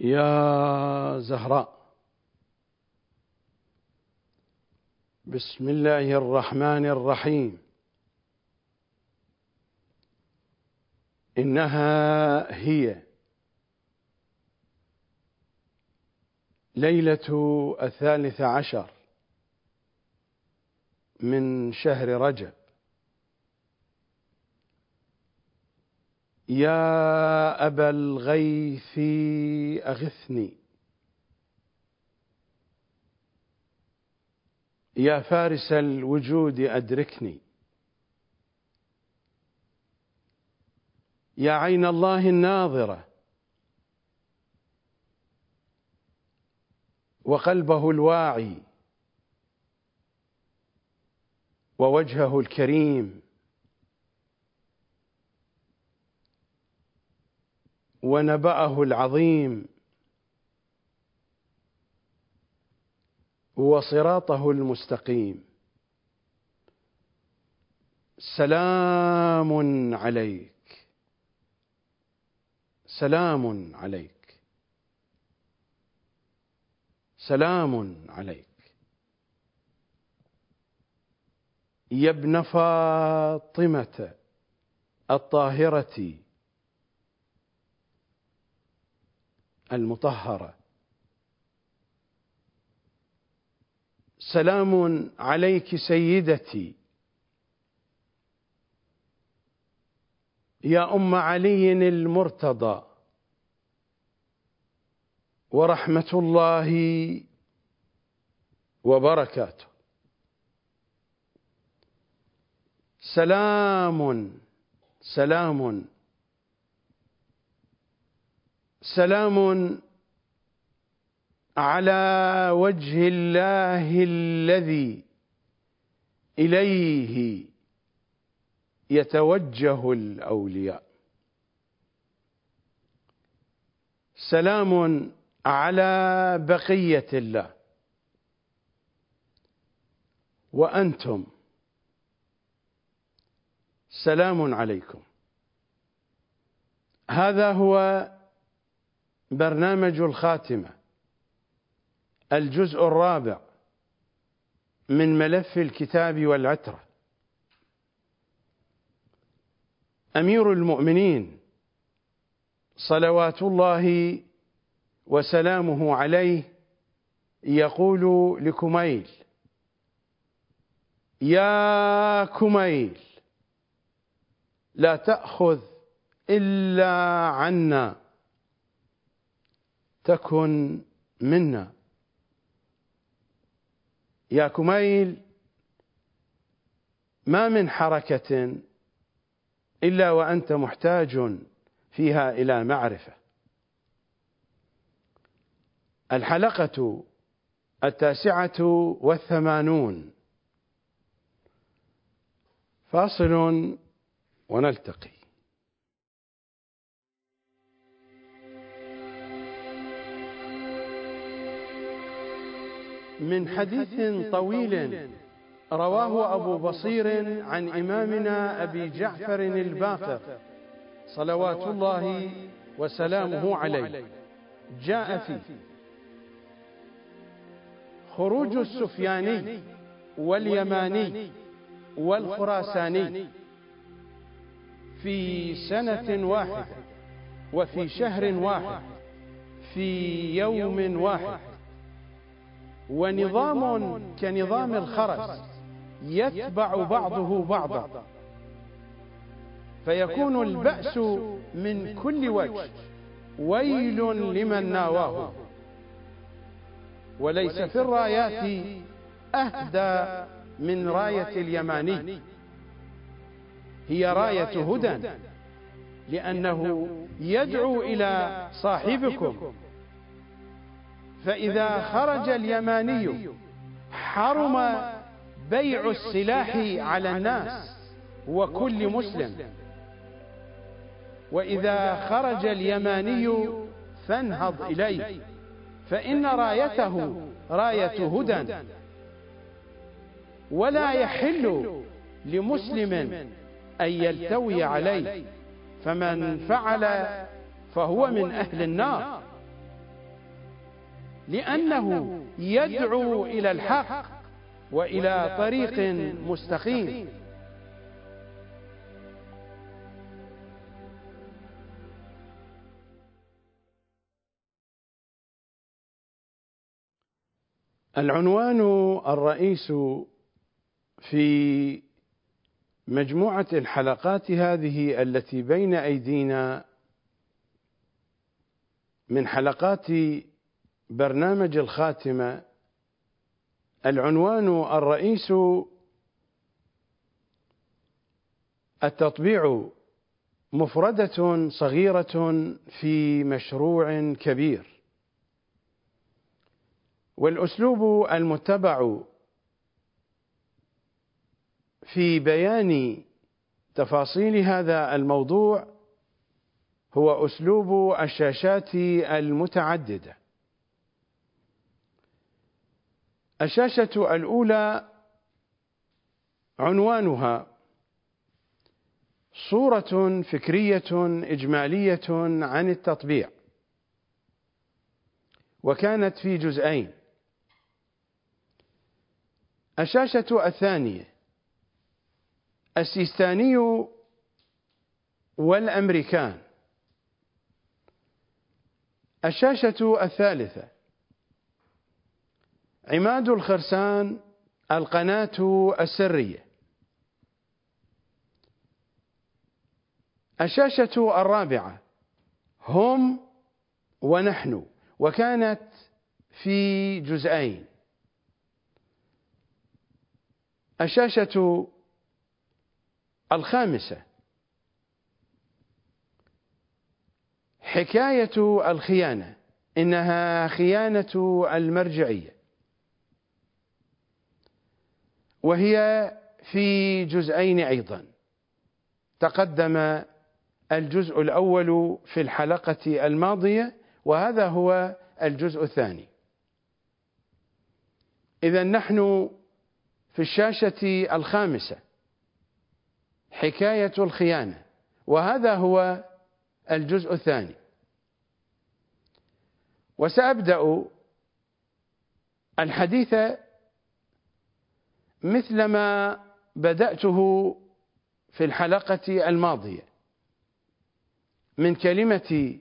يا زهراء، بسم الله الرحمن الرحيم. إنها هي ليلة 13 من شهر رجب. يا أبا الغيث أغثني، يا فارس الوجود أدركني، يا عين الله الناظرة وقلبه الواعي ووجهه الكريم ونبأه العظيم وصراطه المستقيم. سلام عليك، سلام عليك، سلام عليك يا ابن فاطمة الطاهرة المطهرة. سلام عليك سيدتي يا أم علي المرتضى، ورحمة الله وبركاته. سلام سلام سلام على وجه الله الذي إليه يتوجه الأولياء. سلام على بقية الله. وأنتم سلام عليكم. هذا هو برنامج الخاتمة، الجزء الرابع من ملف الكتاب والعترة. أمير المؤمنين صلوات الله وسلامه عليه يقول لكميل: يا كميل، لا تأخذ إلا عنا، تكن منا. يا كميل، ما من حركة إلا وأنت محتاج فيها إلى معرفة. الحلقة 89، فاصل ونلتقي. من حديث طويل رواه أبو بصير عن إمامنا أبي جعفر الباقر صلوات الله وسلامه عليه، جاء فيه: خروج السفياني واليماني والخراساني في سنة واحدة وفي شهر واحد في يوم واحد، ونظام كنظام الخرس يتبع بعضه بعضا، فيكون البأس من كل وجه، ويل لمن ناواه. وليس في الرايات أهدى من راية اليماني، هي راية هدى، لأنه يدعو إلى صاحبكم. فإذا خرج اليماني حرم بيع السلاح على الناس وكل مسلم، وإذا خرج اليماني فانهض إليه، فإن رايته راية هدى، ولا يحل لمسلم أن يلتوي عليه، فمن فعل فهو من أهل النار. لأنه يدعو إلى الحق وإلى طريق مستقيم. العنوان الرئيس في مجموعة الحلقات هذه التي بين أيدينا من حلقات برنامج الخاتمة، العنوان الرئيس: التطبيع مفردة صغيرة في مشروع كبير. والأسلوب المتبع في بيان تفاصيل هذا الموضوع هو أسلوب الشاشات المتعددة. الشاشة الأولى عنوانها صورة فكرية إجمالية عن التطبيع، وكانت في جزئين. الشاشة الثانية السيستاني والأمريكان. الشاشة الثالثة عماد الخرسان، القناة السرية. الشاشة الرابعة هم ونحن، وكانت في جزئين. الشاشة الخامسة حكاية الخيانة، إنها خيانة المرجعية، وهي في جزئين أيضا. تقدم الجزء الأول في الحلقة الماضية، وهذا هو الجزء الثاني. إذن نحن في الشاشة الخامسة حكاية الخيانة، وهذا هو الجزء الثاني. وسأبدأ الحديث مثلما بدأته في الحلقة الماضية من كلمة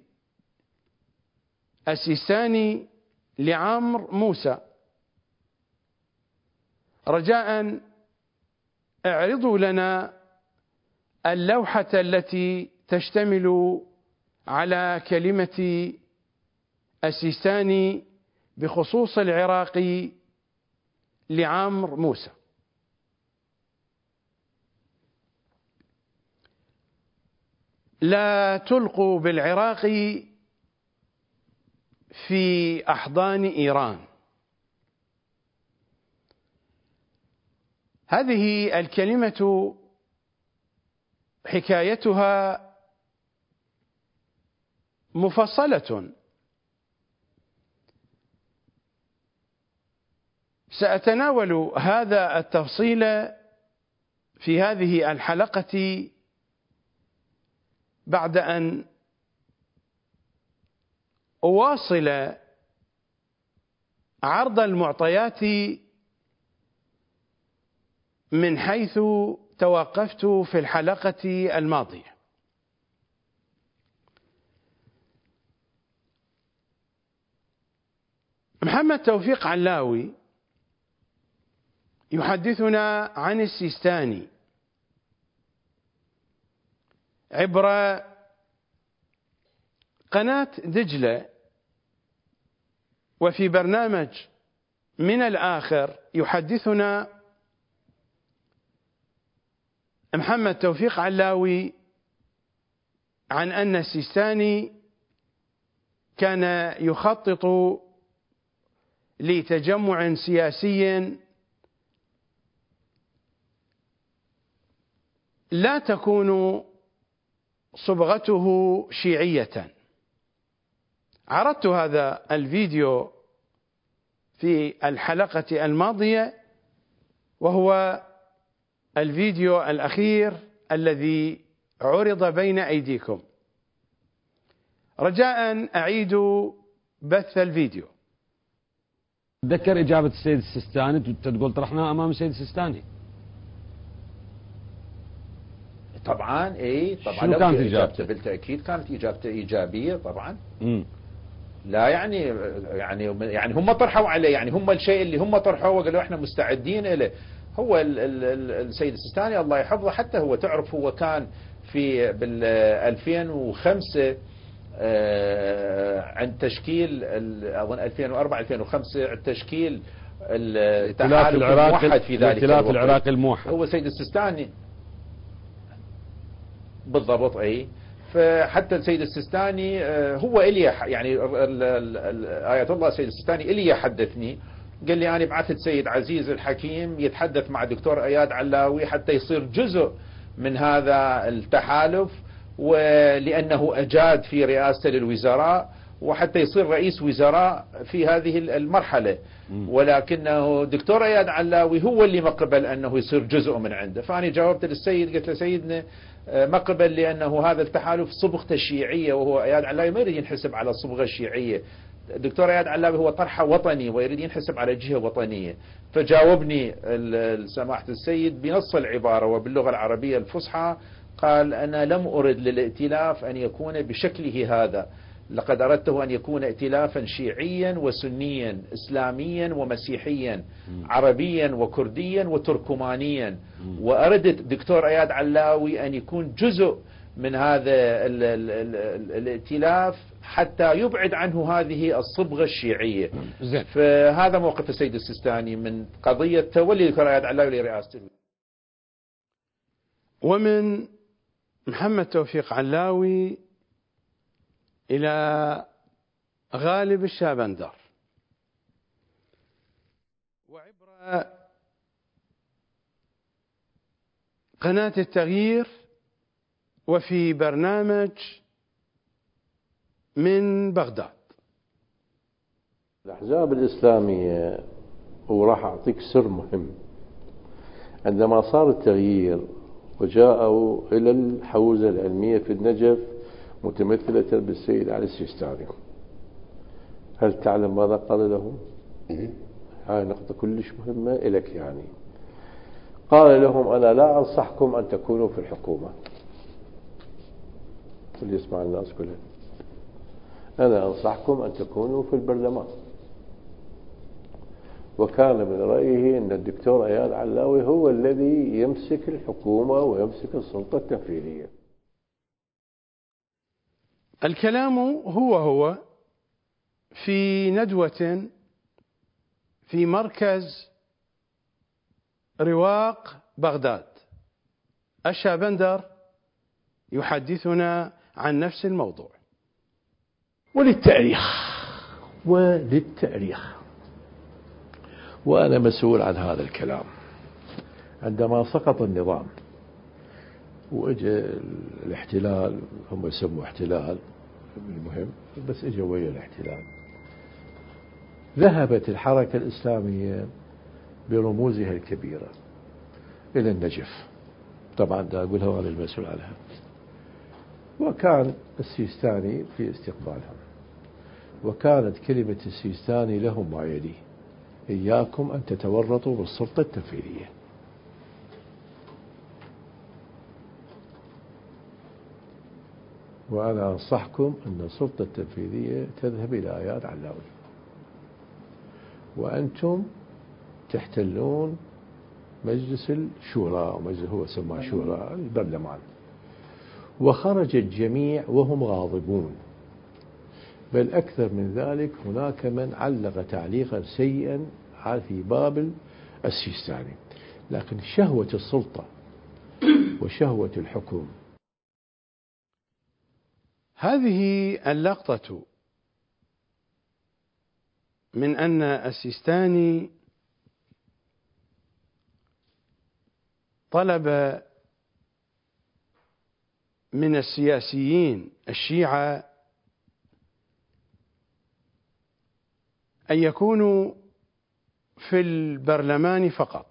السيستاني لعمرو موسى: رجاء اعرضوا لنا اللوحة التي تشتمل على كلمة السيستاني بخصوص العراق لعمرو موسى. لا تلقوا بالعراق في أحضان إيران. هذه الكلمة حكايتها مفصلة، سأتناول هذا التفصيل في هذه الحلقة بعد أن أواصل عرض المعطيات من حيث توقفت في الحلقة الماضية. محمد توفيق علاوي يحدثنا عن السيستاني عبر قناة دجلة، وفي برنامج من الآخر يحدثنا محمد توفيق علاوي عن أن السيستاني كان يخطط لتجمع سياسي لا تكون صبغته شيعية. عرضت هذا الفيديو في الحلقة الماضية، وهو الفيديو الأخير الذي عرض بين أيديكم. رجاء أعيد بث الفيديو. تذكر إجابة السيد السيستاني، تقول طرحناها أمام السيد السيستاني. طبعا طبعا شنو كانت إجابته؟ بالتأكيد كانت إجابته إيجابية طبعا. لا يعني هم طرحوا عليه، يعني هم الشيء اللي هم طرحوه وقالوا احنا مستعدين له. هو السيد السيستاني الله يحفظه، حتى هو تعرف هو كان في بال 2005 عند تشكيل اظن 2004 2005 عند تشكيل التحالف الموحد في ذلك الائتلاف العراقي الموحد. هو السيد السيستاني بالضبط. فحتى السيد السيستاني هو إلي يعني آية الله السيد السيستاني إلي حدثني، قال لي أنا بعثت سيد عزيز الحكيم يتحدث مع دكتور أياد علاوي حتى يصير جزء من هذا التحالف، ولأنه أجاد في رئاسته للوزراء، وحتى يصير رئيس وزراء في هذه المرحلة. ولكنه دكتور أياد علاوي هو اللي ما قبل أنه يصير جزء من عنده. فأنا جاوبت للسيد قلت له سيدنا ما قبل، لأنه هذا التحالف صبغته شيعية، وهو أياد علاوي ما يريد ينحسب على الصبغة الشيعية. الدكتور أياد علاوي هو طرحه وطني ويريد ينحسب على جهة وطنية. فجاوبني سماحة السيد بنص العبارة وباللغة العربية الفصحى، قال أنا لم أرد للائتلاف أن يكون بشكله هذا، لقد أردته أن يكون ائتلافا شيعيا وسنيا إسلاميا ومسيحيا عربيا وكرديا وتركمانيا، وأردت دكتور أياد علاوي أن يكون جزء من هذا الائتلاف حتى يبعد عنه هذه الصبغة الشيعية. فهذا موقف السيد السيستاني من قضية تولي دكتور أياد علاوي لرئاسته. ومن محمد توفيق علاوي إلى غالب الشابندر، وعبر قناة التغيير وفي برنامج من بغداد. الأحزاب الإسلامية، وراح أعطيك سر مهم، عندما صار التغيير وجاءوا إلى الحوزة العلمية في النجف متمثلة بالسيد علي السيستاني، هل تعلم ماذا قال لهم؟ هاي نقطة كلش مهمة إليك. يعني قال لهم أنا لا أنصحكم أن تكونوا في الحكومة، اللي يسمع الناس كلها، أنا أنصحكم أن تكونوا في البرلمان. وكان من رأيه أن الدكتور أياد علاوي هو الذي يمسك الحكومة ويمسك السلطة التنفيذية. الكلام هو في ندوة في مركز رواق بغداد، الشابندر يحدثنا عن نفس الموضوع. وللتاريخ وأنا مسؤول عن هذا الكلام، عندما سقط النظام وإجا الاحتلال، هم يسموا احتلال المهم، بس إجا ويا الاحتلال، ذهبت الحركة الإسلامية برموزها الكبيرة إلى النجف، طبعا دا أقولها أنا المسؤول عنها، وكان السيستاني في استقبالهم، وكانت كلمة السيستاني لهم ما يلي: إياكم أن تتورطوا بالسلطة التنفيذية. وأنا أنصحكم أن السلطة التنفيذية تذهب إلى أياد علاوي، وأنتم تحتلون مجلس الشورى، ومجلس هو سماه شورى البرلمان. وخرج الجميع وهم غاضبون، بل أكثر من ذلك هناك من علق تعليقا سيئا في باب السيستاني. لكن شهوة السلطة وشهوة الحكم، هذه اللقطة من أن السيستاني طلب من السياسيين الشيعة أن يكونوا في البرلمان فقط،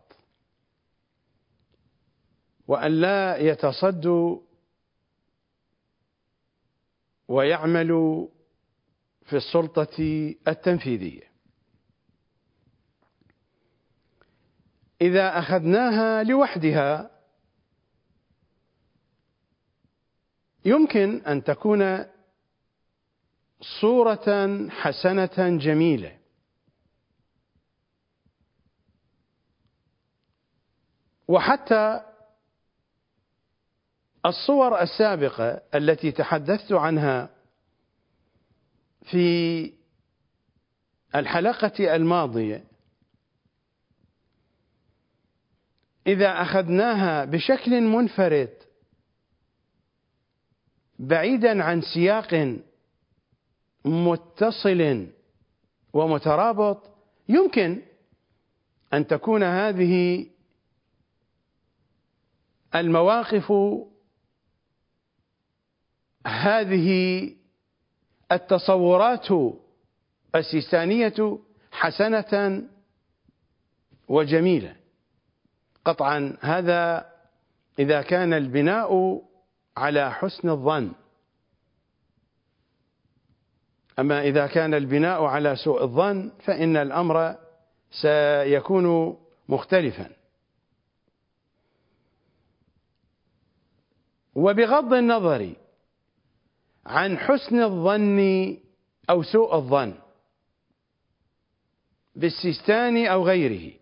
وأن لا يتصدوا ويعملوا في السلطة التنفيذية. إذا أخذناها لوحدها يمكن أن تكون صورة حسنة جميلة، وحتى الصور السابقة التي تحدثت عنها في الحلقة الماضية إذا أخذناها بشكل منفرد بعيدا عن سياق متصل ومترابط يمكن أن تكون هذه المواقف، هذه التصورات السيستانية حسنة وجميلة. قطعا هذا إذا كان البناء على حسن الظن، أما إذا كان البناء على سوء الظن فإن الأمر سيكون مختلفا. وبغض النظر عن حسن الظن أو سوء الظن بالسيستاني أو غيره،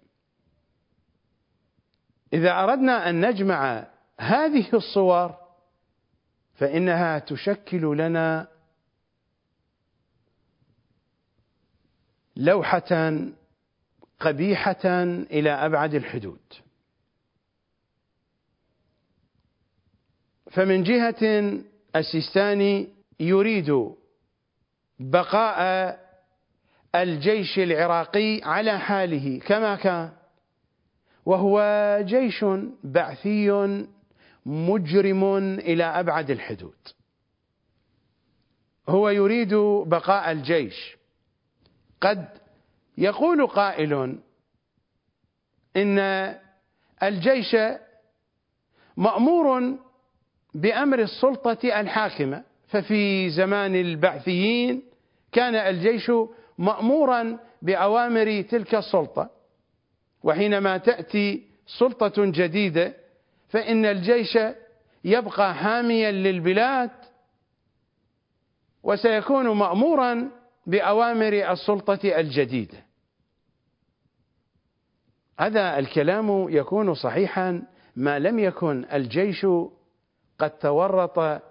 إذا أردنا أن نجمع هذه الصور فإنها تشكل لنا لوحة قبيحة إلى أبعد الحدود. فمن جهة السيستاني يريد بقاء الجيش العراقي على حاله كما كان، وهو جيش بعثي مجرم إلى أبعد الحدود. هو يريد بقاء الجيش. قد يقول قائل إن الجيش مأمور بأمر السلطة الحاكمة، ففي زمان البعثيين كان الجيش مأمورا بأوامر تلك السلطة، وحينما تأتي سلطة جديدة فإن الجيش يبقى حاميا للبلاد وسيكون مأمورا بأوامر السلطة الجديدة. هذا الكلام يكون صحيحا ما لم يكن الجيش قد تورط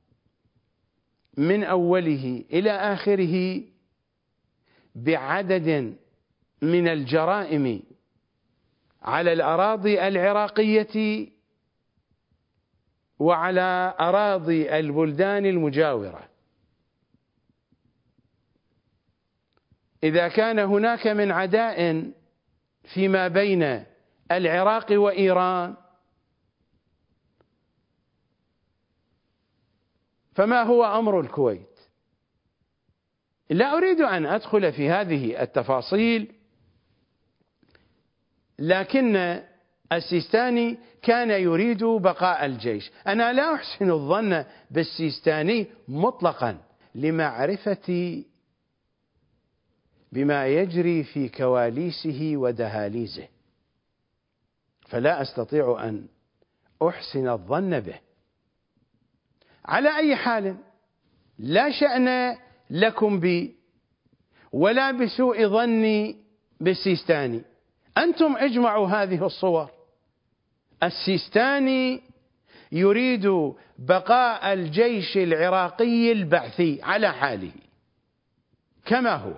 من أوله إلى آخره بعدد من الجرائم على الأراضي العراقية وعلى أراضي البلدان المجاورة. إذا كان هناك من عداء فيما بين العراق وإيران فما هو أمر الكويت؟ لا أريد أن أدخل في هذه التفاصيل، لكن السيستاني كان يريد بقاء الجيش. أنا لا أحسن الظن بالسيستاني مطلقا لمعرفتي بما يجري في كواليسه ودهاليزه، فلا أستطيع أن أحسن الظن به. على أي حال لا شأن لكم بي ولا بسوء ظني بالسيستاني، أنتم اجمعوا هذه الصور. السيستاني يريد بقاء الجيش العراقي البعثي على حاله كما هو.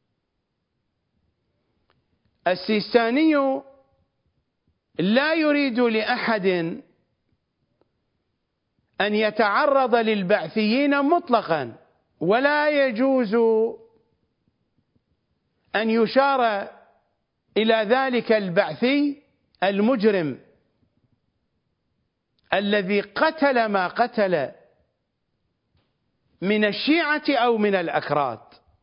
السيستاني لا يريد لأحد أن يتعرض للبعثيين مطلقا، ولا يجوز أن يشار إلى ذلك البعثي المجرم الذي قتل ما قتل من الشيعة أو من الأكراد،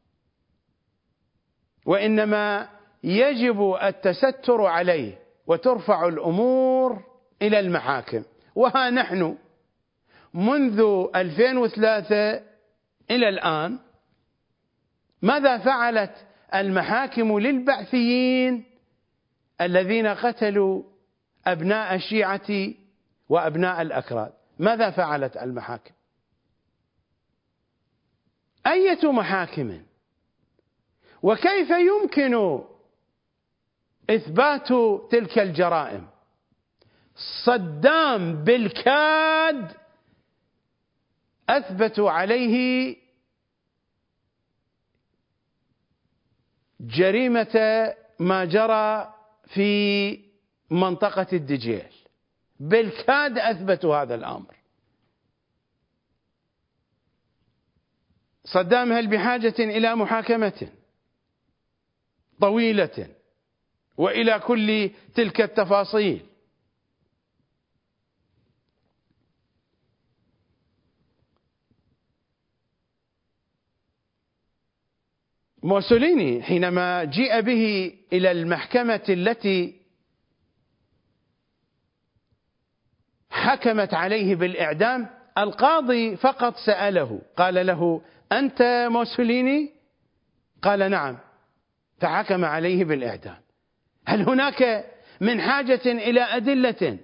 وإنما يجب التستر عليه وترفع الأمور إلى المحاكم. وها نحن منذ 2003 إلى الآن ماذا فعلت المحاكم للبعثيين الذين قتلوا أبناء الشيعة وأبناء الأكراد، ماذا فعلت المحاكم؟ أية محاكم؟ وكيف يمكن إثبات تلك الجرائم؟ صدام بالكاد أثبتوا عليه جريمة ما جرى في منطقة الدجيل، بالكاد أثبتوا هذا الأمر. صدام هل بحاجة إلى محاكمة طويلة وإلى كل تلك التفاصيل؟ موسوليني حينما جيء به إلى المحكمة التي حكمت عليه بالإعدام، القاضي فقط سأله، قال له: أنت موسوليني؟ قال: نعم، فحكم عليه بالإعدام. هل هناك من حاجة إلى أدلة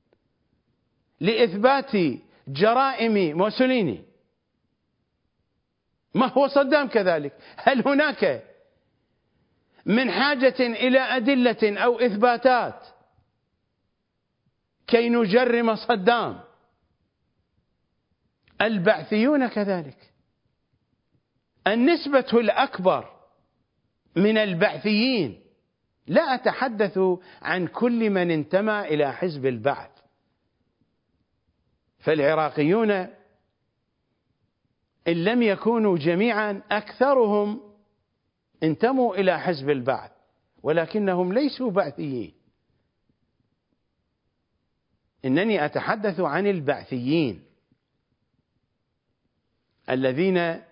لإثبات جرائم موسوليني؟ ما هو صدام كذلك، هل هناك من حاجة إلى أدلة أو إثباتات كي نجرم صدام؟ البعثيون كذلك، النسبة الأكبر من البعثيين، لا أتحدث عن كل من انتمى إلى حزب البعث، فالعراقيون إن لم يكونوا جميعا أكثرهم انتموا إلى حزب البعث، ولكنهم ليسوا بعثيين. إنني أتحدث عن البعثيين الذين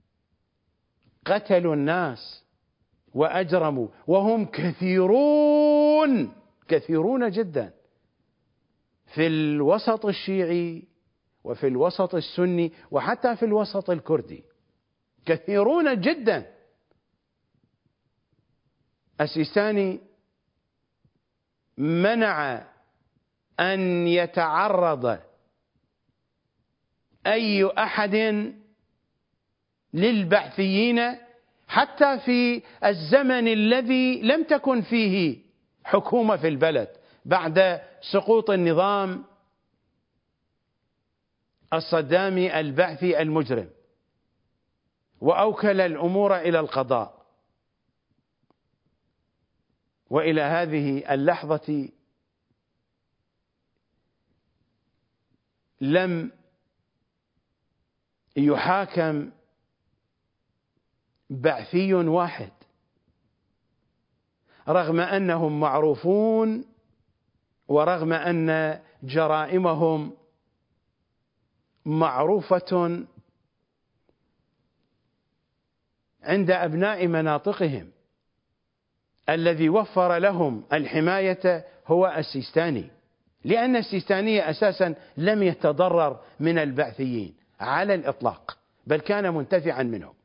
قتلوا الناس وأجرموا، وهم كثيرون كثيرون جدا في الوسط الشيعي وفي الوسط السني وحتى في الوسط الكردي، كثيرون جدا. السيستاني منع أن يتعرض أي أحد للبعثيين حتى في الزمن الذي لم تكن فيه حكومة في البلد بعد سقوط النظام الصدامي البعثي المجرم، وأوكل الأمور إلى القضاء. وإلى هذه اللحظة لم يحاكم بعثي واحد، رغم أنهم معروفون ورغم أن جرائمهم معروفة عند أبناء مناطقهم. الذي وفر لهم الحماية هو السيستاني، لأن السيستاني أساسا لم يتضرر من البعثيين على الإطلاق، بل كان منتفعا منهم.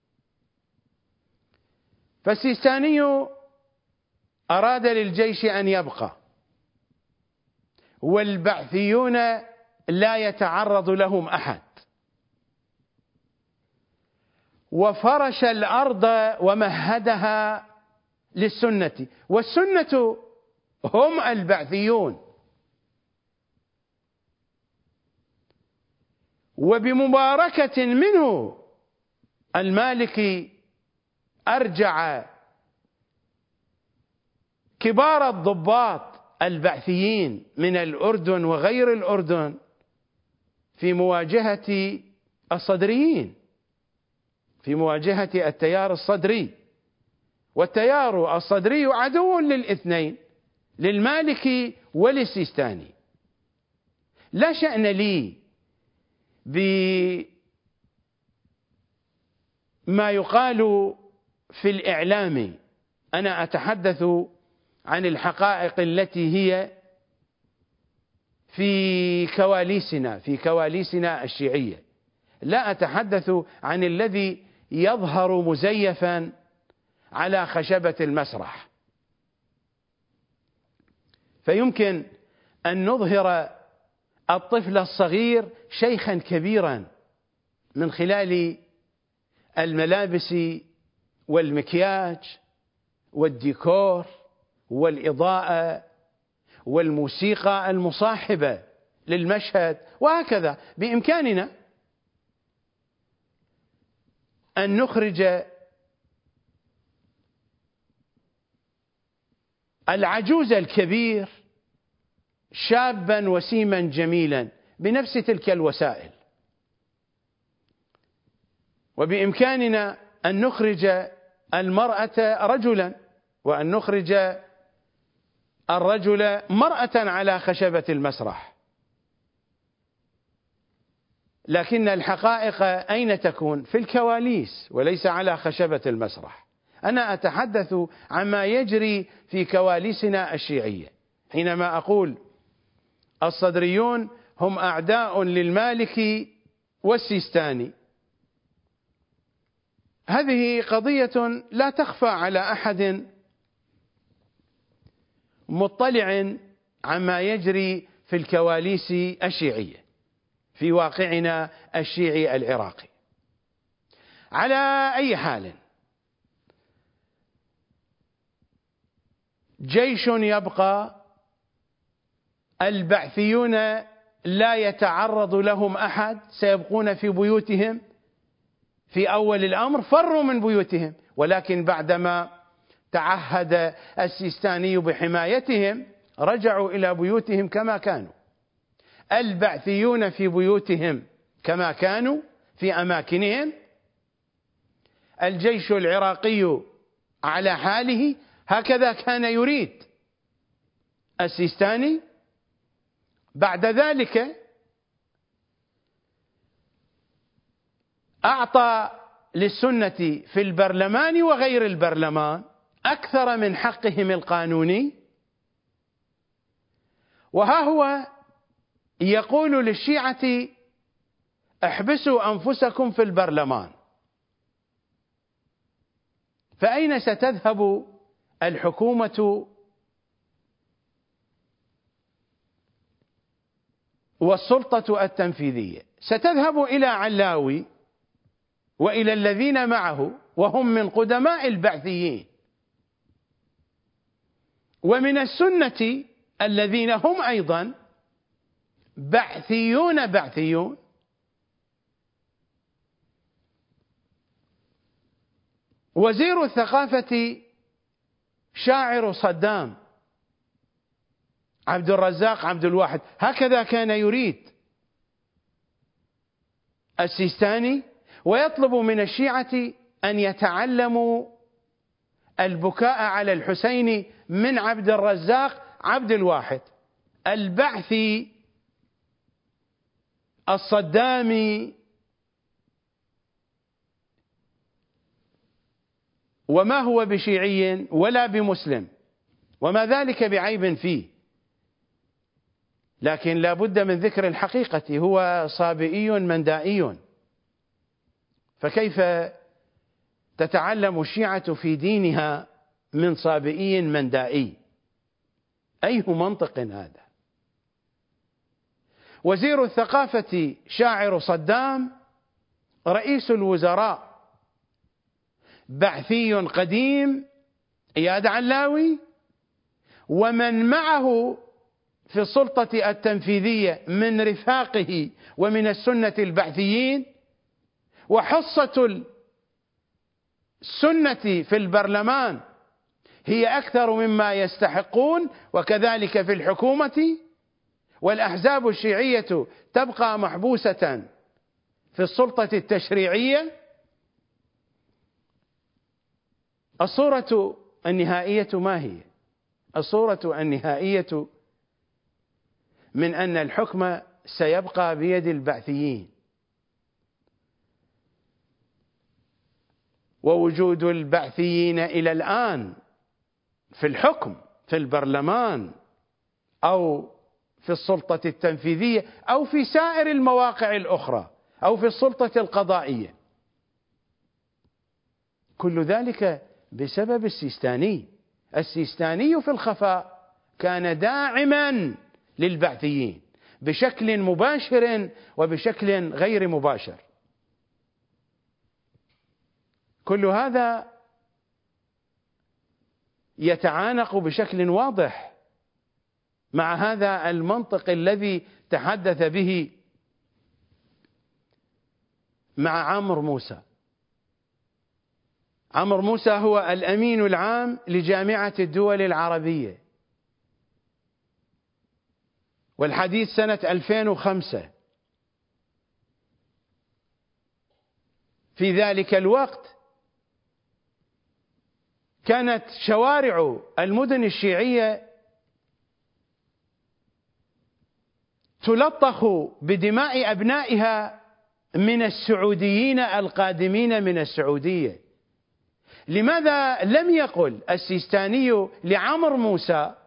فالسيستاني أراد للجيش أن يبقى، والبعثيون لا يتعرض لهم أحد، وفرش الأرض ومهدها للسنة، والسنة هم البعثيون. وبمباركة منه المالكي أرجع كبار الضباط البعثيين من الأردن وغير الأردن في مواجهة الصدريين، في مواجهة التيار الصدري. والتيار الصدري عدو للاثنين، للمالكي وللسيستاني. لا شأن لي بما يقال في الإعلام، أنا أتحدث عن الحقائق التي هي في كواليسنا الشيعية، لا أتحدث عن الذي يظهر مزيفا على خشبة المسرح. فيمكن أن نظهر الطفل الصغير شيخا كبيرا من خلال الملابس والمكياج والديكور والإضاءة والموسيقى المصاحبة للمشهد، وهكذا. بإمكاننا أن نخرج العجوز الكبير شابا وسيما جميلا بنفس تلك الوسائل، وبإمكاننا أن نخرج المرأة رجلا، وأن نخرج الرجل مرأة على خشبة المسرح. لكن الحقائق أين تكون؟ في الكواليس وليس على خشبة المسرح. أنا أتحدث عما يجري في كواليسنا الشيعية. حينما أقول الصدريون هم أعداء للمالكي والسيستاني، هذه قضية لا تخفى على أحد مطلع عما يجري في الكواليس الشيعية في واقعنا الشيعي العراقي. على أي حال، جيش يبقى، البعثيون لا يتعرض لهم أحد، سيبقون في بيوتهم. في أول الأمر فروا من بيوتهم، ولكن بعدما تعهد السيستاني بحمايتهم رجعوا إلى بيوتهم كما كانوا. البعثيون في بيوتهم كما كانوا في أماكنهم، الجيش العراقي على حاله، هكذا كان يريد السيستاني. بعد ذلك أعطى للسنة في البرلمان وغير البرلمان أكثر من حقهم القانوني، وها هو يقول للشيعة احبسوا أنفسكم في البرلمان. فأين ستذهب الحكومة والسلطة التنفيذية؟ ستذهب إلى علاوي وإلى الذين معه، وهم من قدماء البعثيين، ومن السنة الذين هم أيضا بعثيون. وزير الثقافة شاعر صدام عبد الرزاق عبد الواحد، هكذا كان يريد السيستاني، ويطلب من الشيعة أن يتعلموا البكاء على الحسين من عبد الرزاق عبد الواحد، البعثي الصدامي، وما هو بشيعي ولا بمسلم، وما ذلك بعيب فيه. لكن لا بد من ذكر الحقيقة، هو صابئي مندائي. فكيف تتعلم الشيعة في دينها من صابئي مندائي؟ أي منطق هذا؟ وزير الثقافة شاعر صدام، رئيس الوزراء بعثي قديم إياد علاوي، ومن معه في السلطة التنفيذية من رفاقه ومن السنة البعثيين، وحصة السنة في البرلمان هي أكثر مما يستحقون، وكذلك في الحكومة. والأحزاب الشيعية تبقى محبوسة في السلطة التشريعية. الصورة النهائية ما هي؟ الصورة النهائية من أن الحكم سيبقى بيد البعثيين، ووجود البعثيين إلى الآن في الحكم في البرلمان أو في السلطة التنفيذية أو في سائر المواقع الأخرى أو في السلطة القضائية، كل ذلك بسبب السيستاني. السيستاني في الخفاء كان داعما للبعثيين بشكل مباشر وبشكل غير مباشر. كل هذا يتعانق بشكل واضح مع هذا المنطق الذي تحدث به مع عمرو موسى. عمرو موسى هو الأمين العام لجامعة الدول العربية، والحديث سنة 2005. في ذلك الوقت كانت شوارع المدن الشيعية تلطخ بدماء أبنائها من السعوديين القادمين من السعودية. لماذا لم يقل السيستاني لعمرو موسى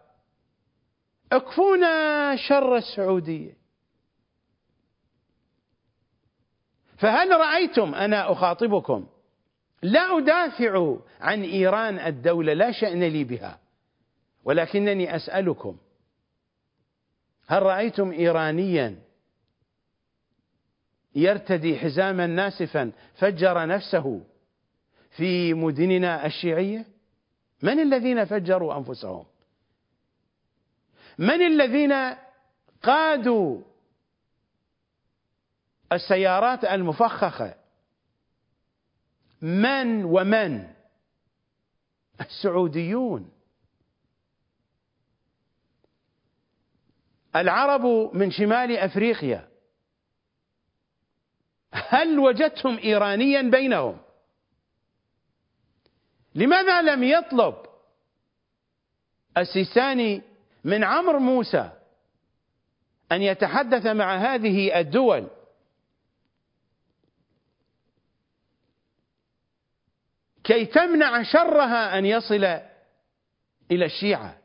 اكفونا شر السعودية؟ فهل رأيتم، أنا أخاطبكم، لا أدافع عن إيران الدولة، لا شأن لي بها، ولكنني أسألكم، هل رأيتم إيرانيا يرتدي حزاما ناسفا فجر نفسه في مدننا الشيعية؟ من الذين فجروا أنفسهم؟ من الذين قادوا السيارات المفخخة؟ ومن؟ السعوديون. العرب من شمال أفريقيا، هل وجدتم إيرانيا بينهم؟ لماذا لم يطلب السيستاني من عمرو موسى أن يتحدث مع هذه الدول كي تمنع شرها أن يصل إلى الشيعة؟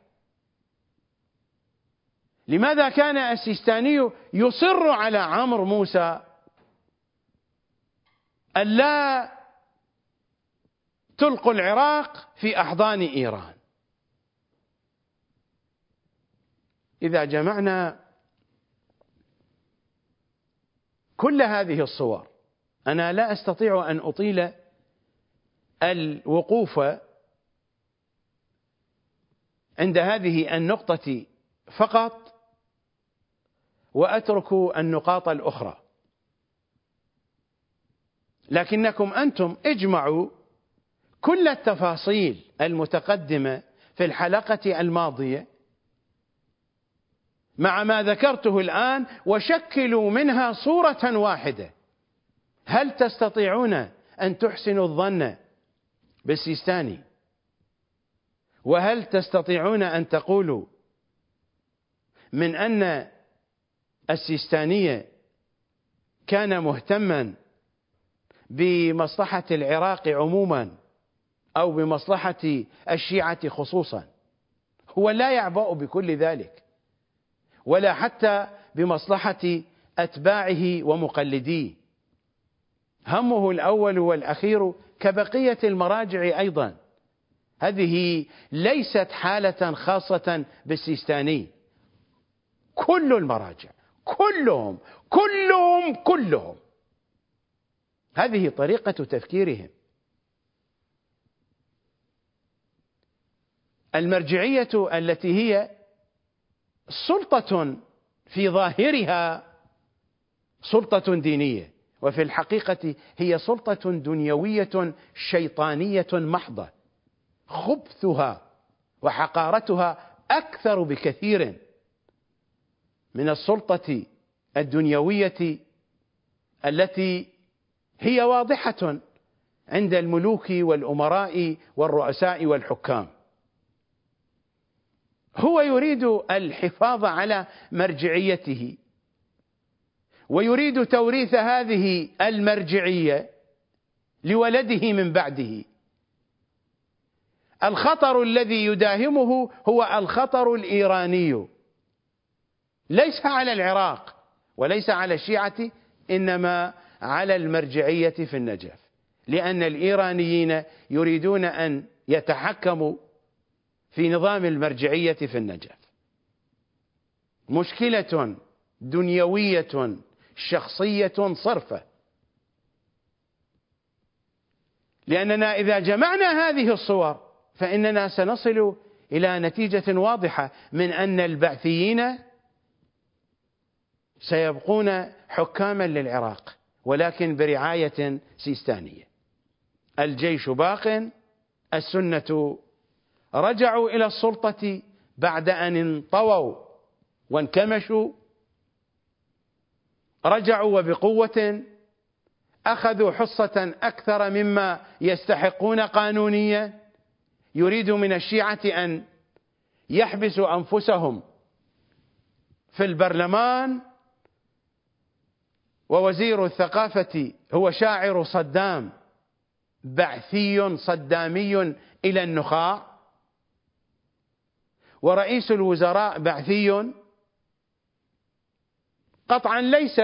لماذا كان السيستاني يصر على عمرو موسى ألا تلقوا العراق في أحضان إيران؟ إذا جمعنا كل هذه الصور، أنا لا أستطيع أن أطيل الوقوف عند هذه النقطة فقط وأترك النقاط الأخرى، لكنكم أنتم اجمعوا كل التفاصيل المتقدمة في الحلقة الماضية مع ما ذكرته الآن وشكلوا منها صورة واحدة. هل تستطيعون أن تحسنوا الظن بالسيستاني؟ وهل تستطيعون أن تقولوا من أن السيستاني كان مهتما بمصلحة العراق عموما أو بمصلحة الشيعة خصوصا؟ هو لا يعبأ بكل ذلك، ولا حتى بمصلحة أتباعه ومقلديه. همه الأول والأخير كبقية المراجع أيضا. هذه ليست حالة خاصة بالسيستاني، كل المراجع كلهم هذه طريقة تفكيرهم. المرجعية التي هي سلطة في ظاهرها سلطة دينية، وفي الحقيقة هي سلطة دنيوية شيطانية محضة، خبثها وحقارتها أكثر بكثير من السلطة الدنيوية التي هي واضحة عند الملوك والأمراء والرؤساء والحكام. هو يريد الحفاظ على مرجعيته ويريد توريث هذه المرجعية لولده من بعده. الخطر الذي يداهمه هو الخطر الإيراني، ليس على العراق وليس على الشيعة، إنما على المرجعية في النجف، لأن الإيرانيين يريدون أن يتحكموا في نظام المرجعية في النجف. مشكلة دنيوية شخصية صرفة، لأننا إذا جمعنا هذه الصور فإننا سنصل إلى نتيجة واضحة من أن البعثيين سيبقون حكاما للعراق، ولكن برعاية سيستانية. الجيش باق، السنة رجعوا إلى السلطة بعد أن انطووا وانكمشوا، رجعوا وبقوة، أخذوا حصة أكثر مما يستحقون قانونيا. يريد من الشيعة أن يحبسوا أنفسهم في البرلمان، ووزير الثقافة هو شاعر صدام، بعثي صدامي إلى النخاع، ورئيس الوزراء بعثي قطعا ليس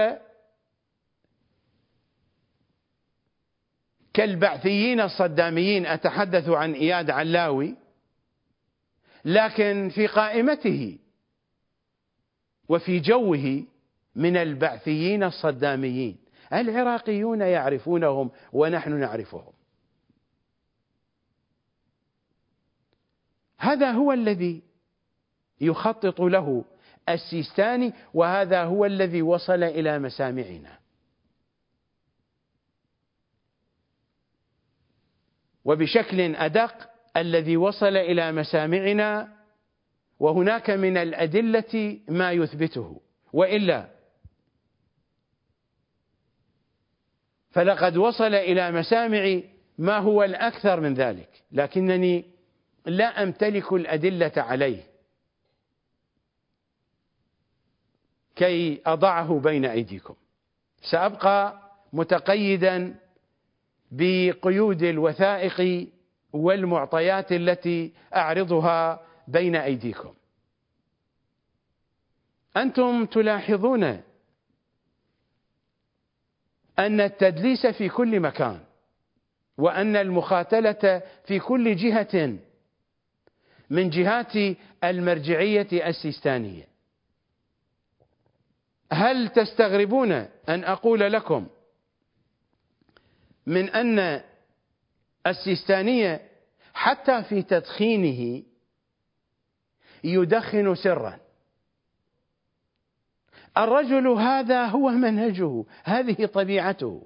كالبعثيين الصداميين، أتحدث عن إياد علاوي، لكن في قائمته وفي جوه من البعثيين الصداميين. العراقيون يعرفونهم ونحن نعرفهم. هذا هو الذي يخطط له السيستاني، وهذا هو الذي وصل إلى مسامعنا. وبشكل أدق الذي وصل إلى مسامعنا، وهناك من الأدلة ما يثبته، وإلا فلقد وصل إلى مسامع ما هو الأكثر من ذلك، لكنني لا أمتلك الأدلة عليه كي أضعه بين أيديكم. سأبقى متقيدا بقيود الوثائق والمعطيات التي أعرضها بين أيديكم. أنتم تلاحظون أن التدليس في كل مكان، وأن المخاتلة في كل جهة من جهات المرجعية السيستانية. هل تستغربون أن أقول لكم من أن السيستانية حتى في تدخينه يدخن سرا؟ الرجل هذا هو منهجه، هذه طبيعته.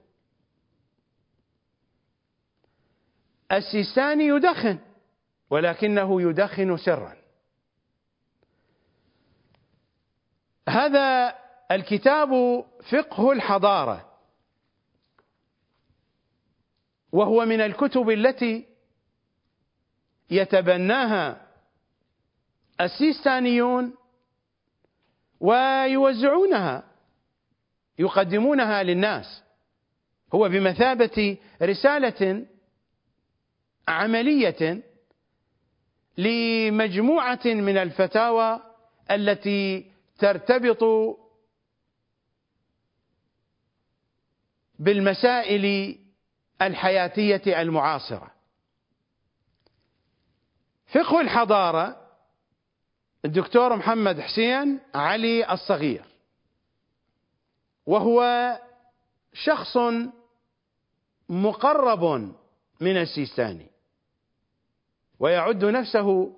السيستاني يدخن، ولكنه يدخن سرا. هذا الكتاب فقه الحضارة، وهو من الكتب التي يتبناها السيستانيون ويوزعونها، يقدمونها للناس. هو بمثابة رسالة عملية لمجموعة من الفتاوى التي ترتبط بالمسائل الحياتية المعاصرة. فقه الحضارة الدكتور محمد حسين علي الصغير، وهو شخص مقرب من السيستاني، ويعد نفسه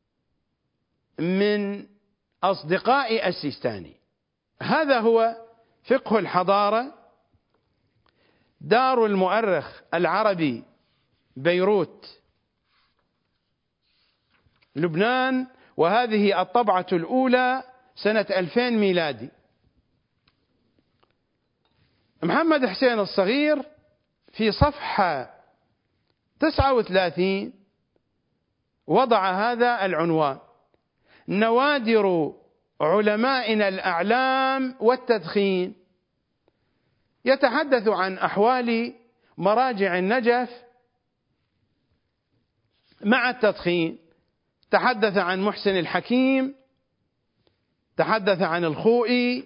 من أصدقاء السيستاني. هذا هو فقه الحضارة، دار المؤرخ العربي، بيروت، لبنان، وهذه الطبعة الأولى سنة 2000 ميلادي. محمد حسين الصغير في صفحة 39 وضع هذا العنوان: نوادر علمائنا الأعلام والتدخين. يتحدث عن أحوال مراجع النجف مع التدخين. تحدث عن محسن الحكيم، تحدث عن الخوئي،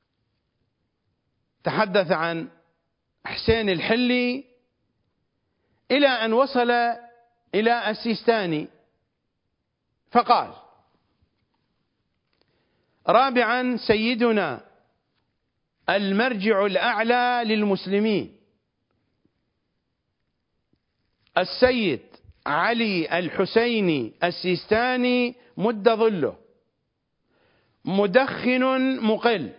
تحدث عن حسين الحلي، إلى أن وصل إلى السيستاني، فقال: رابعا سيدنا المرجع الأعلى للمسلمين السيد علي الحسيني السيستاني مد ظله مدخن مقل،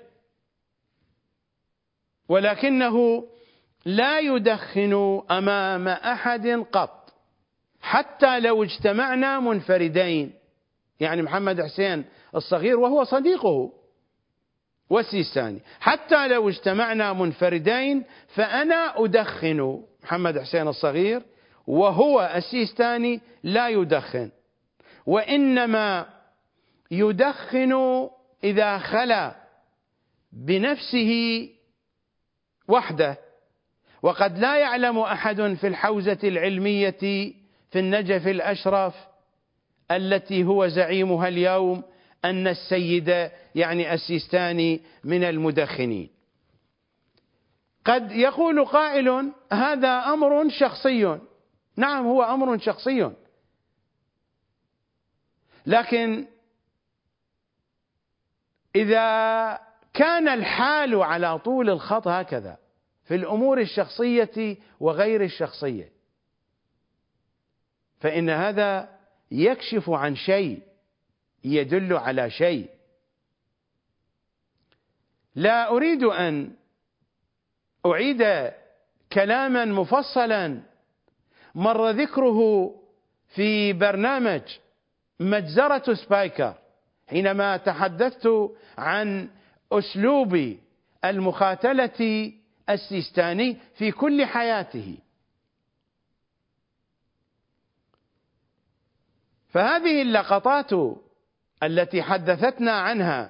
ولكنه لا يدخن أمام أحد قط، حتى لو اجتمعنا منفردين، يعني محمد حسين الصغير وهو صديقه والسيستاني، حتى لو اجتمعنا منفردين فأنا أدخن محمد حسين الصغير وهو السيستاني لا يدخن، وإنما يدخن إذا خلا بنفسه وحده، وقد لا يعلم أحد في الحوزة العلمية في النجف الأشرف التي هو زعيمها اليوم أن السيد يعني السيستاني من المدخنين. قد يقول قائل هذا أمر شخصي، نعم هو أمر شخصي، لكن إذا كان الحال على طول الخط هكذا في الأمور الشخصية وغير الشخصية، فإن هذا يكشف عن شيء يدل على شيء. لا أريد أن أعيد كلاما مفصلا مر ذكره في برنامج مجزرة سبايكر حينما تحدثت عن أسلوب المخاتلة السيستاني في كل حياته. فهذه اللقطات التي حدثتنا عنها،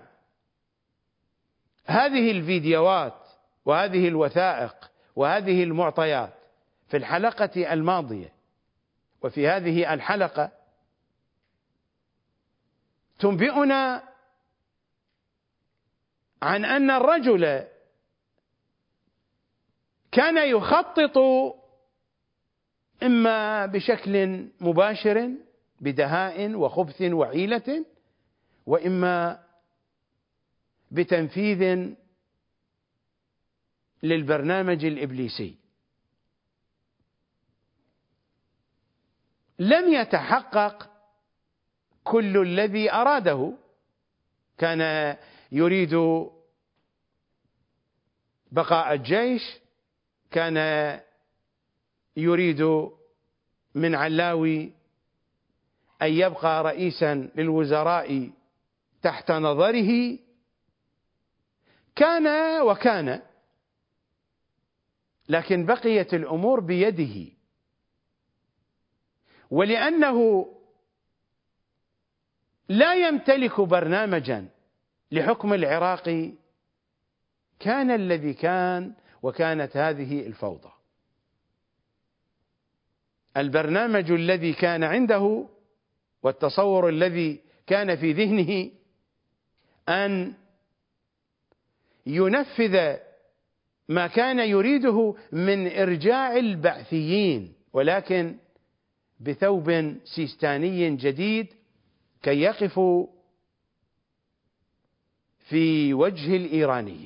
هذه الفيديوهات وهذه الوثائق وهذه المعطيات في الحلقة الماضية وفي هذه الحلقة تنبئنا عن أن الرجل كان يخطط إما بشكل مباشر بدهاء وخبث وحيلة، وإما بتنفيذ للبرنامج الإبليسي. لم يتحقق كل الذي أراده، كان يريد بقاء الجيش، كان يريد من علاوي أن يبقى رئيسا للوزراء تحت نظره، كان وكان، لكن بقيت الأمور بيده. ولأنه لا يمتلك برنامجا لحكم العراق كان الذي كان، وكانت هذه الفوضى. البرنامج الذي كان عنده والتصور الذي كان في ذهنه أن ينفذ ما كان يريده من إرجاع البعثيين، ولكن بثوب سيستاني جديد كي يقفوا في وجه الإيرانيين.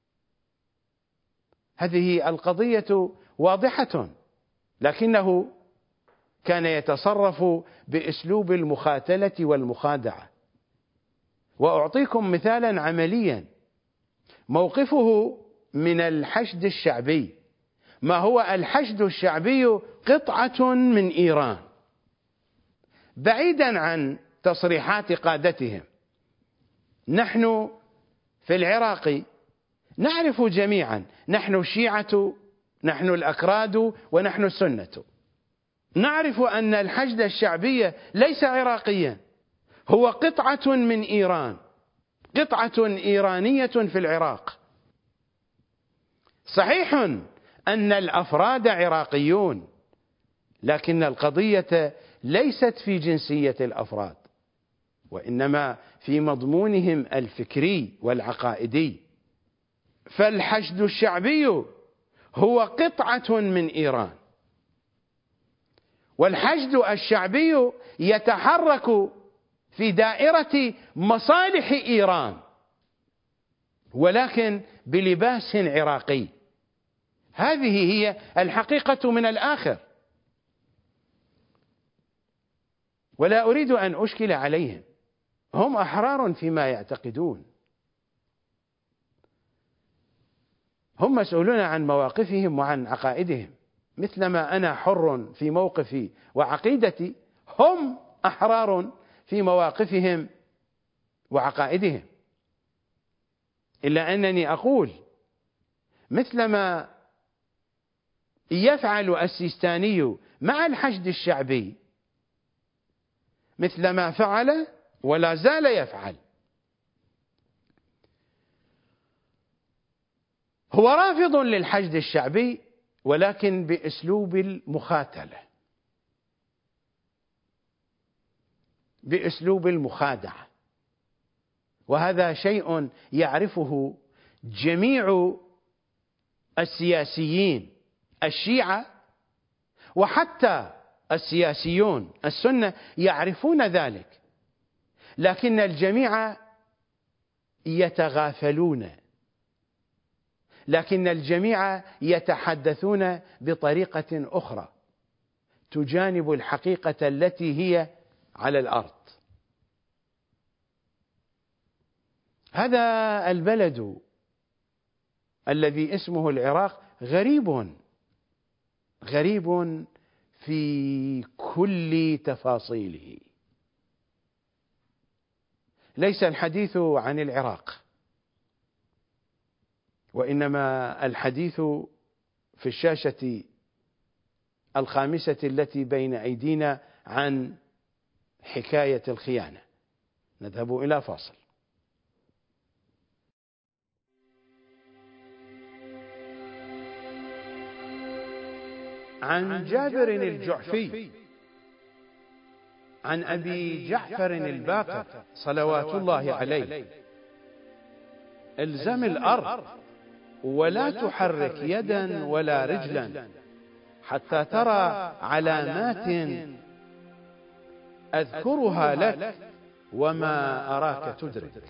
هذه القضية واضحة، لكنه كان يتصرف بأسلوب المخاتلة والمخادعة. وأعطيكم مثالا عمليا، موقفه من الحشد الشعبي. ما هو الحشد الشعبي؟ قطعة من إيران، بعيدا عن تصريحات قادتهم. نحن في العراق نعرف جميعا، نحن الشيعة، نحن الأكراد، ونحن السنة، نعرف أن الحشد الشعبي ليس عراقيا، هو قطعة من إيران، قطعة إيرانية في العراق. صحيح أن الأفراد عراقيون، لكن القضية ليست في جنسية الأفراد، وإنما في مضمونهم الفكري والعقائدي. فالحشد الشعبي هو قطعة من إيران، والحشد الشعبي يتحرك في دائرة مصالح إيران، ولكن بلباس عراقي. هذه هي الحقيقة من الآخر، ولا أريد أن أشكل عليهم، هم أحرار فيما يعتقدون، هم مسؤولون عن مواقفهم وعن عقائدهم، مثلما أنا حر في موقفي وعقيدتي، هم أحرار في مواقفهم وعقائدهم. إلا أنني أقول مثلما يفعل السيستاني مع الحشد الشعبي مثلما فعل ولا زال يفعل، هو رافض للحشد الشعبي ولكن بأسلوب المخاتلة، بأسلوب المخادعة، وهذا شيء يعرفه جميع السياسيين الشيعة، وحتى السياسيون السنة يعرفون ذلك، لكن الجميع يتغافلون، لكن الجميع يتحدثون بطريقة أخرى تجانب الحقيقة التي هي على الأرض. هذا البلد الذي اسمه العراق غريب في كل تفاصيله. ليس الحديث عن العراق، وإنما الحديث في الشاشة الخامسة التي بين أيدينا عن حكاية الخيانة. نذهب إلى فاصل. عن جابر الجعفي عن أبي جعفر الباقر صلوات الله عليه: الزم الأرض ولا تحرك يدا ولا رجلا حتى ترى علامات أذكرها لك وما أراك تدرك.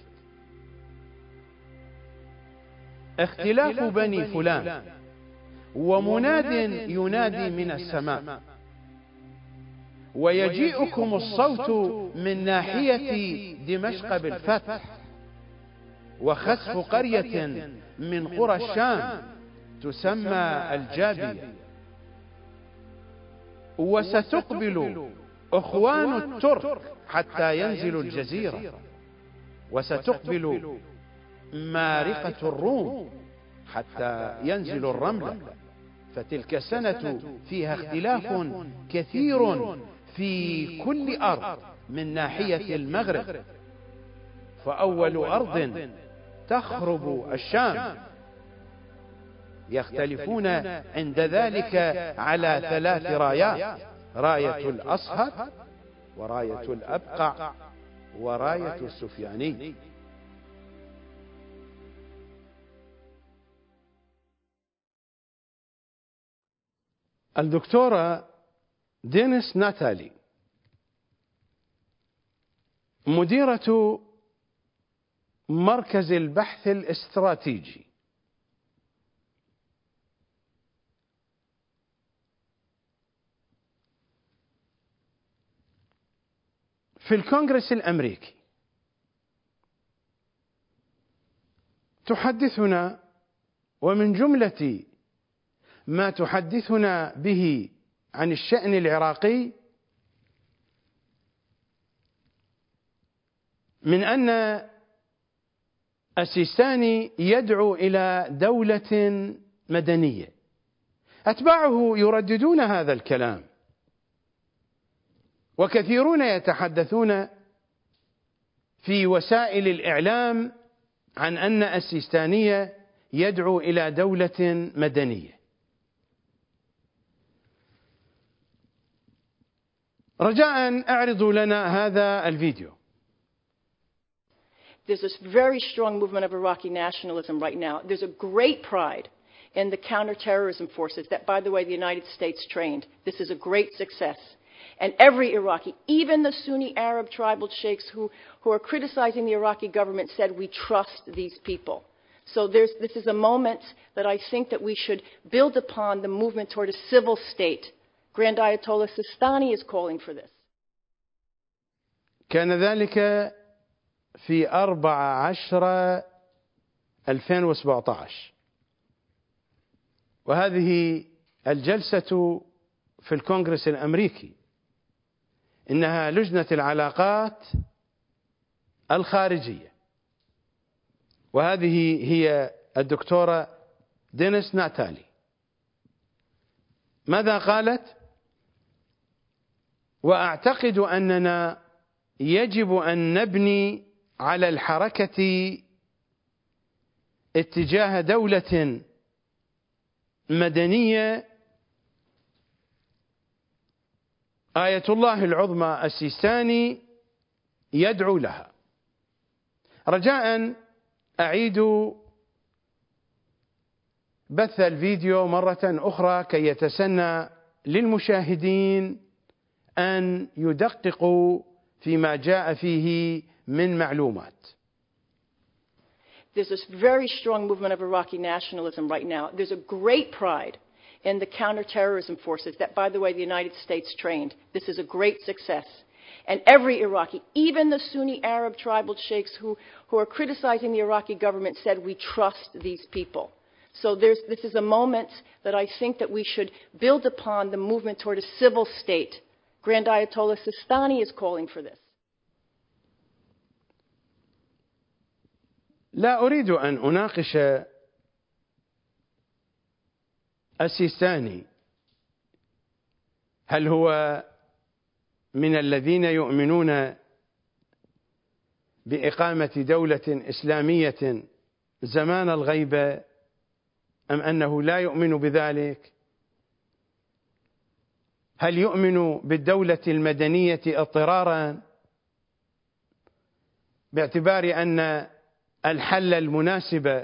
اختلاف بني فلان، ومناد ينادي من السماء، ويجيئكم الصوت من ناحية دمشق بالفتح، وخسف قرية من قرى الشام تسمى الجابية، وستقبل أخوان الترك حتى ينزلوا الجزيرة، وستقبل مارقة الروم حتى ينزلوا الرملة، فتلك السنة فيها اختلاف كثير في كل أرض من ناحية المغرب، فأول أرض تخرب الشام، يختلفون عند ذلك على 3 رايات: راية الأصهر، وراية الأبقع، وراية السفياني. الدكتورة دينيس ناتالي مديرة مركز البحث الاستراتيجي في الكونغرس الأمريكي تحدثنا، ومن جملة ما تحدثنا به عن الشأن العراقي من أن السيستاني يدعو إلى دولة مدنية. أتباعه يرددون هذا الكلام، وكثيرون يتحدثون في وسائل الإعلام عن أن السيستاني يدعو إلى دولة مدنية. رجاء اعرضوا لنا هذا الفيديو. There's this very strong movement of Iraqi nationalism right now. There's a great pride in the counterterrorism forces that, by the way, the United States trained. This is a great success. And every Iraqi, even the Sunni Arab tribal sheikhs who are criticizing the Iraqi government, said we trust these people. So this is a moment that I think that we should build upon the movement toward a civil state. Grand Ayatollah Sistani is calling for this. كان ذلك في 14/2017، وهذه الجلسة في الكونغرس الأمريكي إنها لجنة العلاقات الخارجية، وهذه هي الدكتورة دينيس ناتالي. ماذا قالت؟ وأعتقد أننا يجب أن نبني على الحركة اتجاه دولة مدنية آية الله العظمى السيستاني يدعو لها. رجاء أعيد بث الفيديو مرة أخرى كي يتسنى للمشاهدين أن يدققوا فيما جاء فيه من معلومات. There's a very strong movement of Iraqi nationalism right now. There's a great pride in the counterterrorism forces that, by the way, the United States trained. This is a great success. And every Iraqi, even the Sunni Arab tribal sheikhs who are criticizing the Iraqi government, said we trust these people. So this is a moment that I think that we should build upon the movement toward a civil state. Grand Ayatollah Sistani is calling for this. لا أريد أن أناقش السيستاني هل هو من الذين يؤمنون بإقامة دولة إسلامية زمان الغيبة أم أنه لا يؤمن بذلك؟ هل يؤمن بالدولة المدنية اضطرارا باعتبار أن الحل المناسب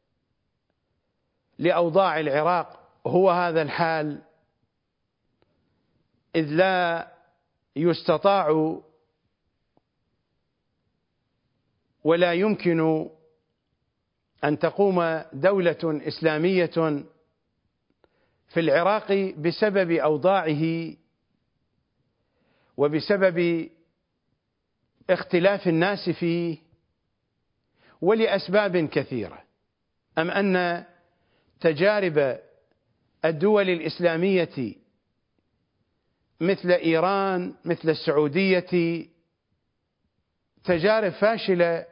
لأوضاع العراق هو هذا الحال، إذ لا يستطاع ولا يمكن أن تقوم دولة إسلامية في العراق بسبب أوضاعه وبسبب اختلاف الناس فيه ولأسباب كثيرة، أم أن تجارب الدول الإسلامية مثل إيران مثل السعودية تجارب فاشلة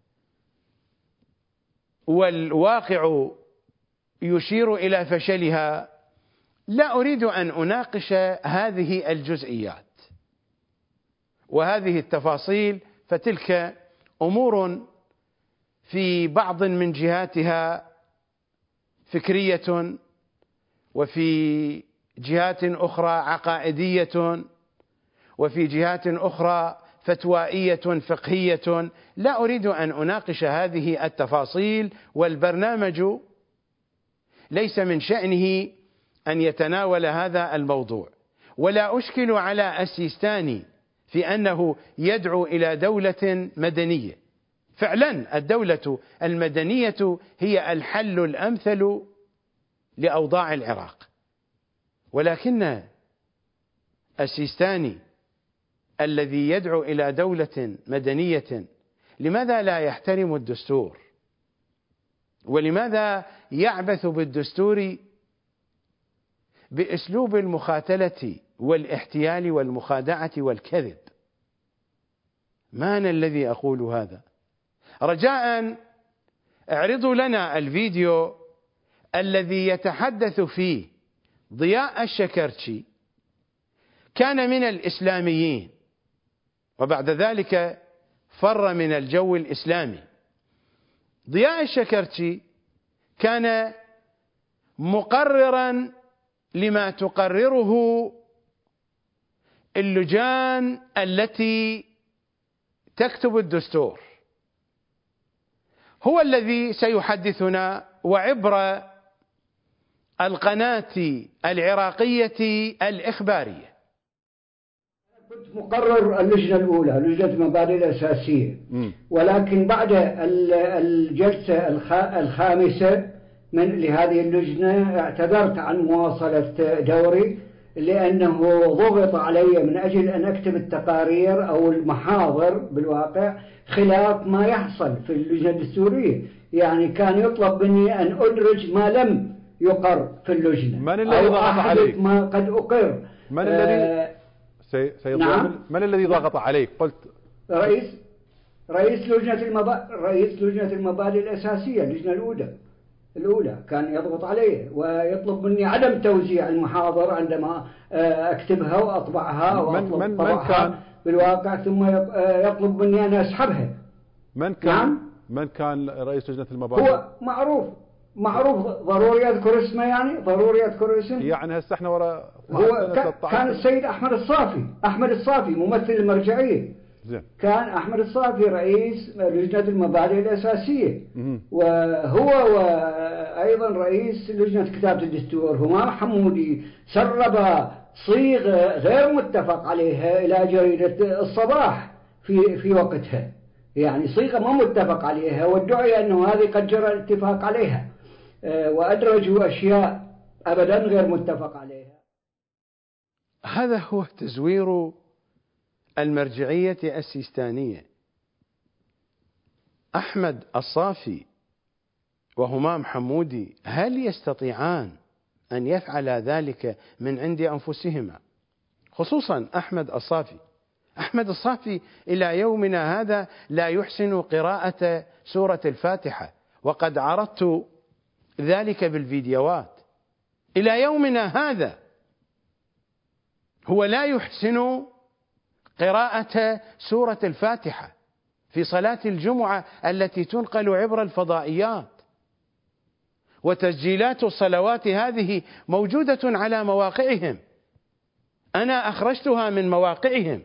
والواقع يشير إلى فشلها؟ لا أريد أن أناقش هذه الجزئيات وهذه التفاصيل، فتلك أمور في بعض من جهاتها فكرية وفي جهات أخرى عقائدية وفي جهات أخرى فتوائية فقهية. لا أريد أن أناقش هذه التفاصيل، والبرنامج ليس من شأنه أن يتناول هذا الموضوع، ولا أشكل على السيستاني في أنه يدعو إلى دولة مدنية. فعلا الدولة المدنية هي الحل الأمثل لأوضاع العراق، ولكن السيستاني الذي يدعو إلى دولة مدنية لماذا لا يحترم الدستور؟ ولماذا يعبث بالدستور بأسلوب المخاتلة والاحتيال والمخادعة والكذب؟ ما أنا الذي أقول هذا؟ رجاء اعرضوا لنا الفيديو الذي يتحدث فيه ضياء الشكرتشي كان من الإسلاميين وبعد ذلك فر من الجو الإسلامي. ضياء الشكرتشي كان مقررا لما تقرره اللجان التي تكتب الدستور، هو الذي سيحدثنا وعبر القناة العراقية الإخبارية. كنت مقرر اللجنة الأولى، لجنة المبادئ الأساسية، ولكن بعد الجلسة الخامسة لهذه اللجنة اعتذرت عن مواصلة دوري، لأنه ضغط علي من أجل أن أكتب التقارير أو المحاضر بالواقع خلاف ما يحصل في اللجنة الدستورية. يعني كان يطلب مني أن أدرج ما لم يقر في اللجنة، من الذي ضغط عليك؟ ما قد أقر. من الذي سيد نعم؟ من الذي ضغط عليك؟ قلت رئيس لجنة المبادئ الأساسية، اللجنة الأولى كان يضغط علي ويطلب مني عدم توزيع المحاضر عندما أكتبها وأطبعها من كان بالواقع، ثم يطلب مني أن أسحبها. من كان رئيس لجنة المبادئ؟ هو معروف ضروري أذكر اسمه، يعني ضروري أذكر اسمه. يعني هسه احنا ورا هو كان السيد أحمد الصافي ممثل المرجعية. زين. كان أحمد الصافي رئيس لجنة المبادئ الأساسية، وهو وأيضا رئيس لجنة كتابة الدستور همام حمودي سرب صيغة غير متفق عليها إلى جريدة الصباح في وقتها، يعني صيغة ما متفق عليها، وادعي أنه هذه قد جرى الاتفاق عليها، وأدرجوا أشياء أبدا غير متفق عليها. هذا هو تزوير المرجعية السيستانية. أحمد الصافي وهمام حمودي هل يستطيعان أن يفعل ذلك من عند أنفسهما؟ خصوصا أحمد الصافي إلى يومنا هذا لا يحسن قراءة سورة الفاتحة، وقد عرضت ذلك بالفيديوهات. إلى يومنا هذا هو لا يحسن قراءة سورة الفاتحة في صلاة الجمعة التي تنقل عبر الفضائيات، وتسجيلات الصلوات هذه موجودة على مواقعهم، أنا أخرجتها من مواقعهم.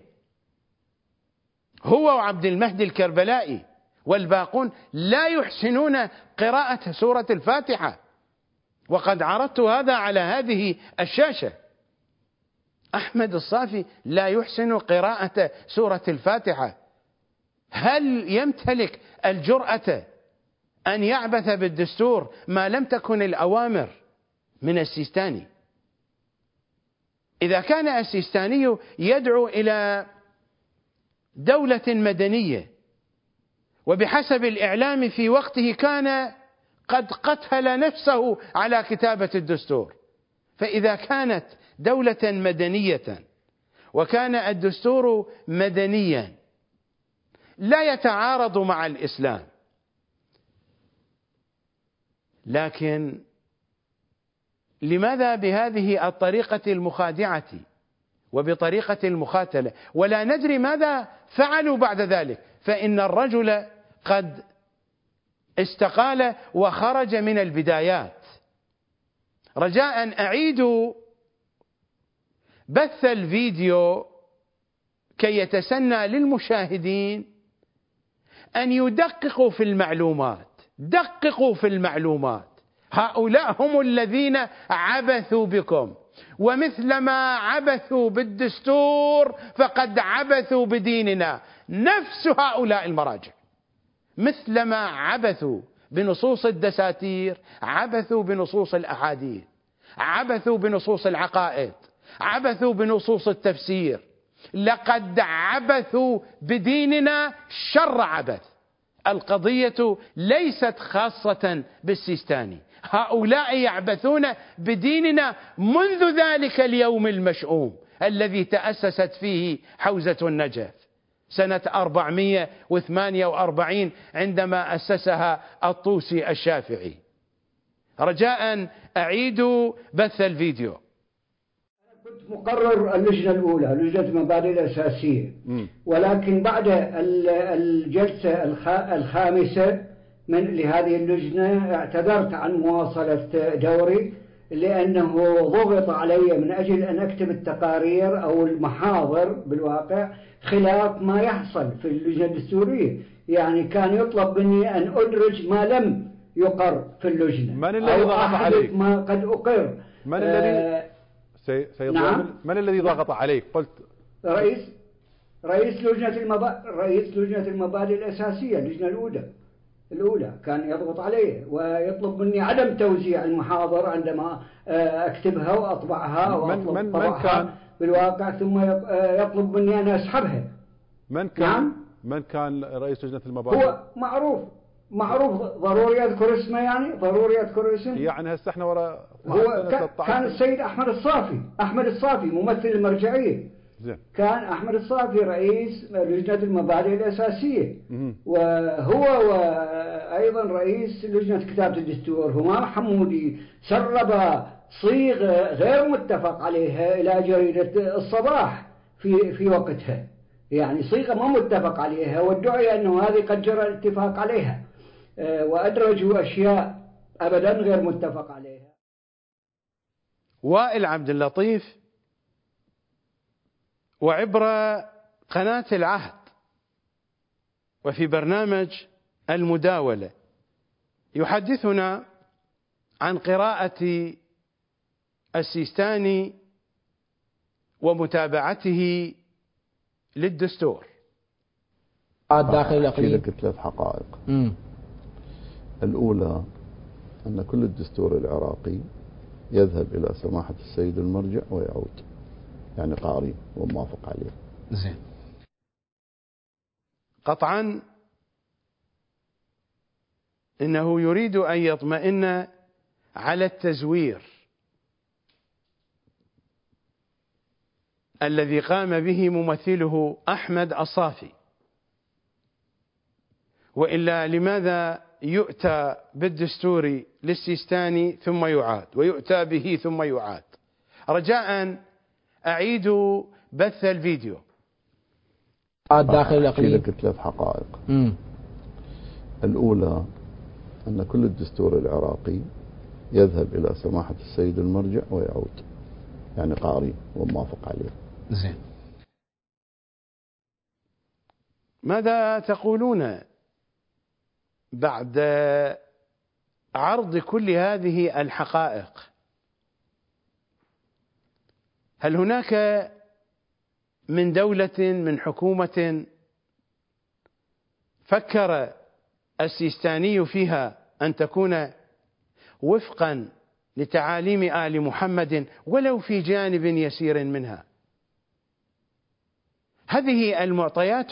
هو وعبد المهدي الكربلائي والباقون لا يحسنون قراءة سورة الفاتحة، وقد عرضت هذا على هذه الشاشة. أحمد الصافي لا يحسن قراءة سورة الفاتحة. هل يمتلك الجرأة أن يعبث بالدستور ما لم تكن الأوامر من السيستاني؟ إذا كان السيستاني يدعو إلى دولة مدنية، وبحسب الإعلام في وقته كان قد قتل نفسه على كتابة الدستور، فإذا كانت دولة مدنية وكان الدستور مدنيا لا يتعارض مع الإسلام، لكن لماذا بهذه الطريقة المخادعة وبطريقة المخاتلة؟ ولا ندري ماذا فعلوا بعد ذلك، فإن الرجل قد استقال وخرج من البدايات. رجاء أعيدوا بث الفيديو كي يتسنى للمشاهدين أن يدققوا في المعلومات. دققوا في المعلومات. هؤلاء هم الذين عبثوا بكم، ومثلما عبثوا بالدستور فقد عبثوا بديننا. نفس هؤلاء المراجع مثلما عبثوا بنصوص الدساتير عبثوا بنصوص الأحاديث، عبثوا بنصوص العقائد، عبثوا بنصوص التفسير. لقد عبثوا بديننا شر عبث. القضية ليست خاصة بالسيستاني، هؤلاء يعبثون بديننا منذ ذلك اليوم المشؤوم الذي تأسست فيه حوزة النجف سنة 448 عندما أسسها الطوسي الشافعي. رجاء أعيدوا بث الفيديو. كنت مقرر اللجنة الأولى، لجنة المبادئ الأساسية، ولكن بعد الجلسة الخامسة لهذه اللجنة اعتذرت عن مواصلة دوري، لأنه ضغط علي من أجل أن أكتب التقارير أو المحاضر بالواقع خلاف ما يحصل في اللجنة الدستورية. يعني كان يطلب مني أن أدرج ما لم يقر في اللجنة. من الذي ضغط عليك؟ ما قد أقر. من الذي سيد نعم؟ من الذي ضغط عليك؟ قلت رئيس لجنة المبادئ الأساسية، اللجنة الأولى كان يضغط عليه ويطلب مني عدم توزيع المحاضر عندما أكتبها وأطبعها وأطلب طبعها بالواقع، ثم يطلب مني أن أسحبها. من كان رئيس لجنة المبادئ؟ هو معروف ضروري أذكر اسمه، يعني ضروري أذكر اسمه. يعني هسه احنا ورا هو كان السيد أحمد الصافي ممثل المرجعية. زين. كان أحمد الصافي رئيس لجنة المبادئ الأساسية، وهو وأيضا رئيس لجنة كتابة الدستور همام حمودي سرب صيغة غير متفق عليها إلى جريدة الصباح في وقتها، يعني صيغة ما متفق عليها، وادعي أنه هذه قد جرى الاتفاق عليها، وأدرجوا أشياء أبدا غير متفق عليها. وائل عبد اللطيف وعبر قناة العهد وفي برنامج المداولة يحدثنا عن قراءة السيستاني ومتابعته للدستور. الداخل الإقليمي لك 3 حقائق. الأولى أن كل الدستور العراقي يذهب إلى سماحة السيد المرجع ويعود، يعني قاري وموافق عليه. زين. قطعا إنه يريد أن يطمئن على التزوير الذي قام به ممثله أحمد الصافي، وإلا لماذا يؤتى بالدستور للسيستاني ثم يعاد، ويؤتى به ثم يعاد؟ رجاء أعيدوا بث الفيديو. الداخل الإقليمي لك 3 حقائق. الأولى أن كل الدستور العراقي يذهب إلى سماحة السيد المرجع ويعود، يعني قاري وموافق عليه. زين. ماذا تقولون بعد عرض كل هذه الحقائق؟ هل هناك من دولة من حكومة فكر السيستاني فيها أن تكون وفقا لتعاليم آل محمد ولو في جانب يسير منها؟ هذه المعطيات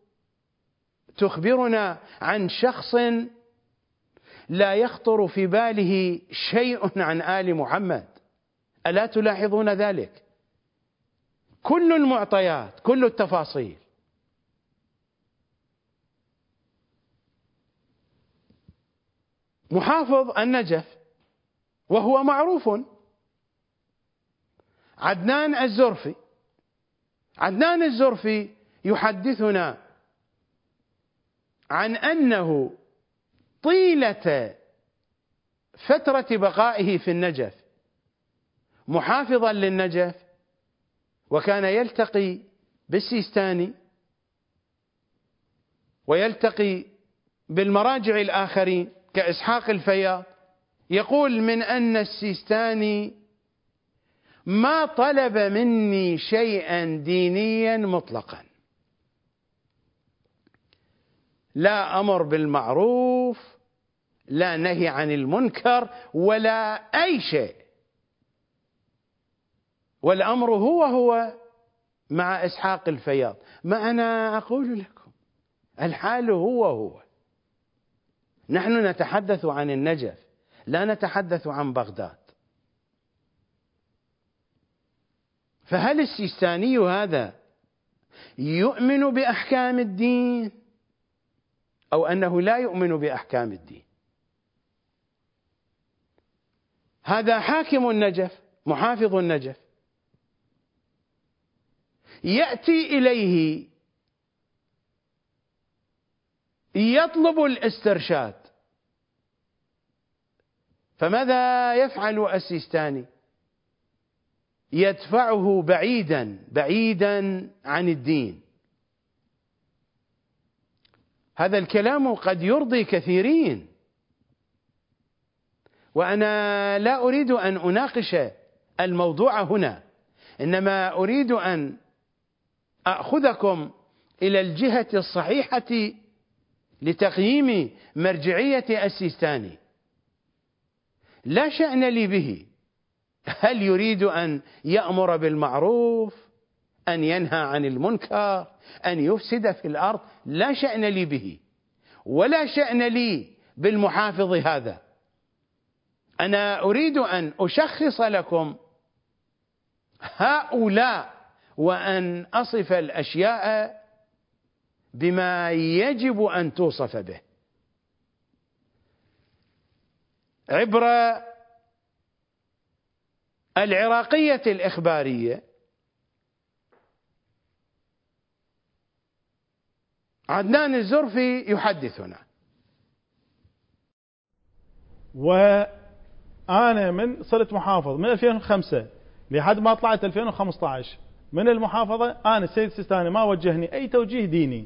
تخبرنا عن شخص لا يخطر في باله شيء عن آل محمد. ألا تلاحظون ذلك؟ كل المعطيات، كل التفاصيل. محافظ النجف وهو معروف، عدنان الزرفي يحدثنا عن أنه طيلة فترة بقائه في النجف محافظا للنجف، وكان يلتقي بالسيستاني ويلتقي بالمراجع الآخرين كإسحاق الفياض، يقول من أن السيستاني ما طلب مني شيئا دينيا مطلقا، لا أمر بالمعروف، لا نهي عن المنكر، ولا أي شيء، والأمر هو مع إسحاق الفياض. ما أنا أقول لكم الحال هو. نحن نتحدث عن النجف، لا نتحدث عن بغداد. فهل السيستاني هذا يؤمن بأحكام الدين أو أنه لا يؤمن بأحكام الدين؟ هذا حاكم النجف، محافظ النجف، يأتي إليه يطلب الاسترشاد، فماذا يفعل السيستاني؟ يدفعه بعيدا عن الدين. هذا الكلام قد يرضي كثيرين، وأنا لا أريد أن أناقش الموضوع هنا، إنما أريد أن أخذكم إلى الجهة الصحيحة لتقييم مرجعية السيستاني. لا شأن لي به، هل يريد أن يأمر بالمعروف، أن ينهى عن المنكر، أن يفسد في الأرض، لا شأن لي به، ولا شأن لي بالمحافظ هذا. أنا أريد أن أشخص لكم هؤلاء وأن أصف الأشياء بما يجب أن توصف به عبر العراقية الإخبارية. عدنان الزرفي يحدثنا. وأنا من صرت محافظ من 2005 لحد ما طلعت 2015 من المحافظة، أنا السيد السيستاني ما وجهني أي توجيه ديني.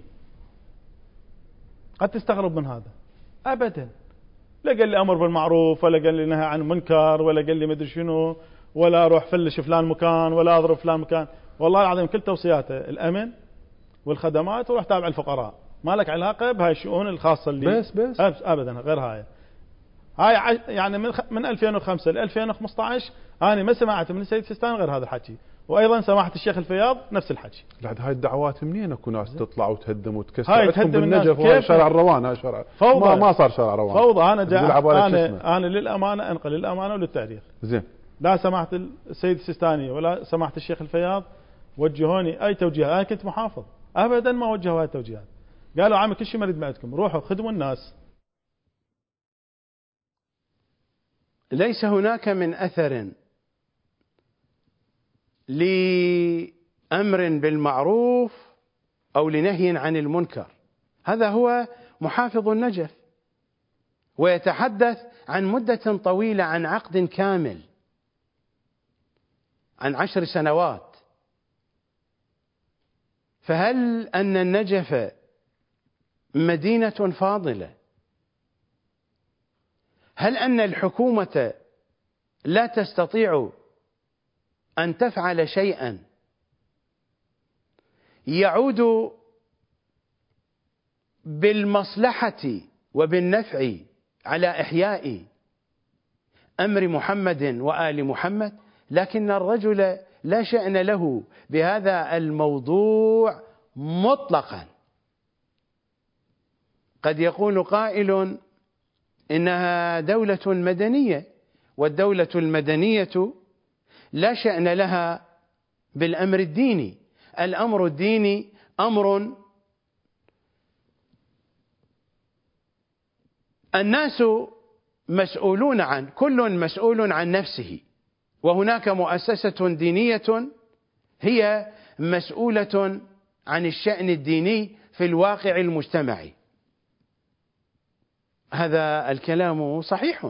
قد تستغرب من هذا، أبدا. لا قال لي أمر بالمعروف، ولا قال لي نهى عن المنكر، ولا قال لي مدري شنو، ولا أروح فلش فلان مكان، ولا أضرب فلان مكان. والله العظيم كل توصياته الأمن والخدمات، وروح تابع الفقراء، ما لك علاقة بهاي الشؤون الخاصة اللي بس أبدا غير هاي يعني من 2005 ل 2015 أنا ما سمعت من السيد السيستاني غير هذا الحكي. وأيضا سماحة الشيخ الفياض نفس الحكي. بعد هاي الدعوات منين اكو ناس تطلع وتهدم وتكسر؟ هاي تهدم بالنجف وهاي شارع الروان، هاي شارع فوضى. ما صار شارع روان، فوضى. أنا للأمانة أنقل للأمانة وللتاريخ. زين. لا سماحة السيد السيستاني ولا سماحة الشيخ الفياض وجهوني أي توجيهات. أنا كنت محافظ، أبدا ما وجهوا هاي التوجيهات. قالوا عامل كل شيء مريد بعدكم، روحوا خدموا الناس. ليس هناك من أثر لأمر بالمعروف أو لنهي عن المنكر. هذا هو محافظ النجف، ويتحدث عن مدة طويلة، عن عقد كامل، عن 10 سنوات. فهل أن النجف مدينة فاضلة؟ هل أن الحكومة لا تستطيع أن تفعل شيئا يعود بالمصلحة وبالنفع على إحياء أمر محمد وآل محمد؟ لكن الرجل لا شأن له بهذا الموضوع مطلقا. قد يقول قائل إنها دولة مدنية، والدولة المدنية لا شأن لها بالأمر الديني. الأمر الديني أمر الناس مسؤولون عنه، كل مسؤول عن نفسه، وهناك مؤسسة دينية هي مسؤولة عن الشأن الديني في الواقع المجتمعي. هذا الكلام صحيح،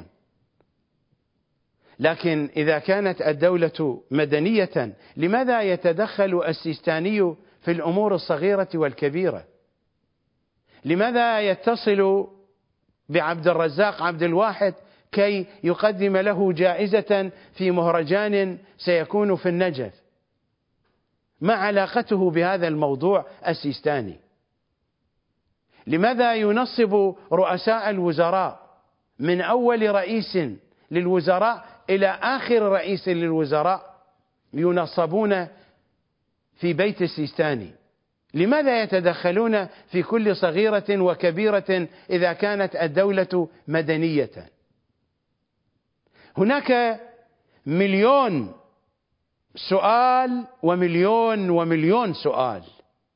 لكن إذا كانت الدولة مدنية لماذا يتدخل السيستاني في الأمور الصغيرة والكبيرة؟ لماذا يتصل بعبد الرزاق عبد الواحد كي يقدم له جائزة في مهرجان سيكون في النجف؟ ما علاقته بهذا الموضوع السيستاني؟ لماذا ينصب رؤساء الوزراء من أول رئيس للوزراء إلى آخر رئيس للوزراء ينصبون في بيت السيستاني؟ لماذا يتدخلون في كل صغيرة وكبيرة إذا كانت الدولة مدنية؟ هناك مليون سؤال ومليون سؤال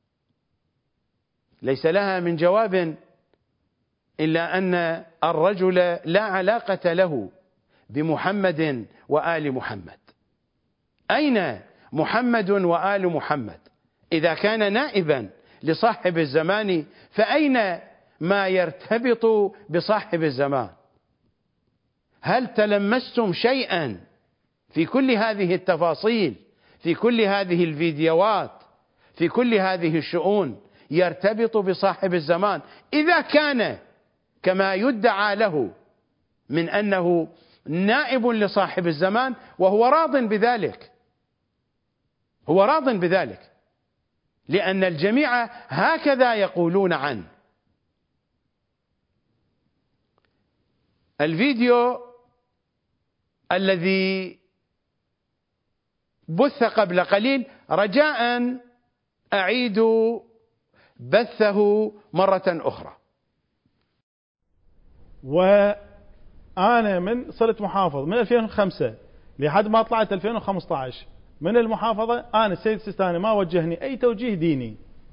ليس لها من جواب إلا أن الرجل لا علاقة له بمحمد وآل محمد. أين محمد وآل محمد؟ إذا كان نائبا لصاحب الزمان فأين ما يرتبط بصاحب الزمان؟ هل تلمستم شيئا في كل هذه التفاصيل، في كل هذه الفيديوهات، في كل هذه الشؤون يرتبط بصاحب الزمان؟ إذا كان كما يدعى له من أنه نائب لصاحب الزمان وهو راض بذلك، هو راض بذلك، لأن الجميع هكذا يقولون عنه. الفيديو الذي بث قبل قليل رجاء أعيد بثه مرة أخرى. وأنا من صرت محافظ من 2005 لحد ما طلعت 2015 من المحافظة، أنا السيد السيستاني ما وجهني أي توجيه ديني.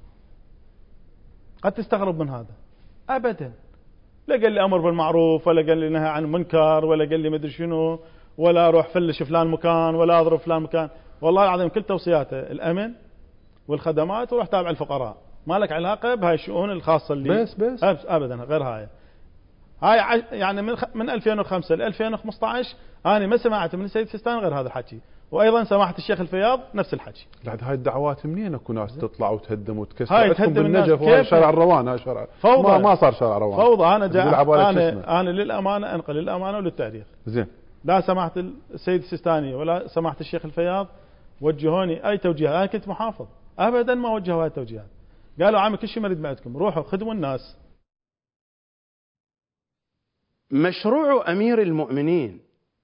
قد تستغرب من هذا، أبدا. لا قال لي أمر بالمعروف، ولا قال لي نهى عن المنكر، ولا قال لي مدري شنو، ولا أروح فلش فلان مكان، ولا أضرب فلان مكان. والله العظيم كل توصياته الأمن والخدمات، وروح تابع الفقراء، ما لك علاقة بهاي الشؤون الخاصة اللي بس أبدا غير هاي يعني من 2005 ل 2015 أنا ما سمعت من السيد السيستاني غير هذا الحكي، وأيضا سماحة الشيخ الفياض نفس الحكي. بعد هاي الدعوات منين اكو ناس تطلع وتهدم وتكسر؟ هاي تهدم بالنجف وهاي شارع الروان، هاي شارع فوضى. ما صار شارع روان، فوضى. أنا للأمانة أنقل للأمانة وللتاريخ. زين، لا سماحة السيد السيستاني ولا سماحة الشيخ الفياض وجهوني أي توجيهات. أنا كنت محافظ، أبدا ما وجهوا هاي التوجيهات. قالوا عامل كل شيء مريد معدكم، روحوا خدموا الناس. مشروع أمير المؤمنين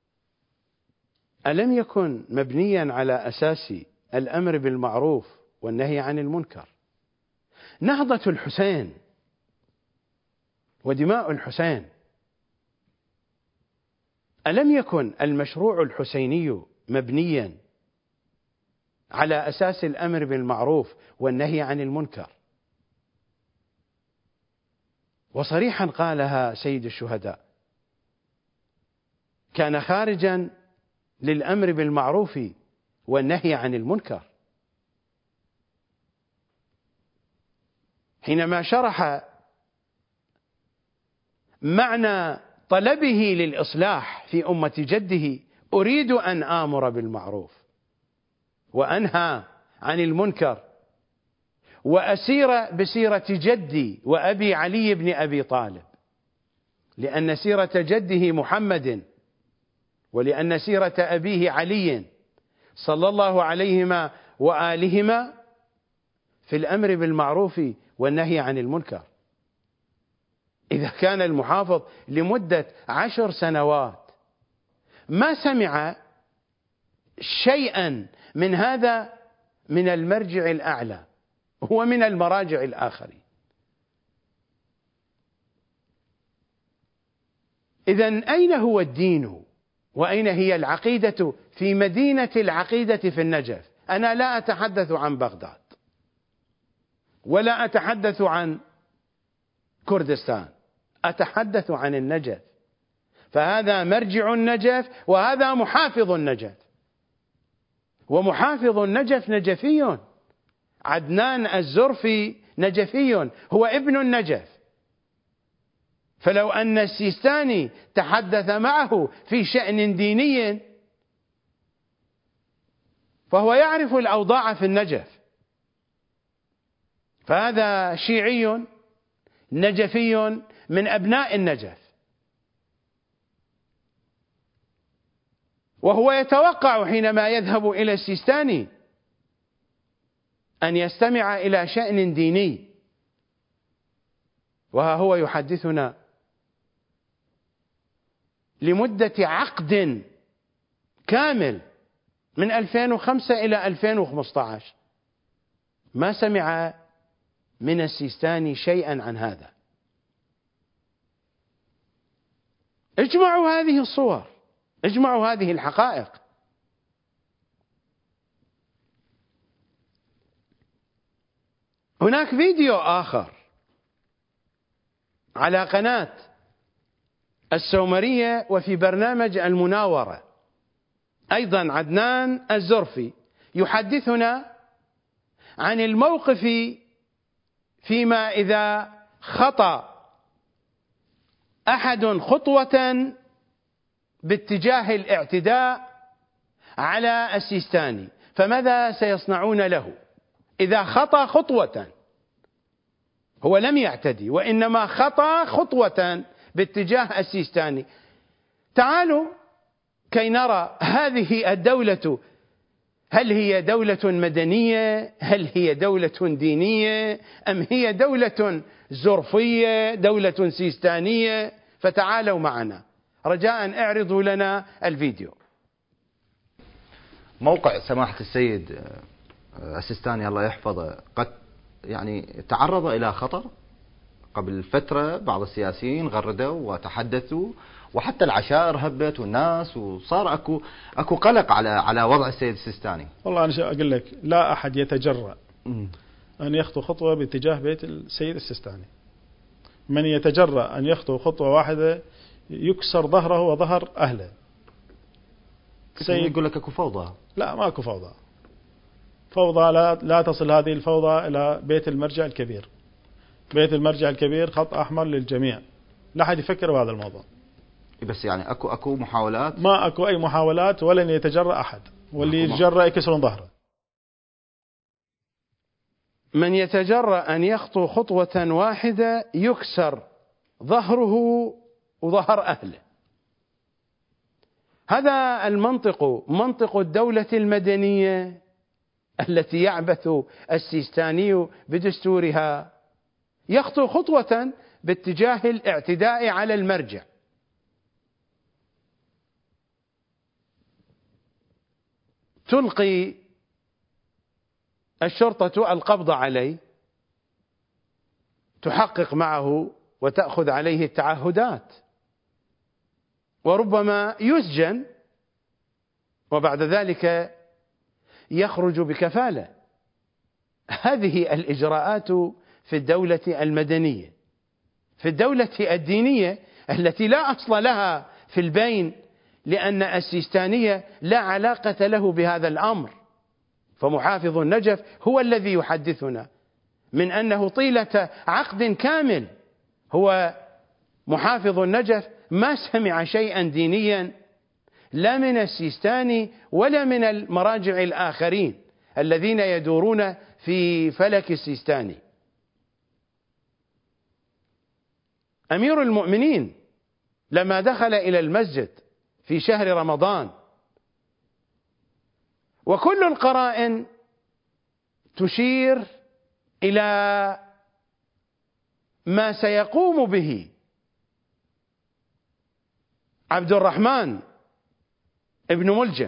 ألم يكن مبنيا على أساس الأمر بالمعروف والنهي عن المنكر؟ نهضة الحسين ودماء الحسين، ألم يكن المشروع الحسيني مبنيا على أساس الأمر بالمعروف والنهي عن المنكر؟ وصريحا قالها سيد الشهداء، كان خارجا للأمر بالمعروف والنهي عن المنكر. حينما شرح معنى طلبه للإصلاح في أمة جده، أريد أن آمر بالمعروف وأنهى عن المنكر وأسير بسيرة جدي وأبي علي بن أبي طالب، لأن سيرة جده محمد ولأن سيرة أبيه علي صلى الله عليهما وآلهما في الأمر بالمعروف والنهي عن المنكر. إذا كان المحافظ لمدة 10 سنوات ما سمع شيئا من هذا من المرجع الأعلى ومن المراجع الآخرين، إذن أين هو الدين وأين هي العقيدة في مدينة العقيدة في النجف؟ أنا لا أتحدث عن بغداد ولا أتحدث عن كردستان، أتحدث عن النجف. فهذا مرجع النجف وهذا محافظ النجف، ومحافظ النجف نجفي، عدنان الزرفي نجفي، هو ابن النجف. فلو أن السيستاني تحدث معه في شأن ديني فهو يعرف الأوضاع في النجف، فهذا شيعي نجفي من أبناء النجف، وهو يتوقع حينما يذهب إلى السيستاني أن يستمع إلى شأن ديني، وها هو يحدثنا لمدة عقد كامل من 2005 إلى 2015 ما سمع من السيستاني شيئا عن هذا. اجمعوا هذه الصور، اجمعوا هذه الحقائق. هناك فيديو آخر على قناة السومرية وفي برنامج المناورة، أيضا عدنان الزرفي يحدثنا عن الموقف فيما إذا خطأ أحد خطوة باتجاه الاعتداء على السيستاني، فماذا سيصنعون له إذا خطأ خطوة؟ هو لم يعتدي وإنما خطأ خطوة باتجاه السيستاني. تعالوا كي نرى هذه الدولة هل هي دولة مدنية؟ هل هي دولة دينية؟ أم هي دولة زرفية، دولة سيستانية؟ فتعالوا معنا، رجاء اعرضوا لنا الفيديو. موقع سماحة السيد السيستاني الله يحفظه قد يعني تعرض إلى خطر قبل فترة. بعض السياسيين غردوا وتحدثوا، وحتى العشائر هبت والناس، وصار اكو قلق على وضع السيد السيستاني. والله انا اقول لك لا احد يتجرأ ان يخطو خطوه باتجاه بيت السيد السيستاني. من يتجرأ ان يخطو خطوه واحده يكسر ظهره وظهر اهله. السيد يقول لك اكو فوضى. لا، ما اكو فوضى. فوضى لا تصل هذه الفوضى الى بيت المرجع الكبير. بيت المرجع الكبير خط احمر للجميع، لا احد يفكر بهذا الموضوع. بس يعني اكو محاولات؟ ما اكو اي محاولات، ولن يتجرأ احد، واللي يتجرأ يكسرون ظهره. من يتجرأ ان يخطو خطوة واحدة يكسر ظهره وظهر اهله. هذا المنطق منطق الدولة المدنية التي يعبث السيستاني بدستورها. يخطو خطوة باتجاه الاعتداء على المرجع. تلقي الشرطة القبض عليه، تحقق معه وتأخذ عليه التعهدات، وربما يسجن، وبعد ذلك يخرج بكفالة. هذه الإجراءات في الدولة المدنية. في الدولة الدينية التي لا أصل لها في البين، لأن السيستانية لا علاقة له بهذا الأمر. فمحافظ النجف هو الذي يحدثنا من أنه طيلة عقد كامل هو محافظ النجف ما سمع شيئا دينيا لا من السيستاني ولا من المراجع الآخرين الذين يدورون في فلك السيستاني. أمير المؤمنين لما دخل إلى المسجد في شهر رمضان، وكل القرائن تشير إلى ما سيقوم به عبد الرحمن ابن ملجم.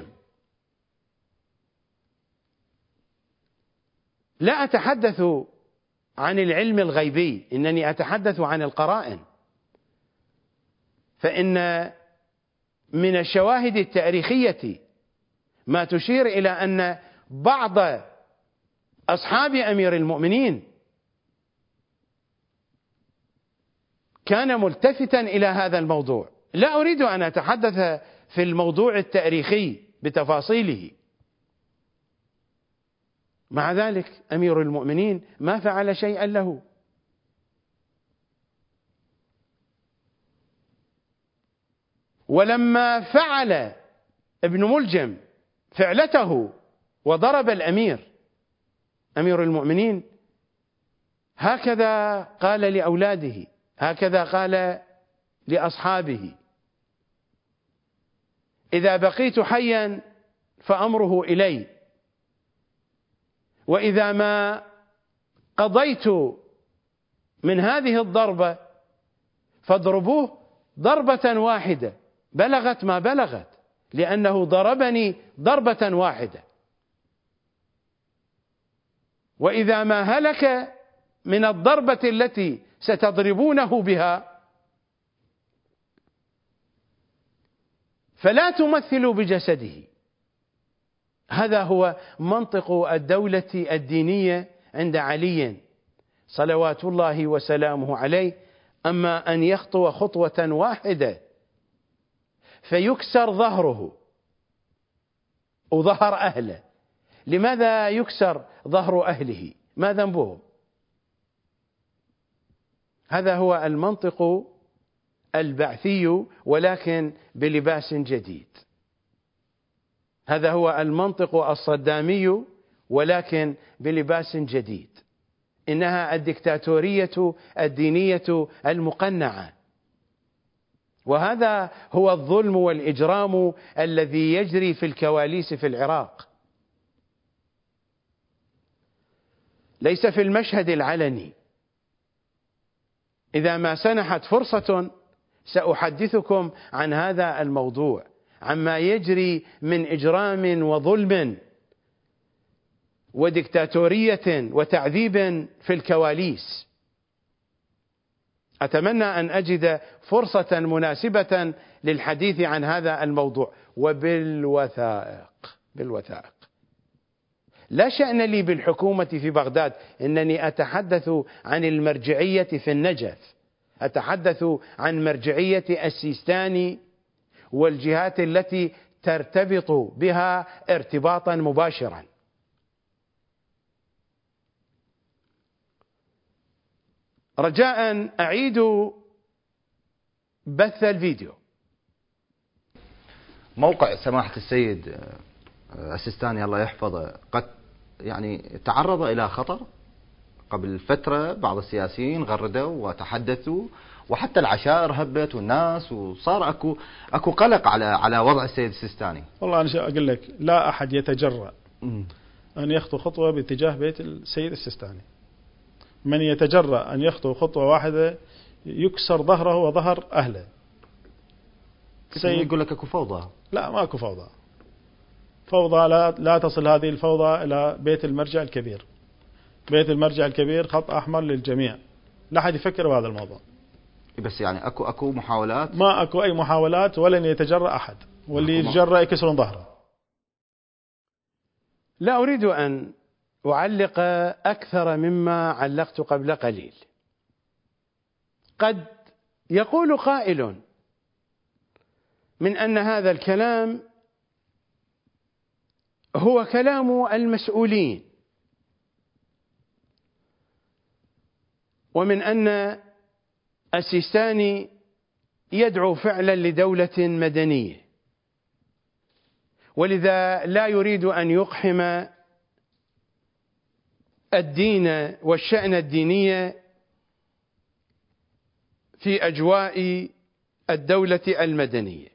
لا أتحدث عن العلم الغيبي، إنني أتحدث عن القرائن. فإن من الشواهد التاريخية ما تشير إلى أن بعض أصحاب أمير المؤمنين كان ملتفتا إلى هذا الموضوع. لا أريد أن أتحدث في الموضوع التاريخي بتفاصيله. مع ذلك أمير المؤمنين ما فعل شيئا له. ولما فعل ابن ملجم فعلته وضرب الأمير، أمير المؤمنين هكذا قال لأولاده، هكذا قال لأصحابه: إذا بقيت حيا فأمره إلي، وإذا ما قضيت من هذه الضربة فاضربوه ضربة واحدة بلغت ما بلغت، لأنه ضربني ضربة واحدة. وإذا ما هلك من الضربة التي ستضربونه بها فلا تمثلوا بجسده. هذا هو منطق الدولة الدينية عند علي صلوات الله وسلامه عليه. أما أن يخطو خطوة واحدة فيكسر ظهره وظهر أهله. لماذا يكسر ظهر أهله؟ ما ذنبهم؟ هذا هو المنطق البعثي ولكن بلباس جديد. هذا هو المنطق الصدامي ولكن بلباس جديد. إنها الدكتاتورية الدينية المقنعة. وهذا هو الظلم والإجرام الذي يجري في الكواليس في العراق. ليس في المشهد العلني. إذا ما سنحت فرصة سأحدثكم عن هذا الموضوع، عما يجري من إجرام وظلم وديكتاتورية وتعذيب في الكواليس. أتمنى أن أجد فرصة مناسبة للحديث عن هذا الموضوع بالوثائق. لا شأن لي بالحكومة في بغداد، إنني أتحدث عن المرجعية في النجف، أتحدث عن مرجعية السيستاني والجهات التي ترتبط بها ارتباطا مباشرا. رجاء أعيد بث الفيديو. موقع سماحة السيد السيستاني الله يحفظه قد يعني تعرض إلى خطر قبل فترة. بعض السياسيين غردوا وتحدثوا، وحتى العشائر هبت والناس، وصار اكو قلق على وضع السيد السيستاني. والله انا اقول لك لا احد يتجرأ ان يخطو خطوه باتجاه بيت السيد السيستاني. من يتجرأ ان يخطو خطوه واحده يكسر ظهره وظهر اهله. يقول لك اكو فوضى. لا ما اكو فوضى. فوضى لا تصل هذه الفوضى الى بيت المرجع الكبير. بيت المرجع الكبير خط احمر للجميع، لا احد يفكر بهذا الموضوع. بس يعني اكو محاولات؟ ما اكو اي محاولات، ولن يتجرأ احد، واللي يتجرأ يكسرون ظهره. لا اريد ان اعلق اكثر مما علقت قبل قليل. قد يقول قائل من ان هذا الكلام هو كلام المسؤولين، ومن أن السيستاني يدعو فعلا لدولة مدنية، ولذا لا يريد أن يقحم الدين والشأن الديني في أجواء الدولة المدنية.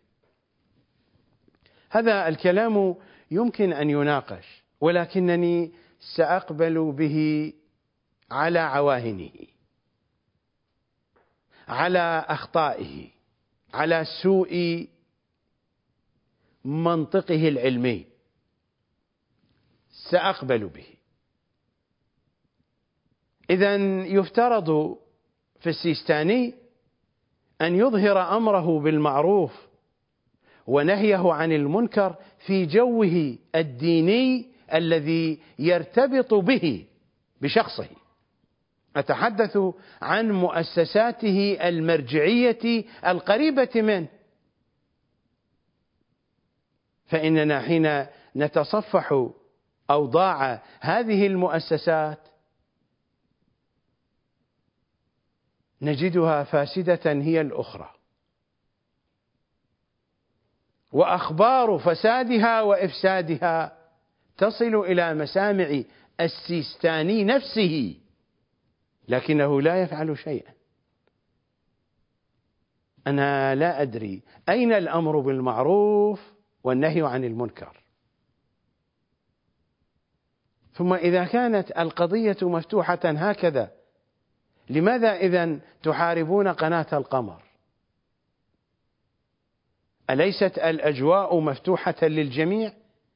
هذا الكلام يمكن أن يناقش، ولكنني سأقبل به على عواهنه، على أخطائه، على سوء منطقه العلمي، سأقبل به. إذن يفترض في السيستاني أن يظهر أمره بالمعروف ونهيه عن المنكر في جوه الديني الذي يرتبط به بشخصه. أتحدث عن مؤسساته المرجعية القريبة منه، فإننا حين نتصفح أوضاع هذه المؤسسات نجدها فاسدة هي الأخرى، وأخبار فسادها وإفسادها تصل إلى مسامع السيستاني نفسه، لكنه لا يفعل شيئا. أنا لا أدري أين الأمر بالمعروف والنهي عن المنكر. ثم إذا كانت القضية مفتوحة هكذا، لماذا إذن تحاربون قناة القمر؟ أليست الأجواء مفتوحة للجميع؟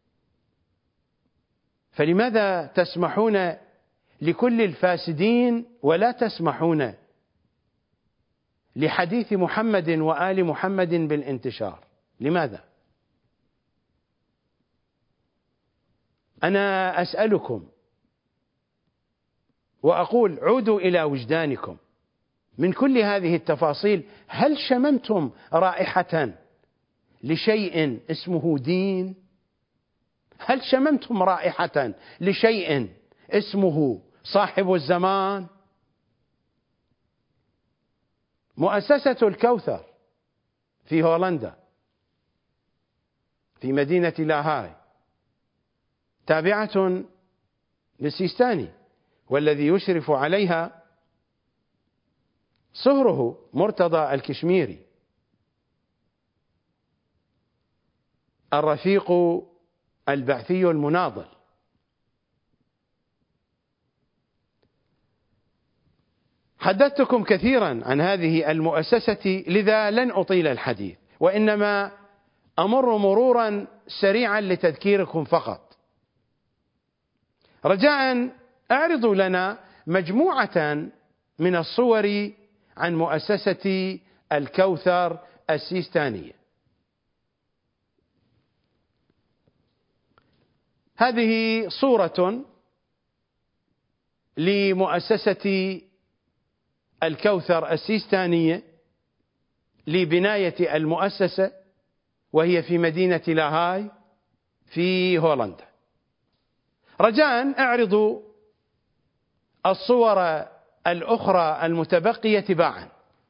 فلماذا تسمحون لكل الفاسدين ولا تسمحون لحديث محمد وآل محمد بالانتشار؟ لماذا؟ أنا أسألكم وأقول عودوا إلى وجدانكم من كل هذه التفاصيل. هل شممتم رائحة لشيء اسمه دين؟ هل شممتم رائحة لشيء اسمه صاحب الزمان؟ مؤسسة الكوثر في هولندا في مدينة لاهاي تابعة للسيستاني، والذي يشرف عليها صهره مرتضى الكشميري الرفيق البعثي المناضل. حدثتكم كثيرا عن هذه المؤسسة، لذا لن أطيل الحديث، وإنما أمر مرورا سريعا لتذكيركم فقط. رجاء اعرضوا لنا مجموعة من الصور عن مؤسسة الكوثر السيستانية. هذه صورة لمؤسسة الكوثر السيستانية لبناية المؤسسة، وهي في مدينة لاهاي في هولندا. رجاء اعرضوا الصور الأخرى المتبقية تباعا.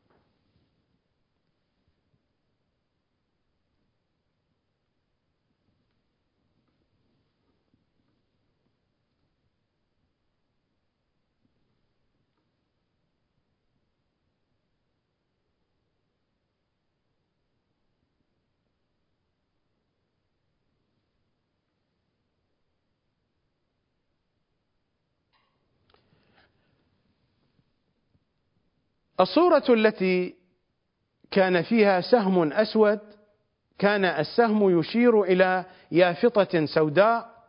الصورة التي كان فيها سهم أسود، كان السهم يشير إلى يافطة سوداء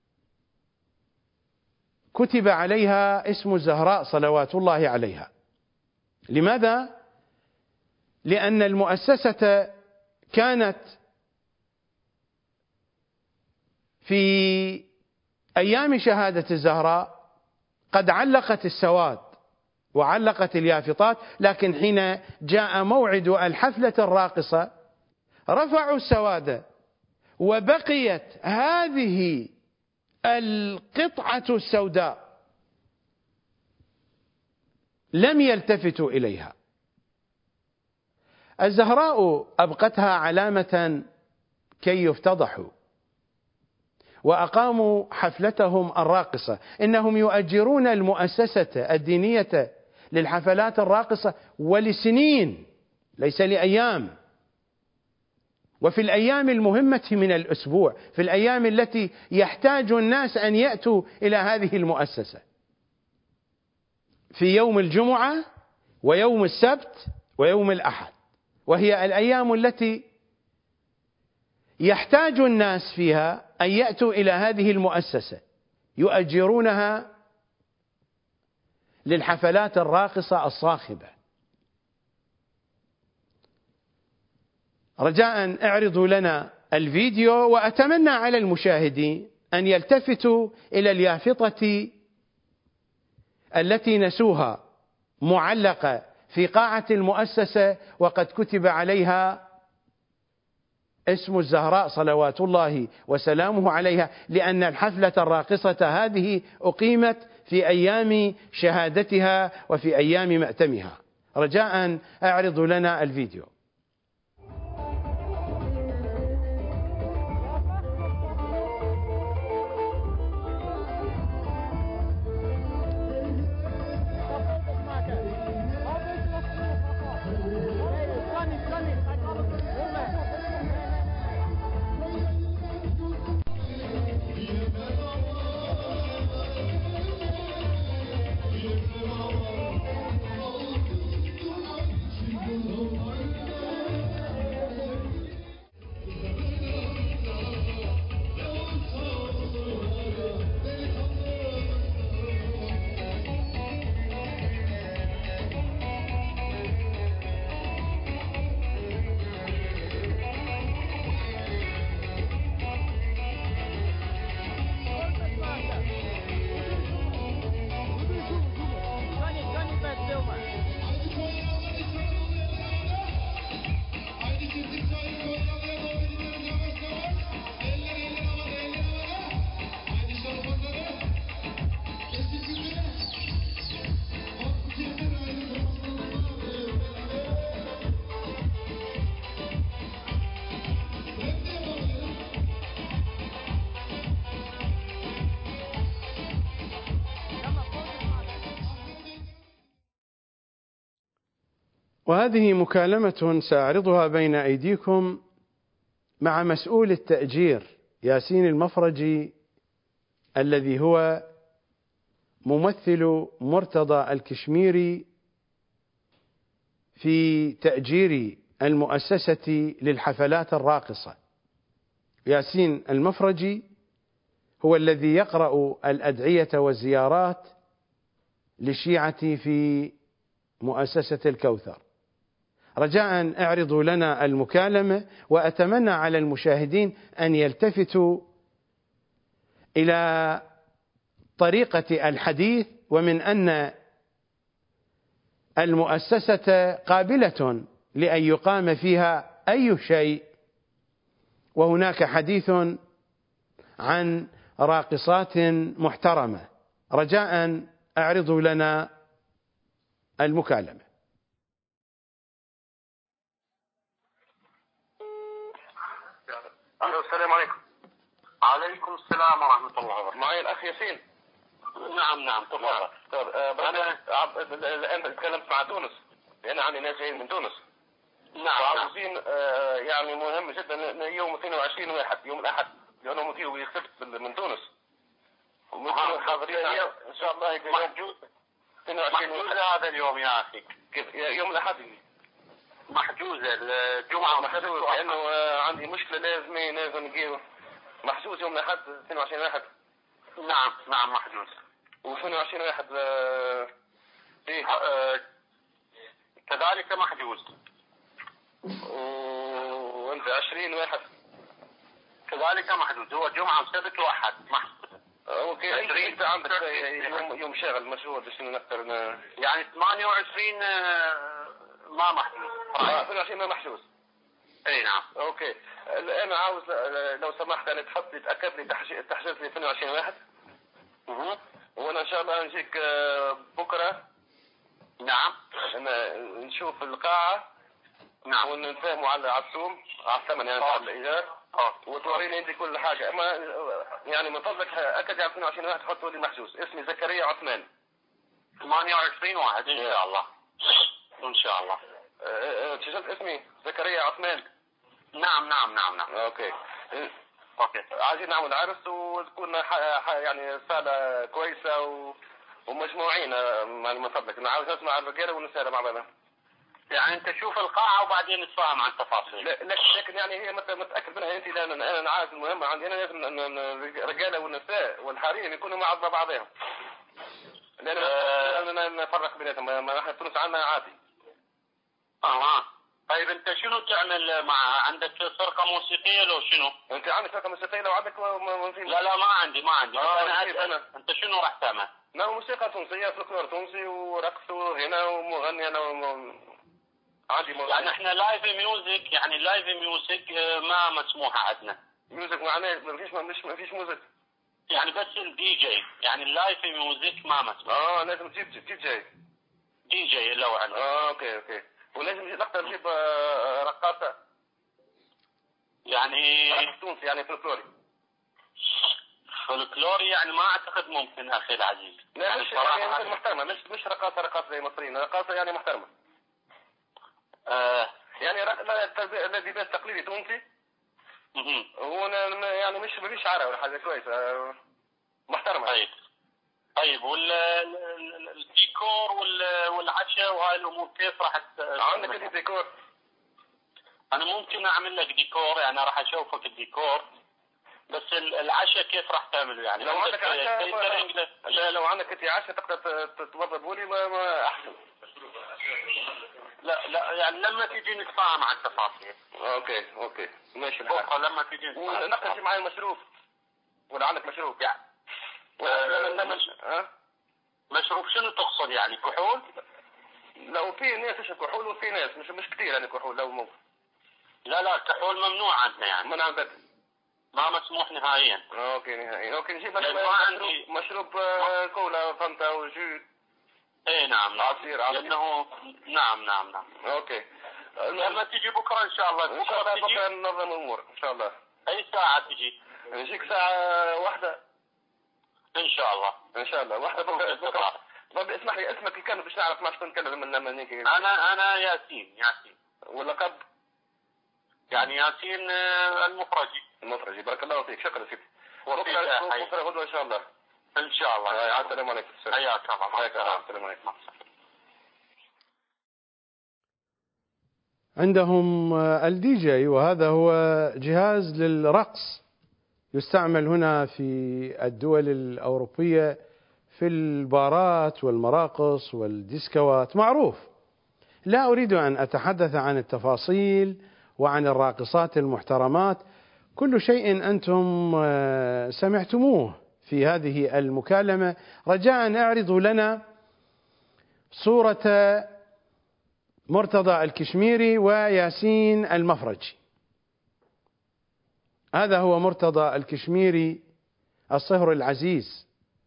كتب عليها اسم الزهراء صلوات الله عليها. لماذا؟ لأن المؤسسة كانت في أيام شهادة الزهراء قد علقت السواد وعلقت اليافطات، لكن حين جاء موعد الحفلة الراقصة رفعوا السواد، وبقيت هذه القطعة السوداء لم يلتفتوا إليها. الزهراء أبقتها علامة كي يفتضحوا، وأقاموا حفلتهم الراقصة. إنهم يؤجرون المؤسسة الدينية للحفلات الراقصة ولسنين، ليس لأيام، وفي الأيام المهمة من الأسبوع، في الأيام التي يحتاج الناس أن يأتوا إلى هذه المؤسسة، في يوم الجمعة ويوم السبت ويوم الأحد، وهي الأيام التي يحتاج الناس فيها أن يأتوا إلى هذه المؤسسة، يؤجرونها للحفلات الراقصة الصاخبة. رجاء اعرضوا لنا الفيديو، وأتمنى على المشاهدين أن يلتفتوا إلى اليافطة التي نسوها معلقة في قاعة المؤسسة، وقد كتب عليها اسم الزهراء صلوات الله وسلامه عليها، لأن الحفلة الراقصة هذه أقيمت في أيام شهادتها وفي أيام مأتمها. رجاء أعرضوا لنا الفيديو. وهذه مكالمة سأعرضها بين أيديكم مع مسؤول التأجير ياسين المفرجي، الذي هو ممثل مرتضى الكشميري في تأجير المؤسسة للحفلات الراقصة. ياسين المفرجي هو الذي يقرأ الأدعية والزيارات للشيعة في مؤسسة الكوثر. رجاء اعرضوا لنا المكالمة، وأتمنى على المشاهدين أن يلتفتوا إلى طريقة الحديث، ومن أن المؤسسة قابلة لأن يقام فيها أي شيء، وهناك حديث عن راقصات محترمة. رجاء اعرضوا لنا المكالمة. ألو، السلام عليكم. عليكم السلام ورحمة الله وبركاته. معي الأخ ياسين. نعم تفضل. طيب أنا الآن تكلمت مع تونس، لأن عندي ناس جايين من تونس. وعاوزين يعني مهم جدا يوم 22 واحد يوم الأحد، لأنهم فيه يخف من تونس. حاضرين إن شاء الله. محجوز هذا اليوم يا أخي. كيف يوم الأحد؟ محجوزة الجمعة محجوز، لأنه عندي مشكلة لازم نجيب محجوز يوم الأحد 22 واحد. نعم محجوز. و22 واحد إيه كذلك محجوز. وأنت 20 واحد كذلك محجوز. هو جمعة وسبت وأحد محجوز. اوكي. انت عندك يوم شغل مشغول باش نقدر يعني 28 ما محجوز. 22 ما محجوز. اي نعم. اوكي. انا عاوز لو سمحت انا تتاكد لي تحجز لي 22 واحد. وانا ان شاء الله نجيك بكره. نعم. نشوف القاعه. نعم. ونتفاهموا على السوم على الثمن يعني على الايجار. وتوريني انت كل حاجه. اما يعني من فضلك اكد على 22 واحد حطوا لي محجوز. اسمي زكريا عثمان. 28 واحد ان شاء الله. ان شاء الله. سجلت اسمي زكريا عثمان. نعم. اوكي. عايزين نعمل عرس وتكون يعني صالة كويسة ومجموعين. من فضلك انا عاوز اسمع الرجاله والنساء مع بعض. يعني انت شوف القاعة وبعدين نتفاهم عن التفاصيل. لكن يعني هي متأكد منها انت، لان انا عارف المهمة عندي انا لازم الرجالة والنساء والحريم يكونوا مع بعضهم. لان نفرق بيناتهم. ما احنا تونس عندنا عادي. طيب انت شنو تعمل مع عندك فرقة موسيقية لو شنو؟ انت عندك فرقة موسيقية لو عندك لا ما عندي. انا انت شنو راح تعمل؟ موسيقى تونسية، فلكلور تونسي ورقص وغنى ومغني. انا عندي يعني احنا لايف ميوزك. يعني اللايف ميوزك ما مسموحة عندنا. ميوزك معناه ما فيش موسيقى يعني بس الدي جي. يعني اللايف ميوزك ما مسموح. لازم تجيب دي جي لو عندك. اوكي. ولازم نقدر نجيب رقاصة يعني تونسي يعني فلكلوري يعني ما اعتقد ممكن اخي العزيز. لا يعني مش محترمة. مش رقاصة زي المصريين. رقاصة يعني محترمة. يعني الذي بس تقليدي تونسي. هو يعني مش عربي ولا حاجة كويسة محترمة. طيب والديكور والعشاء وهاي الامور كيف راح عندك انت ديكور؟ انا ممكن اعمل لك ديكور. يعني راح اشوفك الديكور. بس العشاء كيف راح تعمله؟ يعني لو عندك عشاء لو عندك انت عشاء تقدر توظفوا لي ما احسن. لا يعني لما تيجي نتفاهم عن التفاصيل. اوكي ماشي. بكره لما تيجي نقدر معي مشروب ولا عندك مشروب يعني؟ مشروب شنو تقصد يعني؟ كحول؟ لو في ناس تشرب كحول وفي ناس مش كثير يعني كحول. لو ممكن. لا كحول ممنوع عندنا يعني. منع عندك ما مسموح نهائيا. اوكي نهائيا. اوكي نجيب مشروب كولا فانتا وجو. اي نعم. عصير لانه نعم. اوكي. لما تجي بكره ان شاء الله. بكره ننظم الامور ان شاء الله. اي ساعه تجي؟ نجيك ساعه واحدة ان شاء الله. واحدة بكره. طب اسمح لي اسمك الكامل باش نعرف ما نتكلم من لما نيجي. انا ياسين. واللقب يعني ياسين المفرجي. بارك الله فيك. شكرا سيدي. بكره غدوه ان شاء الله. السلام عليكم. حياك الله. السلام عليكم. عندهم الدي جي، وهذا هو جهاز للرقص يستعمل هنا في الدول الأوروبية في البارات والمراقص والديسكوات، معروف. لا أريد أن أتحدث عن التفاصيل وعن الراقصات المحترمات، كل شيء أنتم سمعتموه في هذه المكالمة. رجاء اعرضوا لنا صورة مرتضى الكشميري وياسين المفرجي. هذا هو مرتضى الكشميري الصهر العزيز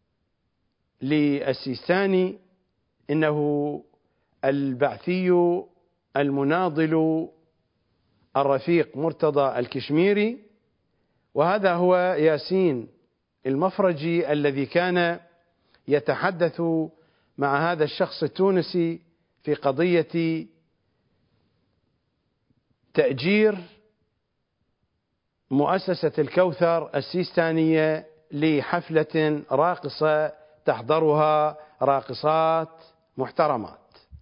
للسيستاني، إنه البعثي المناضل الرفيق مرتضى الكشميري. وهذا هو ياسين المفرجي الذي كان يتحدث مع هذا الشخص التونسي في قضية تأجير مؤسسة الكوثر السيستانية لحفلة راقصة تحضرها راقصات محترمات.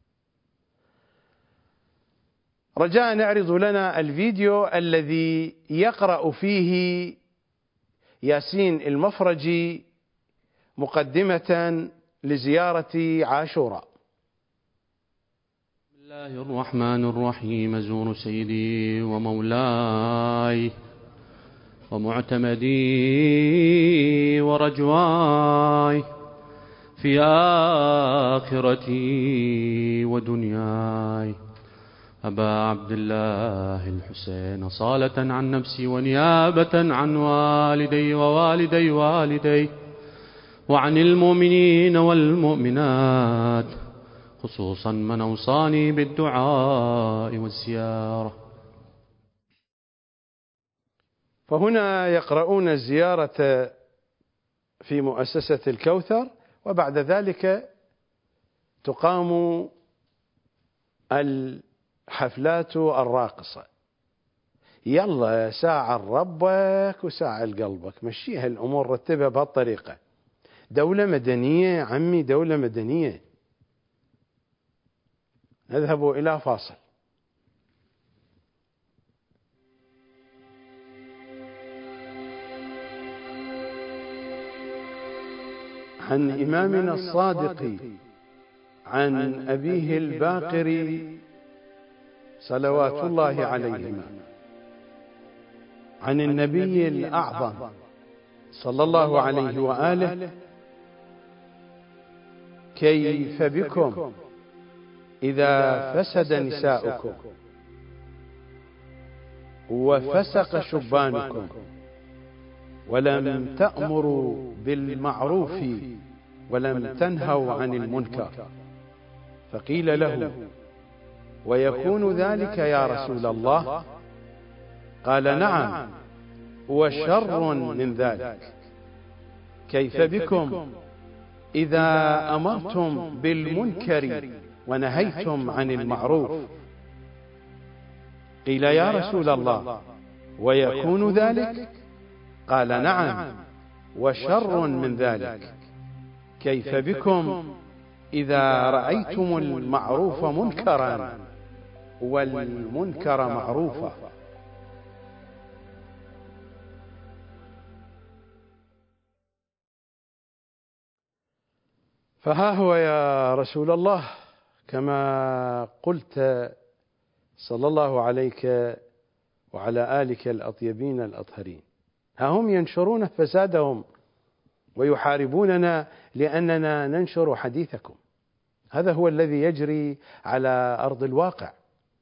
رجاء نعرض لنا الفيديو الذي يقرأ فيه ياسين المفرجي مقدمة لزيارة عاشوراء. بسم الله الرحمن الرحيم. أزور سيدي ومولاي ومعتمدي ورجواي في آخرتي ودنياي أبا عبد الله الحسين، صالة عن نفسي ونيابة عن والدي ووالدي والدي وعن المؤمنين والمؤمنات، خصوصا من أوصاني بالدعاء والزيارة. فهنا يقرؤون الزيارة في مؤسسة الكوثر، وبعد ذلك تقام الحفلات الراقصة. يلا ساعة ربك وساعة لقلبك، مشيها الأمور، رتبها بهالطريقة. دولة مدنية عمي، دولة مدنية. نذهب إلى فاصل. عن إمامنا الصادق عن أبيه الباقر صلوات الله عليهما، عن النبي الأعظم صلى الله عليه وآله: كيف بكم إذا فسد نساؤكم وفسق شبانكم ولم تأمروا بالمعروف ولم تنهوا عن المنكر؟ فقيل له: ويكون ذلك يا رسول الله؟ قال: نعم، وشر من ذلك. كيف بكم إذا أمرتم بالمنكر ونهيتم عن المعروف؟ قيل: يا رسول الله، ويكون ذلك؟ قال: نعم، وشر من ذلك. كيف بكم إذا رأيتم المعروف منكرا والمنكر معروفا؟ فها هو يا رسول الله كما قلت صلى الله عليك وعلى آلك الأطيبين الأطهرين، ها هم ينشرون فسادهم ويحاربوننا لأننا ننشر حديثكم. هذا هو الذي يجري على أرض الواقع.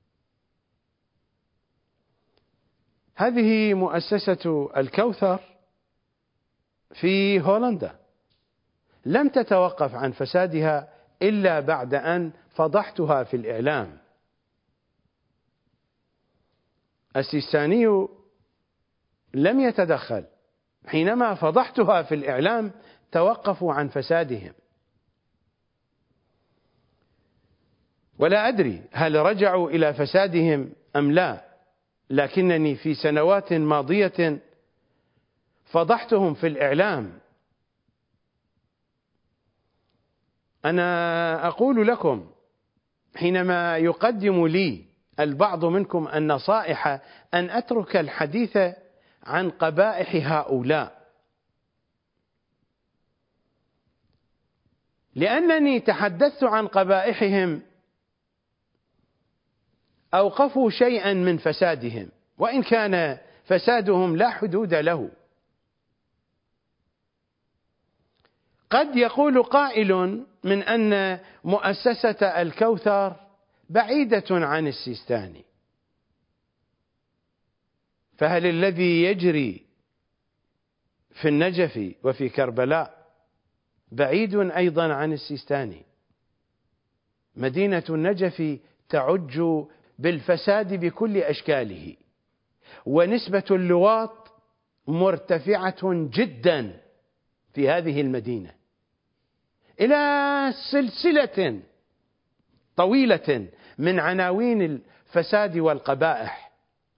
هذه مؤسسة الكوثر في هولندا لم تتوقف عن فسادها إلا بعد أن فضحتها في الإعلام. السيستاني لم يتدخل، حينما فضحتها في الإعلام توقفوا عن فسادهم. ولا أدري هل رجعوا إلى فسادهم أم لا، لكنني في سنوات ماضية فضحتهم في الإعلام. أنا أقول لكم، حينما يقدم لي البعض منكم النصائح أن أترك الحديث عن قبائح هؤلاء، لأنني تحدثت عن قبائحهم أوقفوا شيئا من فسادهم، وإن كان فسادهم لا حدود له. قد يقول قائل من أن مؤسسة الكوثر بعيدة عن السيستاني، فهل الذي يجري في النجف وفي كربلاء بعيد أيضا عن السيستاني؟ مدينة النجف تعج بالفساد بكل أشكاله، ونسبة اللواط مرتفعة جدا في هذه المدينة إلى سلسلة طويلة من عناوين الفساد والقبائح.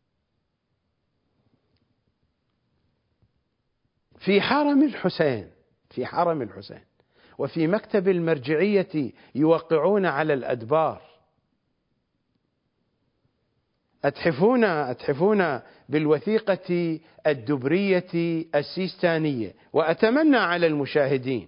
في حرم الحسين وفي مكتب المرجعية يوقعون على الأدبار، أتحفون بالوثيقة الدبرية السيستانية. وأتمنى على المشاهدين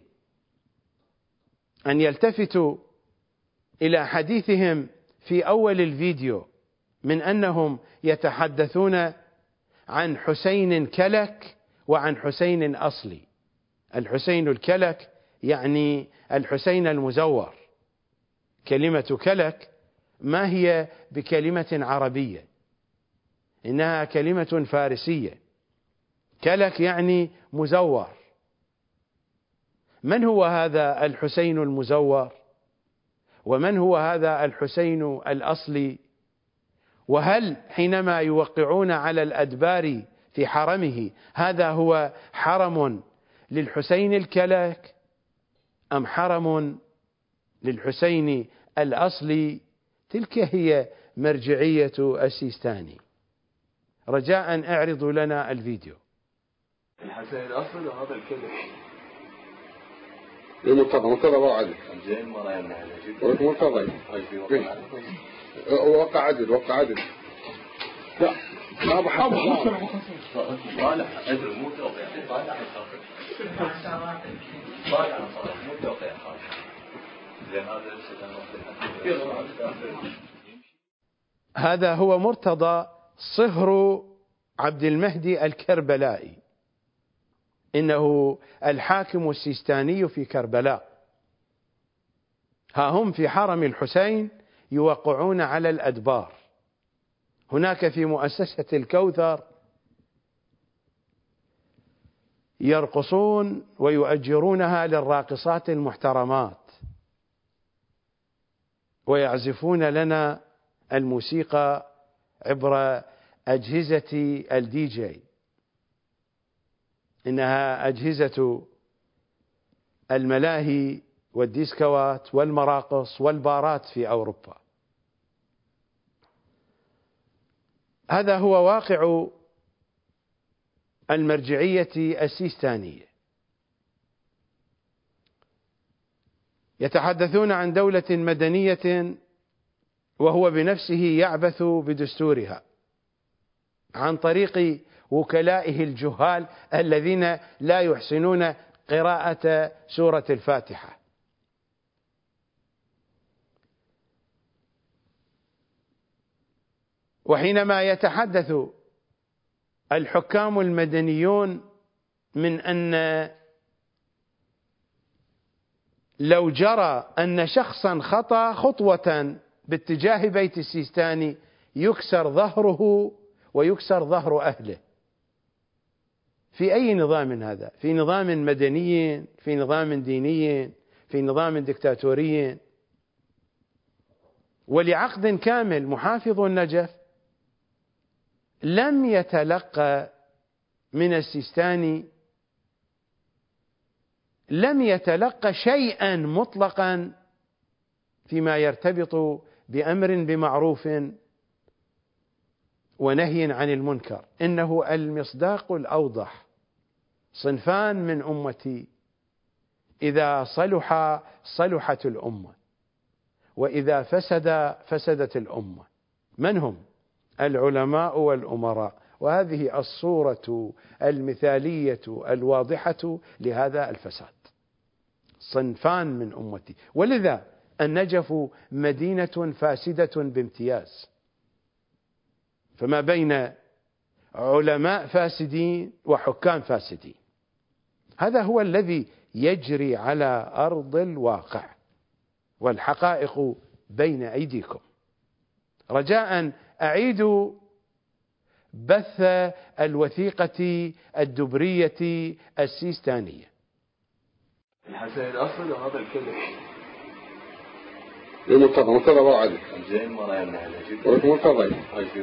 أن يلتفتوا إلى حديثهم في أول الفيديو من أنهم يتحدثون عن حسين كلك وعن حسين أصلي. الحسين الكلك يعني الحسين المزور. كلمة كلك ما هي بكلمة عربية، إنها كلمة فارسية. كلك يعني مزور. من هو هذا الحسين المزور؟ ومن هو هذا الحسين الأصلي؟ وهل حينما يوقعون على الأدبار في حرمه هذا هو حرم للحسين الكلك أم حرم للحسين الأصلي؟ تلك هي مرجعية السيستاني. رجاء اعرضوا لنا الفيديو. الحسين الأصلي وهذا الكلك مرتضى وعدل مرتضى وقع عدل لا ما بحب صالح أدري مو توقيع صالح مو توقيع هذا هو مرتضى صهر عبد المهدي الكربلائي، إنه الحاكم السيستاني في كربلاء. ها هم في حرم الحسين يوقعون على الأدبار. هناك في مؤسسة الكوثر يرقصون ويؤجرونها للراقصات المحترمات، ويعزفون لنا الموسيقى عبر أجهزة الدي جي، إنها أجهزة الملاهي والديسكوات والمراقص والبارات في أوروبا. هذا هو واقع المرجعية السيستانية. يتحدثون عن دولة مدنية وهو بنفسه يعبث بدستورها عن طريق وكلائه الجهال الذين لا يحسنون قراءة سورة الفاتحة. وحينما يتحدث الحكام المدنيون من أن لو جرى أن شخصا خطأ خطوة باتجاه بيت السيستاني يكسر ظهره ويكسر ظهر أهله. في أي نظام هذا؟ في نظام مدني؟ في نظام ديني؟ في نظام ديكتاتوري؟ ولعقد كامل محافظ النجف لم يتلقى من السيستاني، لم يتلقى شيئا مطلقا فيما يرتبط بأمر بمعروف ونهي عن المنكر. إنه المصداق الأوضح. صنفان من أمتي إذا صلح صلحت الأمة، وإذا فسد فسدت الأمة. من هم العلماء والأمراء، وهذه الصورة المثالية الواضحة لهذا الفساد. صنفان من أمتي، ولذا النجف مدينة فاسدة بامتياز، فما بين علماء فاسدين وحكام فاسدين. هذا هو الذي يجري على أرض الواقع، والحقائق بين أيديكم. رجاء أعيدوا بث الوثيقة الدبرية السيستانية. الحسن الأصل وهذا الكلب مرتضى وعدل زين ما يمنع مرتضى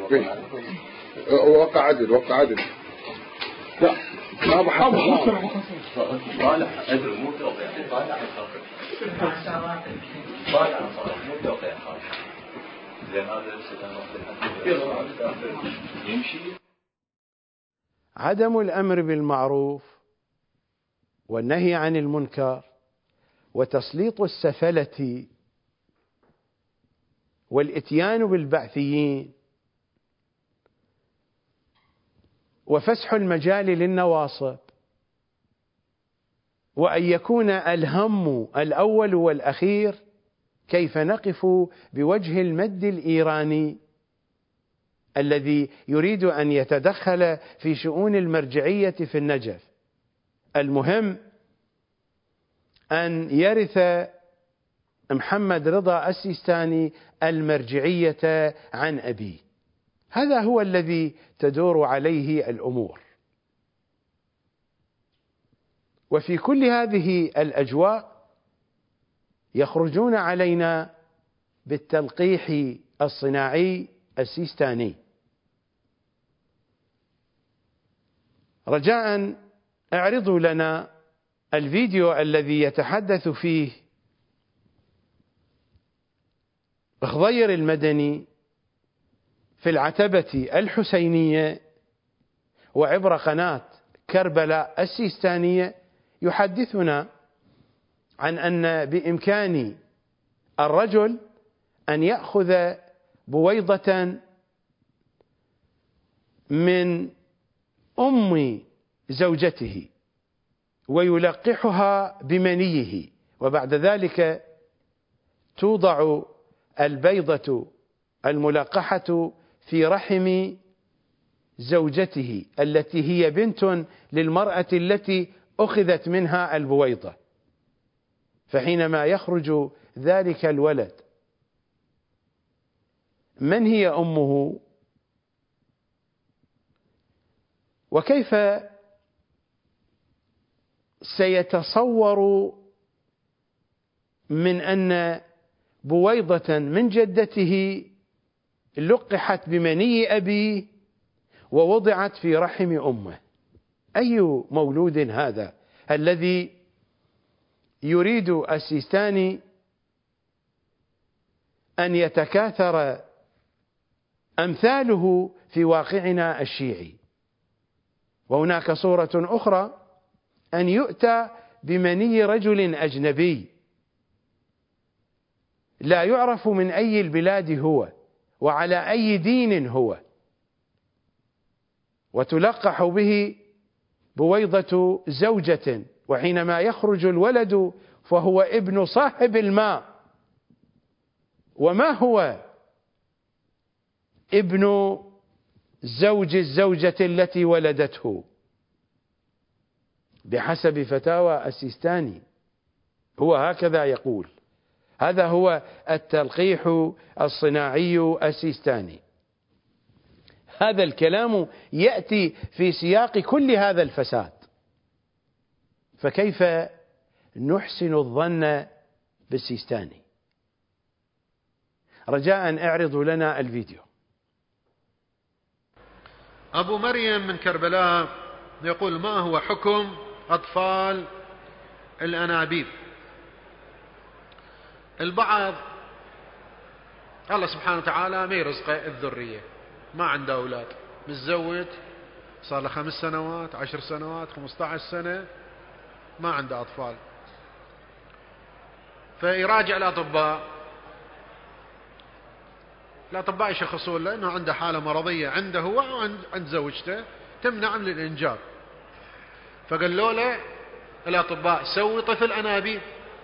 وقع عدل لا ما بحب صالح أدري مو توقيع صالح مو توقيع خالص زين هذا يمشي. عدم الأمر بالمعروف والنهي عن المنكر وتسليط السفلة والإتيان بالبعثيين وفسح المجال للنواصب، وأن يكون الهم الأول والأخير كيف نقف بوجه المد الإيراني الذي يريد أن يتدخل في شؤون المرجعية في النجف. المهم أن يرث محمد رضا السيستاني المرجعية عن أبيه. هذا هو الذي تدور عليه الأمور. وفي كل هذه الأجواء يخرجون علينا بالتلقيح الصناعي السيستاني. رجاء اعرضوا لنا الفيديو الذي يتحدث فيه خضير المدني في العتبة الحسينية وعبر قناة كربلاء السيستانية، يحدثنا عن أن بإمكان الرجل أن يأخذ بويضة من أم زوجته ويلقحها بمنيه، وبعد ذلك توضع البيضة الملقحة في رحم زوجته التي هي بنت للمرأة التي أخذت منها البويضة. فحينما يخرج ذلك الولد، من هي أمه؟ وكيف سيتصور من أن بويضة من جدته لقحت بمني أبيه ووضعت في رحم أمه؟ أي مولود هذا الذي يريد السيستاني أن يتكاثر أمثاله في واقعنا الشيعي؟ وهناك صورة أخرى أن يؤتى بمني رجل أجنبي لا يعرف من أي البلاد هو وعلى أي دين هو، وتلقح به بويضة زوجة، وحينما يخرج الولد فهو ابن صاحب الماء. وما هو ابن زوج الزوجة التي ولدته بحسب فتاوى السيستاني، هو هكذا يقول. هذا هو التلقيح الصناعي السيستاني. هذا الكلام يأتي في سياق كل هذا الفساد، فكيف نحسن الظن بالسيستاني؟ رجاء اعرضوا لنا الفيديو. أبو مريم من كربلاء يقول: ما هو حكم أطفال الأنابيب؟ البعض الله سبحانه وتعالى ما يرزقه الذرية، ما عنده أولاد، متزوج صار له 5 سنوات 10 سنوات 15 سنة ما عنده أطفال، فيراجع الأطباء الأطباء يشخصون له أنه عنده حالة مرضية عنده هو وعند زوجته تمنع من الإنجاب. فقالوا له الأطباء سوي طفل أنابيب.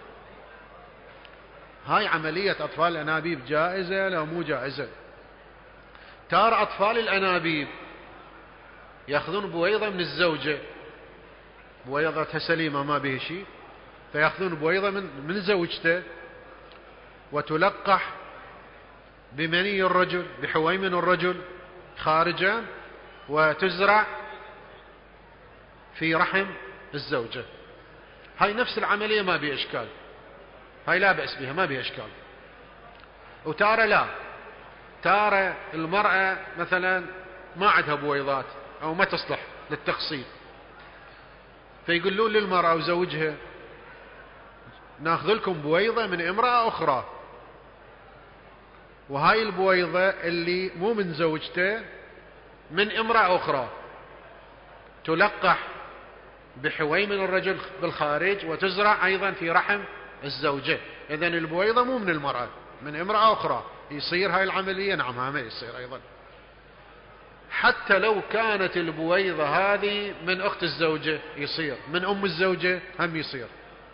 هاي عملية أطفال الأنابيب جائزة لو مو جائزة؟ ترى أطفال الأنابيب يأخذون بويضة من الزوجة، بويضتها سليمة ما به شيء، فيأخذون بويضة من زوجته وتلقح بمني الرجل بحويمن الرجل خارجا وتزرع في رحم الزوجة. هاي نفس العملية ما بها إشكال، هاي لا بأس بها ما بها إشكال. وتارة لا، تارة المرأة مثلا ما عندها بويضات أو ما تصلح للتخصيب، فيقولون للمرأة وزوجها ناخذ لكم بويضة من امرأة أخرى، وهاي البويضة اللي مو من زوجته من امرأة أخرى تلقح بحويمن الرجل بالخارج وتزرع أيضا في رحم الزوجة. إذن البويضة مو من المرأة، من امرأة أخرى. يصير هاي العملية؟ نعم ما يصير أيضا. حتى لو كانت البويضة هذه من أخت الزوجة يصير، من أم الزوجة هم يصير.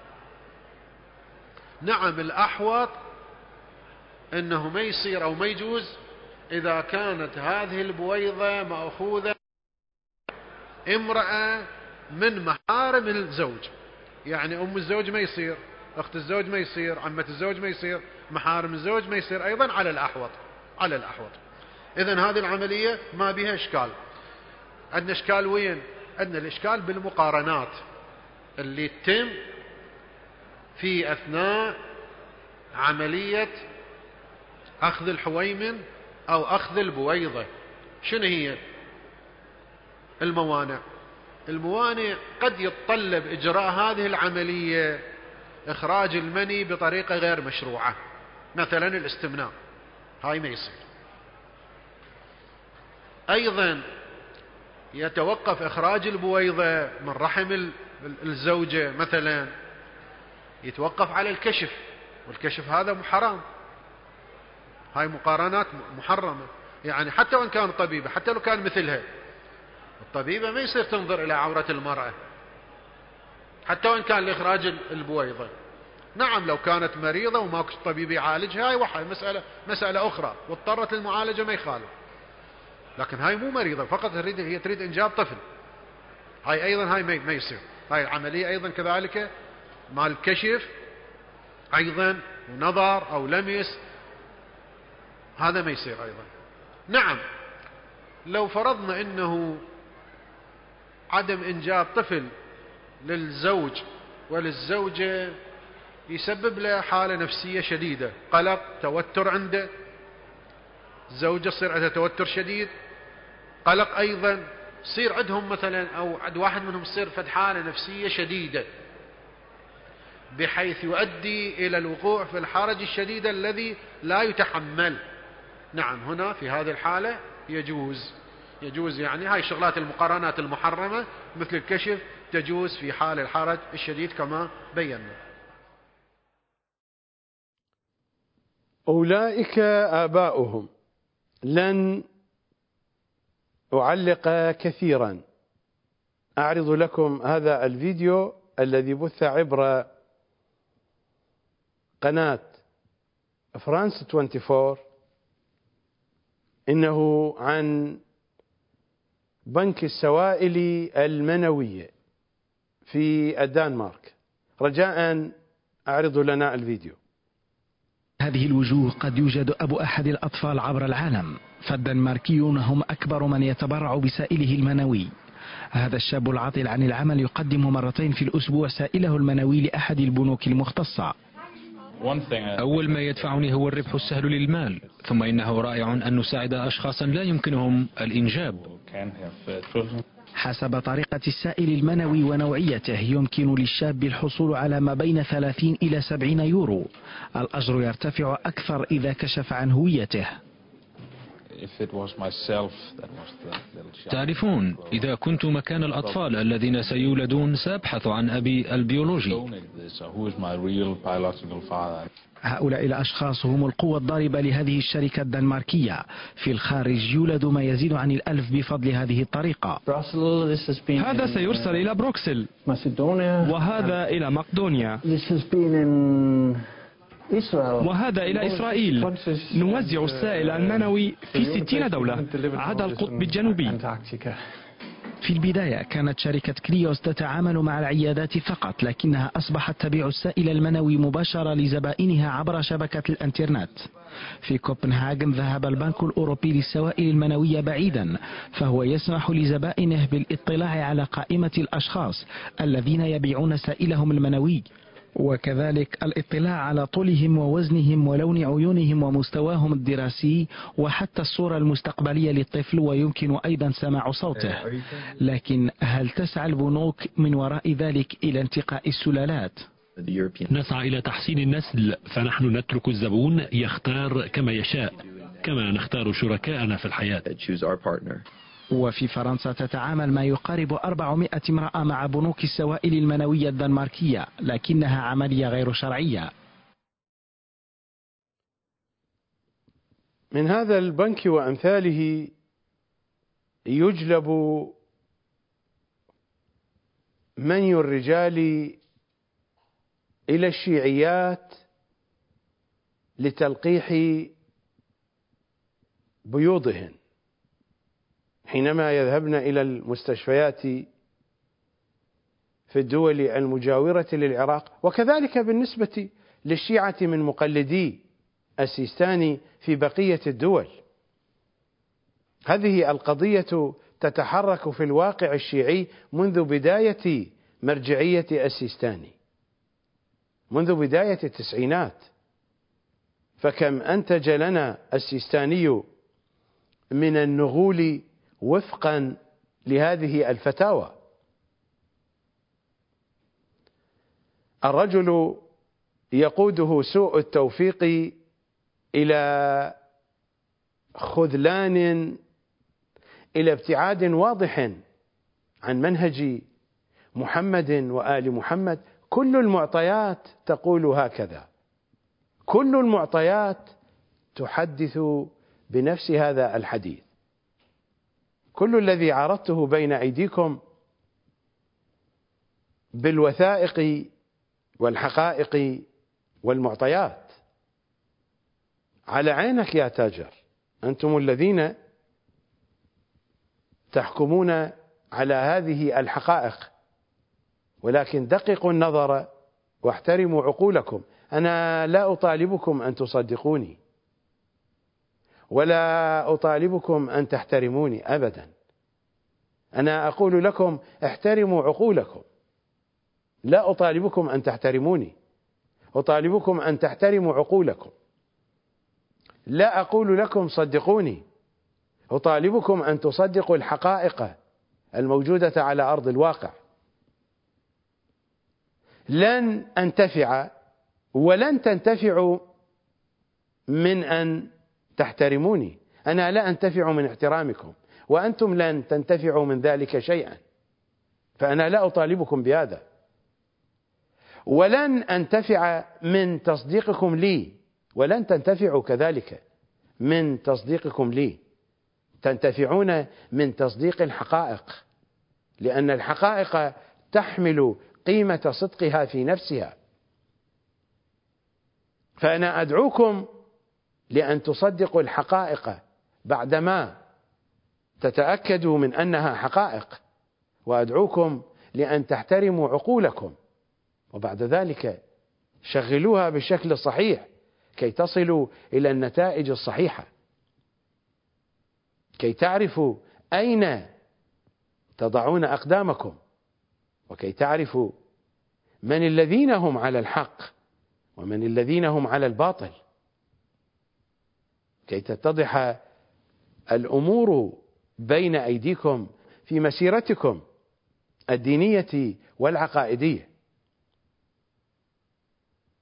نعم الأحوط أنه ما يصير أو ما يجوز إذا كانت هذه البويضة مأخوذة امرأة من محارم الزوج، يعني أم الزوج ما يصير، أخت الزوج ما يصير، عمة الزوج ما يصير، محارم الزوج ما يصير أيضا على الأحوط. على الأحوط. إذن هذه العملية ما بها إشكال. عندنا إشكال وين؟ عندنا الإشكال بالمقارنات اللي تتم في أثناء عملية أخذ الحويمن أو أخذ البويضة. شنو هي الموانع؟ الموانع قد يتطلب إجراء هذه العملية إخراج المني بطريقة غير مشروعة، مثلا الاستمناء، هاي ما يصير. أيضا يتوقف إخراج البويضة من رحم الزوجة، مثلا يتوقف على الكشف، والكشف هذا محرم. هاي مقارنات محرمة. يعني حتى وإن كان طبيبة، حتى لو كان مثلها، الطبيبة ما يصير تنظر إلى عورة المرأة حتى وإن كان لإخراج البويضة. نعم لو كانت مريضة وماكو طبيب يعالجها هاي واحد مسألة أخرى، واضطرت للمعالجة ما يخالف. لكن هاي مو مريضة، فقط هي تريد إنجاب طفل، هاي أيضا هاي ما يصير. هاي العملية أيضا كذلك مع الكشف أيضا ونظر أو لمس، هذا ما يصير أيضا. نعم لو فرضنا أنه عدم إنجاب طفل للزوج وللزوجة يسبب له حالة نفسية شديدة، قلق، توتر عنده، الزوجة يصير عندها توتر شديد، قلق أيضا، يصير عندهم مثلا أو عند واحد منهم يصير فد حالة نفسية شديدة بحيث يؤدي إلى الوقوع في الحرج الشديد الذي لا يتحمل. نعم هنا في هذه الحالة يجوز يعني هاي شغلات المقارنات المحرمة مثل الكشف تجوز في حال الحرج الشديد كما بينا. أولئك آباؤهم. لن أعلق كثيرا، أعرض لكم هذا الفيديو الذي بث عبر قناة فرانس 24، إنه عن بنك السوائل المنوية في الدنمارك. رجاء أعرض لنا الفيديو. هذه الوجوه قد يوجد أبو أحد الأطفال عبر العالم، فالدنماركيون هم أكبر من يتبرع بسائله المنوي. هذا الشاب العاطل عن العمل يقدم مرتين في الأسبوع سائله المنوي لأحد البنوك المختصة. أول ما يدفعني هو الربح السهل للمال، ثم إنه رائع أن نساعد أشخاصا لا يمكنهم الإنجاب. حسب طريقة السائل المنوي ونوعيته يمكن للشاب الحصول على ما بين 30 إلى 70 يورو. الأجر يرتفع أكثر إذا كشف عن هويته. تعرفون، إذا كنت مكان الأطفال الذين سيولدون سأبحث عن أبي البيولوجي. هؤلاء الأشخاص هم القوة الضاربة لهذه الشركة الدنماركية. في الخارج يولد ما يزيد عن 1000 بفضل هذه الطريقة. هذا سيرسل إلى بروكسل، وهذا إلى مقدونيا، وهذا إلى إسرائيل. نوزع السائل المنوي في 60 دولة عدا القطب الجنوبي. في البداية كانت شركة كريوس تتعامل مع العيادات فقط، لكنها أصبحت تبيع السائل المنوي مباشرة لزبائنها عبر شبكة الانترنت. في كوبنهاغن ذهب البنك الأوروبي للسوائل المنوية بعيدا، فهو يسمح لزبائنه بالاطلاع على قائمة الأشخاص الذين يبيعون سائلهم المنوي، وكذلك الاطلاع على طولهم ووزنهم ولون عيونهم ومستواهم الدراسي وحتى الصورة المستقبلية للطفل، ويمكن أيضا سماع صوته. لكن هل تسعى البنوك من وراء ذلك إلى انتقاء السلالات؟ نسعى إلى تحسين النسل، فنحن نترك الزبون يختار كما يشاء، كما نختار شركاءنا في الحياة. وفي فرنسا تتعامل ما يقارب 400 امرأة مع بنوك السوائل المنوية الدنماركية، لكنها عملية غير شرعية. من هذا البنك وأمثاله يجلب مني الرجال إلى الشيعيات لتلقيح بيوضهن حينما يذهبن إلى المستشفيات في الدول المجاورة للعراق، وكذلك بالنسبة للشيعة من مقلدي السيستاني في بقية الدول. هذه القضية تتحرك في الواقع الشيعي منذ بداية مرجعية السيستاني، منذ بداية التسعينات. فكم أنتج لنا السيستاني من النغول وفقا لهذه الفتاوى. الرجل يقوده سوء التوفيق إلى خذلان، إلى ابتعاد واضح عن منهج محمد وآل محمد. كل المعطيات تقول هكذا، كل المعطيات تحدث بنفس هذا الحديث. كل الذي عرضته بين أيديكم بالوثائق والحقائق والمعطيات. على عينك يا تاجر، أنتم الذين تحكمون على هذه الحقائق، ولكن دققوا النظر واحترموا عقولكم. أنا لا أطالبكم أن تصدقوني، ولا أطالبكم أن تحترموني أبدا. أنا أقول لكم احترموا عقولكم، لا أطالبكم أن تحترموني، أطالبكم أن تحترموا عقولكم. لا أقول لكم صدقوني، أطالبكم أن تصدقوا الحقائق الموجودة على أرض الواقع. لن أنتفع ولن تنتفعوا من أن تحترموني. أنا لا أنتفع من احترامكم، وأنتم لن تنتفعوا من ذلك شيئا، فأنا لا أطالبكم بهذا. ولن أنتفع من تصديقكم لي، ولن تنتفعوا كذلك من تصديقكم لي. تنتفعون من تصديق الحقائق، لأن الحقائق تحمل قيمة صدقها في نفسها. فأنا أدعوكم لأن تصدقوا الحقائق بعدما تتأكدوا من أنها حقائق، وأدعوكم لأن تحترموا عقولكم، وبعد ذلك شغلوها بالشكل الصحيح كي تصلوا إلى النتائج الصحيحة، كي تعرفوا أين تضعون أقدامكم، وكي تعرفوا من الذين هم على الحق ومن الذين هم على الباطل، كي تتضح الأمور بين أيديكم في مسيرتكم الدينية والعقائدية.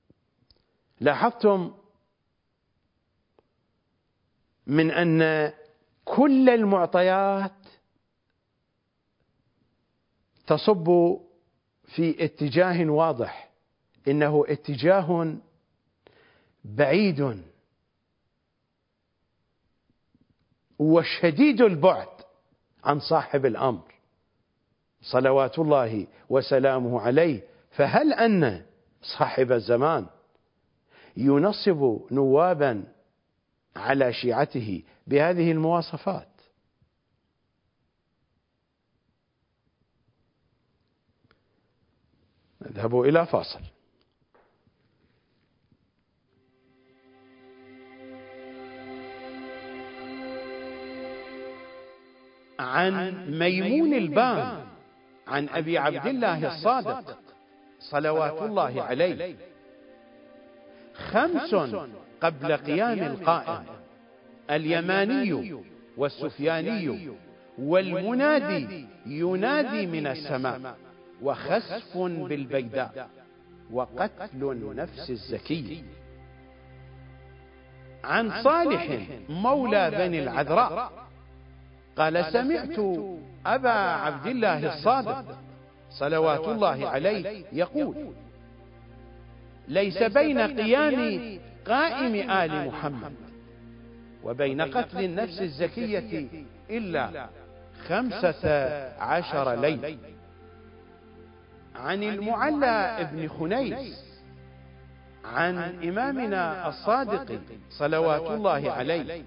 لاحظتم من أن كل المعطيات تصب في اتجاه واضح، إنه اتجاه بعيد وشديد البعد عن صاحب الأمر صلوات الله وسلامه عليه. فهل أن صاحب الزمان ينصب نوابا على شيعته بهذه المواصفات؟ نذهب إلى فاصل. عن ميمون البان عن أبي عبد الله الصادق صلوات الله عليه: 5 قبل قيام القائم: اليماني والسفياني والمنادي ينادي من السماء، وخسف بالبيداء، وقتل النفس الزكي. عن صالح مولى بني العذراء قال: سمعت أبا عبد الله الصادق صلوات الله عليه يقول: ليس بين قيام قائم آل محمد وبين قتل النفس الزكية إلا 15 ليلة. عن المعلى ابن خنيس عن إمامنا الصادق صلوات الله عليه: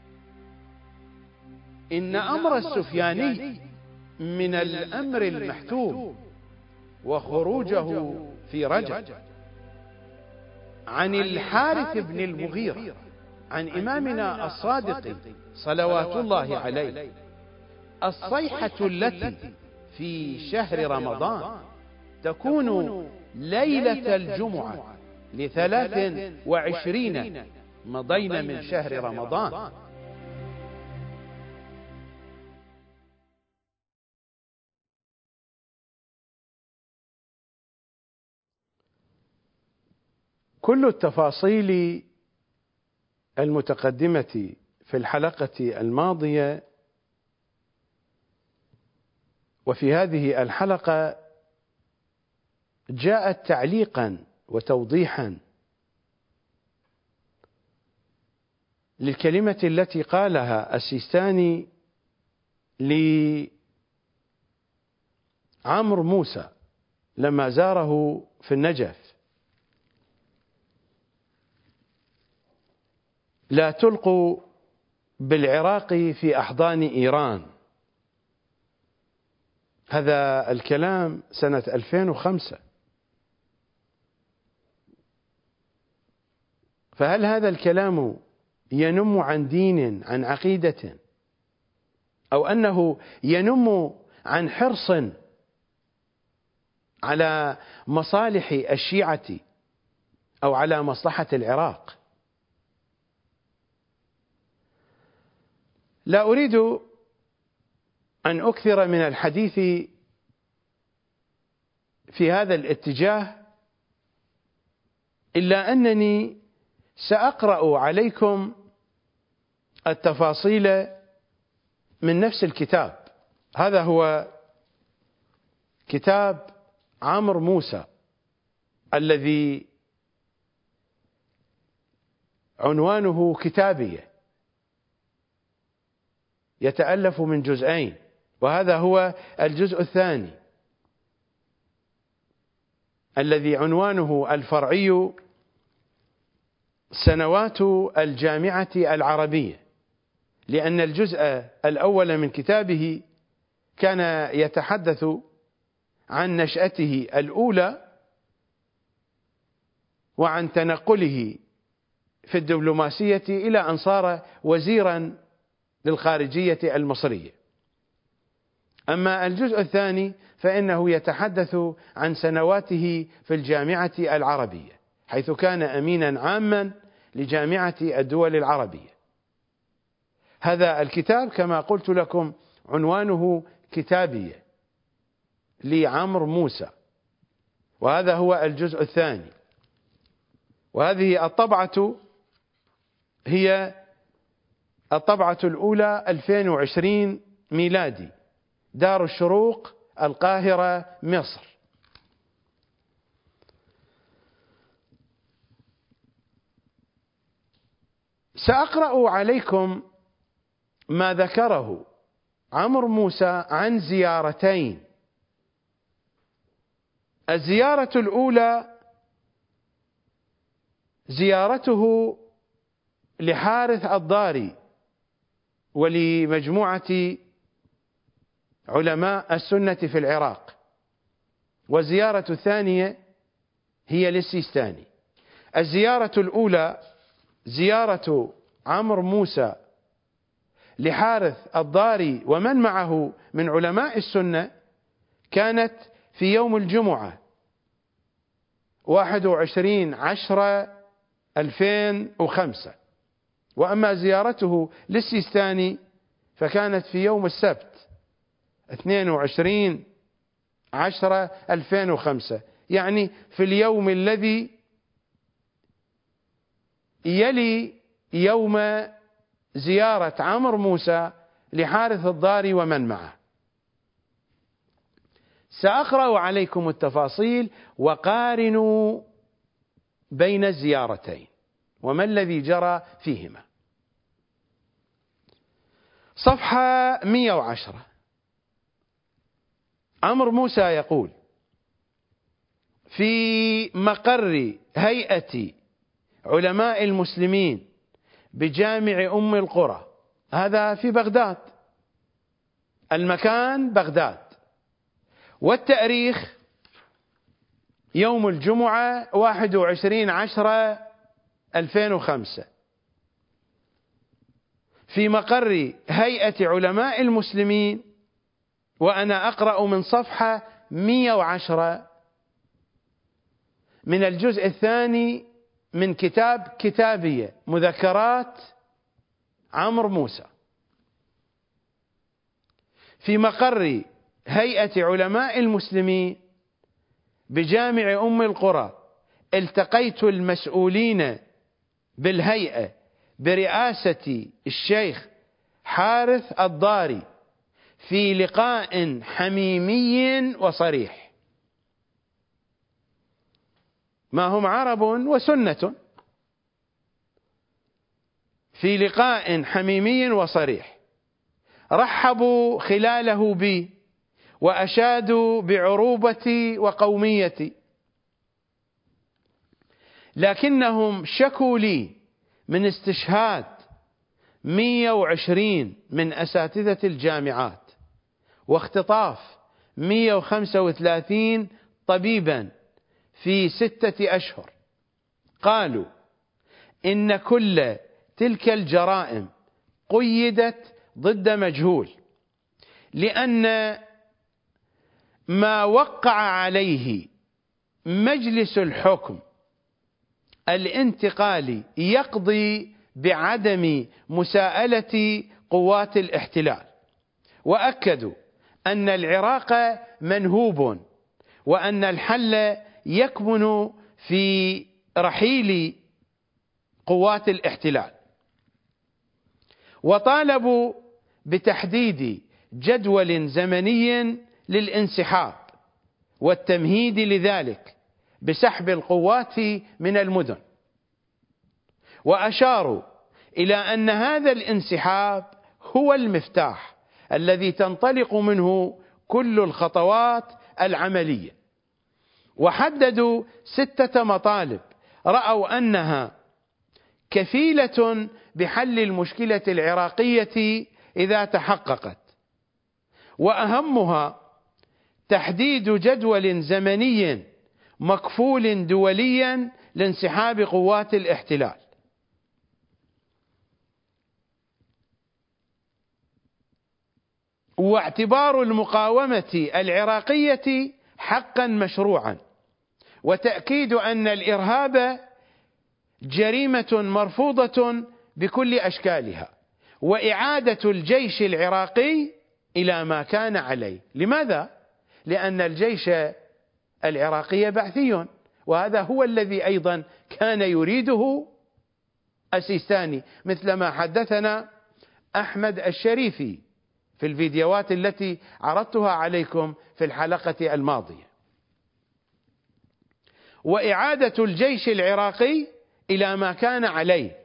إن أمر السفياني من الأمر المحتوم، وخروجه في رجب. عن الحارث بن المغيرة عن إمامنا الصادق صلوات الله عليه: الصيحة التي في شهر رمضان تكون ليلة الجمعة ل23 مضين من شهر رمضان. كل التفاصيل المتقدمة في الحلقة الماضية وفي هذه الحلقة جاءت تعليقا وتوضيحا للكلمة التي قالها السيستاني لعمرو موسى لما زاره في النجف: لا تلقوا بالعراق في أحضان إيران. هذا الكلام سنة 2005. فهل هذا الكلام ينم عن دين، عن عقيدة، أو أنه ينم عن حرص على مصالح الشيعة أو على مصلحة العراق؟ لا أريد أن أكثر من الحديث في هذا الاتجاه، إلا أنني سأقرأ عليكم التفاصيل من نفس الكتاب. هذا هو كتاب عمرو موسى الذي عنوانه كتابية، يتألف من جزئين، وهذا هو الجزء الثاني الذي عنوانه الفرعي: سنوات الجامعة العربية، لأن الجزء الأول من كتابه كان يتحدث عن نشأته الأولى وعن تنقله في الدبلوماسية إلى أن صار وزيرا للخارجية المصرية. أما الجزء الثاني فإنه يتحدث عن سنواته في الجامعة العربية، حيث كان أمينا عاما لجامعة الدول العربية. هذا الكتاب كما قلت لكم عنوانه كتابية لعمرو موسى، وهذا هو الجزء الثاني. وهذه الطبعة هي الطبعة الأولى 2020 ميلادي، دار الشروق، القاهرة، مصر. سأقرأ عليكم ما ذكره عمرو موسى عن زيارتين. الزيارة الأولى زيارته لحارث الضاري ولمجموعة علماء السنة في العراق، والزيارة الثانية هي للسيستاني. الزيارة الأولى زيارة عمرو موسى لحارث الضاري ومن معه من علماء السنة كانت في يوم الجمعة 21/10/2005، وأما زيارته للسيستاني فكانت في يوم السبت 22/10/2005، يعني في اليوم الذي يلي يوم زيارة عمرو موسى لحارث الضاري ومن معه. سأقرأ عليكم التفاصيل وقارنوا بين الزيارتين وما الذي جرى فيهما. صفحة 110. عمرو موسى يقول: في مقر هيئة علماء المسلمين بجامع أم القرى، هذا في بغداد، المكان بغداد، والتاريخ يوم الجمعة 21/10/2005، في مقر هيئة علماء المسلمين، وأنا أقرأ من صفحة 110 من الجزء الثاني من كتاب كتابية مذكرات عمرو موسى. في مقر هيئة علماء المسلمين بجامع أم القرى التقيت المسؤولين بالهيئة برئاسة الشيخ حارث الضاري في لقاء حميمي وصريح. ما هم عرب وسنة. في لقاء حميمي وصريح رحبوا خلاله بي وأشادوا بعروبتي وقوميتي، لكنهم شكوا لي من استشهاد 120 من أساتذة الجامعات واختطاف 135 طبيبا في 6 أشهر. قالوا إن كل تلك الجرائم قيدت ضد مجهول، لأن ما وقع عليه مجلس الحكم الانتقالي يقضي بعدم مساءلة قوات الاحتلال، وأكدوا أن العراق منهوب وأن الحل يكمن في رحيل قوات الاحتلال، وطالبوا بتحديد جدول زمني للانسحاب والتمهيد لذلك بسحب القوات من المدن، وأشاروا إلى أن هذا الانسحاب هو المفتاح الذي تنطلق منه كل الخطوات العملية، وحددوا 6 مطالب رأوا أنها كفيلة بحل المشكلة العراقية إذا تحققت، وأهمها تحديد جدول زمني مكفول دوليا لانسحاب قوات الاحتلال، واعتبار المقاومة العراقية حقا مشروعا، وتأكيد أن الإرهاب جريمة مرفوضة بكل أشكالها، وإعادة الجيش العراقي إلى ما كان عليه. لماذا؟ لأن الجيش العراقي بعثي، وهذا هو الذي أيضا كان يريده السيستاني، مثل ما حدثنا أحمد الشريفي في الفيديوهات التي عرضتها عليكم في الحلقة الماضية، وإعادة الجيش العراقي إلى ما كان عليه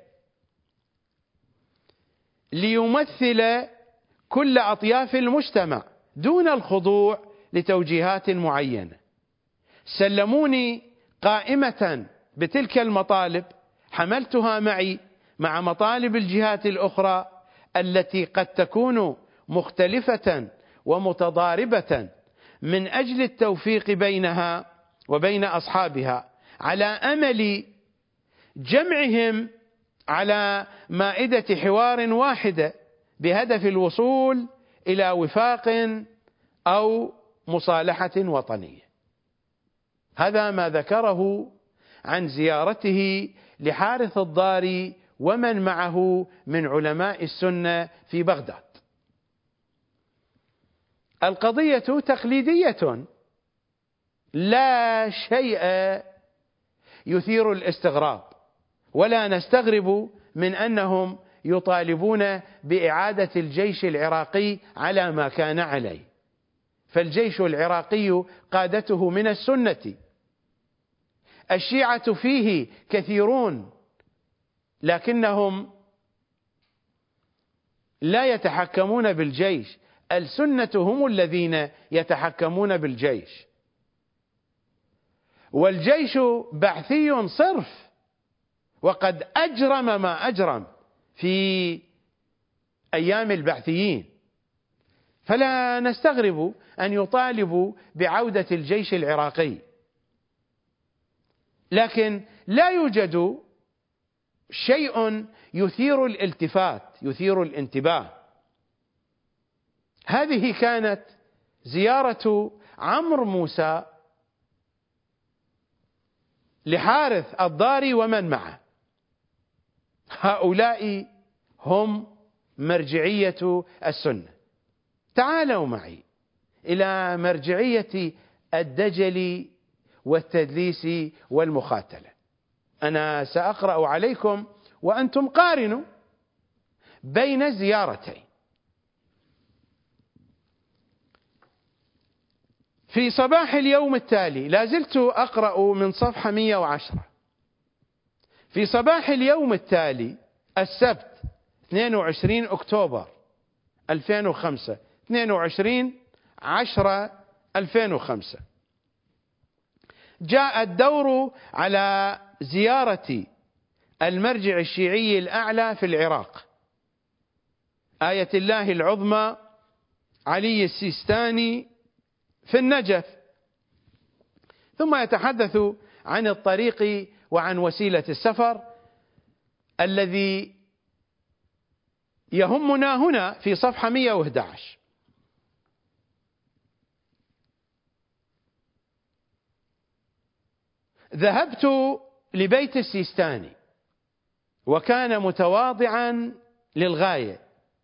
ليمثل كل أطياف المجتمع دون الخضوع لتوجيهات معينة. سلموني قائمة بتلك المطالب حملتها معي مع مطالب الجهات الأخرى التي قد تكون مختلفة ومتضاربة من أجل التوفيق بينها وبين أصحابها، على أمل جمعهم على مائدة حوار واحدة بهدف الوصول إلى وفاق أو مصالحة وطنية. هذا ما ذكره عن زيارته لحارث الضاري ومن معه من علماء السنة في بغداد. القضية تقليدية لا شيء يثير الاستغراب، ولا نستغرب من أنهم يطالبون بإعادة الجيش العراقي على ما كان عليه، فالجيش العراقي قادته من السنة، الشيعة فيه كثيرون لكنهم لا يتحكمون بالجيش، السنة هم الذين يتحكمون بالجيش، والجيش بعثي صرف وقد أجرم ما أجرم في أيام البعثيين، فلا نستغرب أن يطالبوا بعودة الجيش العراقي، لكن لا يوجد شيء يثير الالتفات يثير الانتباه. هذه كانت زيارة عمرو موسى لحارث الضاري ومن معه، هؤلاء هم مرجعية السنة. تعالوا معي إلى مرجعية الدجل والتدليس والمخاتلة. أنا سأقرأ عليكم وأنتم قارنوا بين الزيارتين. في صباح اليوم التالي، لا زلت أقرأ من صفحة 110. في صباح اليوم التالي السبت 22 أكتوبر 2005 22/10/2005 جاء الدور على زيارة المرجع الشيعي الأعلى في العراق آية الله العظمى علي السيستاني في النجف، ثم يتحدث عن الطريق وعن وسيلة السفر الذي يهمنا هنا في صفحة 111. ذهبت لبيت السيستاني وكان متواضعا للغاية،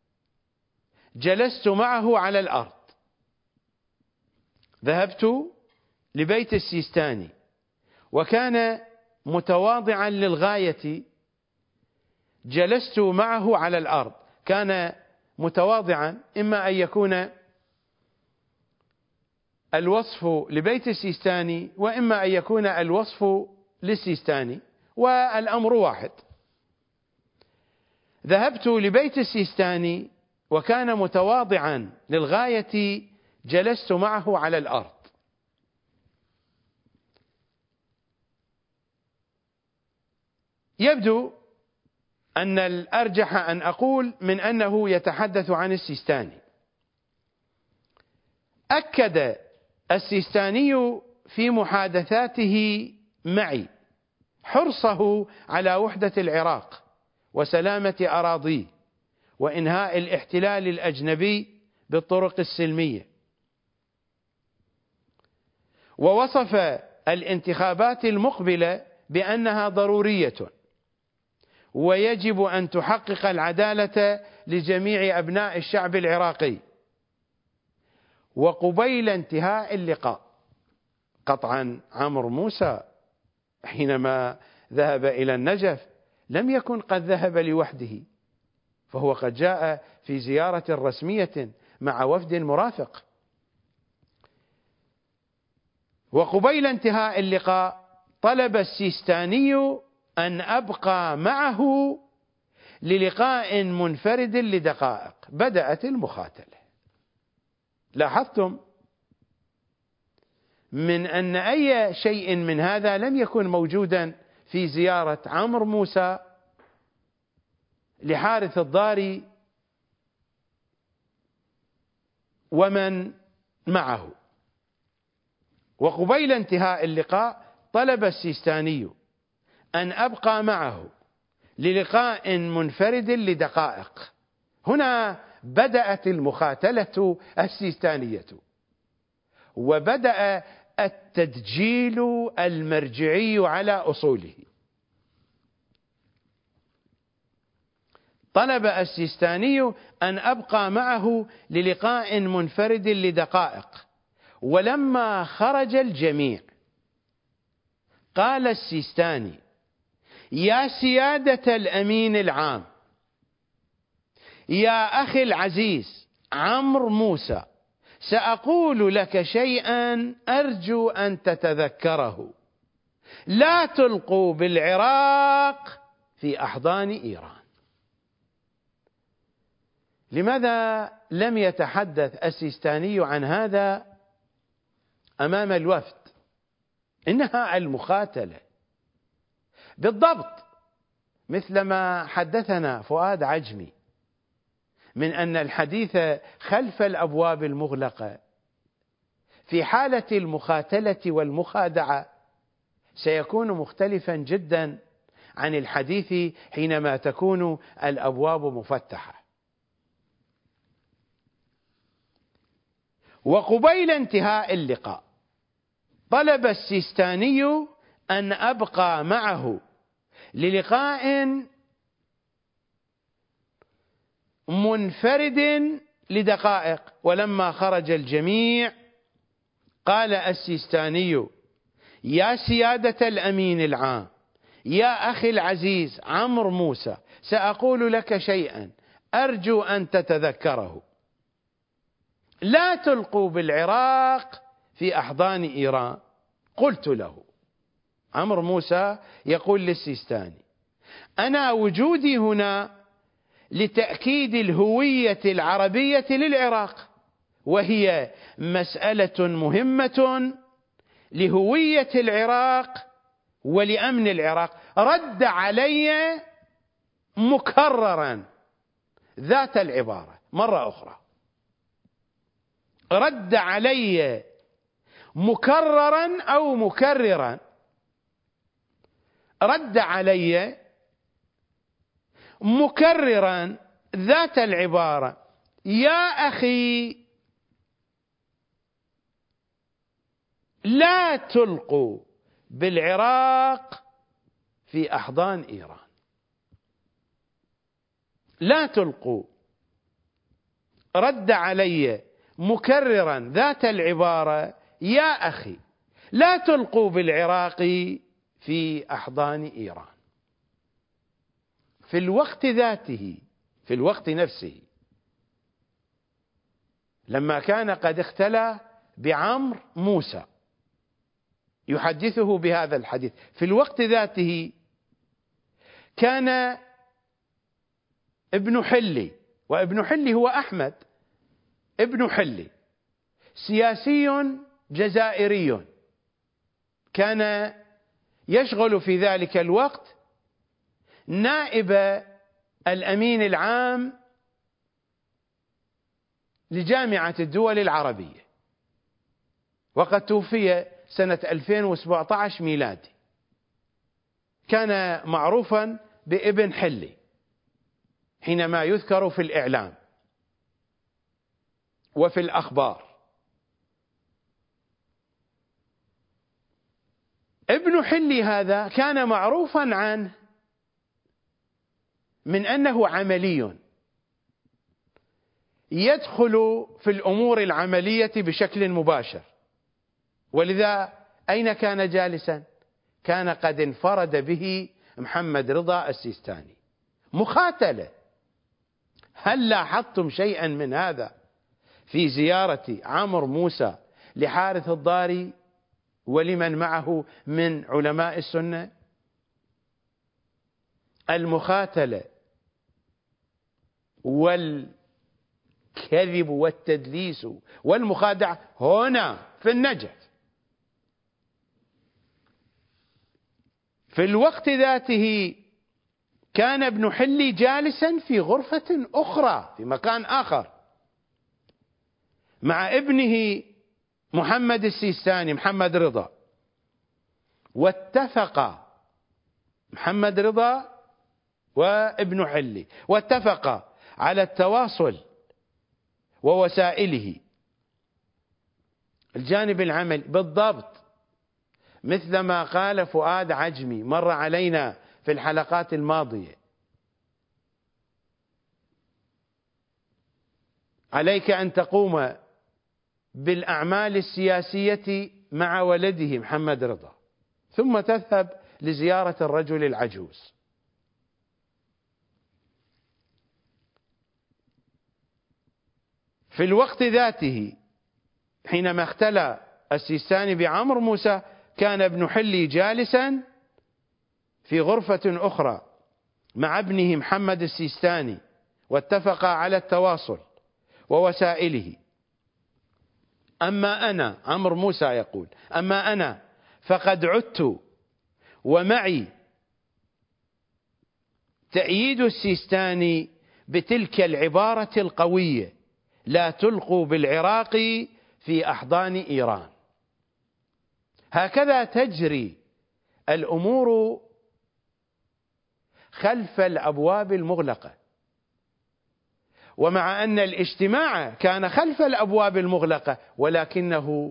جلست معه على الأرض. ذهبت لبيت السيستاني وكان متواضعا للغاية، جلست معه على الأرض. كان متواضعا إما أن يكون الوصف لبيت السيستاني وإما أن يكون الوصف للسيستاني، والأمر واحد. ذهبت لبيت السيستاني وكان متواضعا للغاية، جلست معه على الأرض. يبدو أن الأرجح أن أقول من أنه يتحدث عن السيستاني. أكد السيستاني في محادثاته معي حرصه على وحدة العراق وسلامة أراضيه وإنهاء الاحتلال الأجنبي بالطرق السلمية، ووصف الانتخابات المقبلة بأنها ضرورية ويجب أن تحقق العدالة لجميع أبناء الشعب العراقي. وقبيل انتهاء اللقاء، قطعا عمرو موسى حينما ذهب إلى النجف لم يكن قد ذهب لوحده، فهو قد جاء في زيارة رسمية مع وفد مرافق. وقبيل انتهاء اللقاء طلب السيستاني أن أبقى معه للقاء منفرد لدقائق. بدأت المخاتلة. لاحظتم من أن أي شيء من هذا لم يكن موجودا في زيارة عمرو موسى لحارث الضاري ومن معه. وقبيل انتهاء اللقاء طلب السيستاني أن أبقى معه للقاء منفرد لدقائق. هنا بدأت المخاتلة السيستانية، وبدأ التدجيل المرجعي على أصوله. طلب السيستاني أن أبقى معه للقاء منفرد لدقائق، ولما خرج الجميع قال السيستاني: يا سيادة الأمين العام، يا أخي العزيز عمرو موسى، سأقول لك شيئا أرجو أن تتذكره. لا تلقوا بالعراق في أحضان إيران. لماذا لم يتحدث السيستاني عن هذا أمام الوفد؟ إنها المخاتلة بالضبط مثلما حدثنا فؤاد عجمي من أن الحديث خلف الأبواب المغلقة في حالة المخاتلة والمخادعة سيكون مختلفا جدا عن الحديث حينما تكون الأبواب مفتحة. وقبيل انتهاء اللقاء طلب السيستاني أن أبقى معه للقاء منفرد لدقائق، ولما خرج الجميع قال السيستاني: يا سيادة الأمين العام، يا أخي العزيز عمرو موسى، سأقول لك شيئا أرجو أن تتذكره. لا تلقوا بالعراق في أحضان إيران. قلت له، عمرو موسى يقول للسيستاني: أنا وجودي هنا لتأكيد الهوية العربية للعراق، وهي مسألة مهمة لهوية العراق ولأمن العراق. رد علي مكررا ذات العبارة مرة أخرى، رد علي مكررا أو مكررا، رد علي مكررا ذات العبارة: يا أخي لا تلقوا بالعراق في أحضان إيران. لا تلقوا. رد علي مكررا ذات العبارة: يا أخي لا تلقوا بالعراق في أحضان إيران. في الوقت ذاته، في الوقت نفسه، لما كان قد اختلى بعمرو موسى يحدثه بهذا الحديث، في الوقت ذاته كان ابن حلي، وابن حلي هو أحمد ابن حلي، سياسي جزائري كان يشغل في ذلك الوقت نائب الأمين العام لجامعة الدول العربية، وقد توفي سنة 2017 ميلادي. كان معروفا بابن حلي حينما يذكر في الإعلام وفي الأخبار. ابن حلي هذا كان معروفا عنه من أنه عملي، يدخل في الأمور العملية بشكل مباشر، ولذا أين كان جالسا؟ كان قد انفرد به محمد رضا السيستاني. مخاتلة هل لاحظتم شيئا من هذا في زيارة عمرو موسى لحارث الضاري ولمن معه من علماء السنة؟ المخاتلة والكذب والتدليس والمخادعة هنا في النجف. في الوقت ذاته كان ابن حلي جالسا في غرفة أخرى في مكان آخر مع ابنه محمد السيستاني محمد رضا، واتفق محمد رضا وابن حلي واتفق على التواصل ووسائله. الجانب العملي بالضبط مثل ما قال فؤاد عجمي مر علينا في الحلقات الماضية: عليك أن تقوم بالأعمال السياسية مع ولده محمد رضا ثم تذهب لزيارة الرجل العجوز. في الوقت ذاته حينما اختلى السيستاني بعمرو موسى كان ابن حلي جالسا في غرفة أخرى مع ابنه محمد السيستاني واتفقا على التواصل ووسائله. أما أنا، عمرو موسى يقول، أما أنا فقد عدت ومعي تأييد السيستاني بتلك العبارة القوية: لا تلقوا بالعراق في أحضان إيران. هكذا تجري الأمور خلف الأبواب المغلقة. ومع أن الاجتماع كان خلف الأبواب المغلقة، ولكنه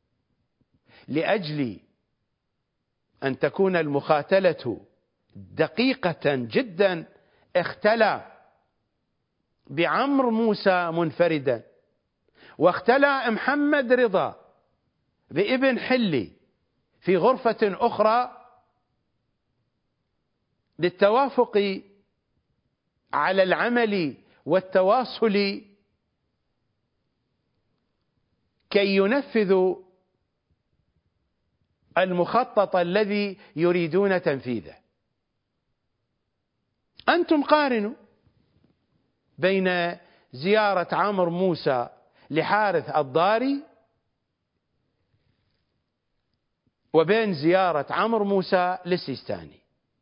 لأجل أن تكون المخاتلة دقيقة جدا اختلى بعمرو موسى منفردا، واختلى محمد رضا بابن حلي في غرفة أخرى للتوافق على العمل والتواصل كي ينفذوا المخطط الذي يريدون تنفيذه. أنتم قارنوا بين زيارة عمرو موسى لحارث الضاري وبين زيارة عمرو موسى للسيستاني.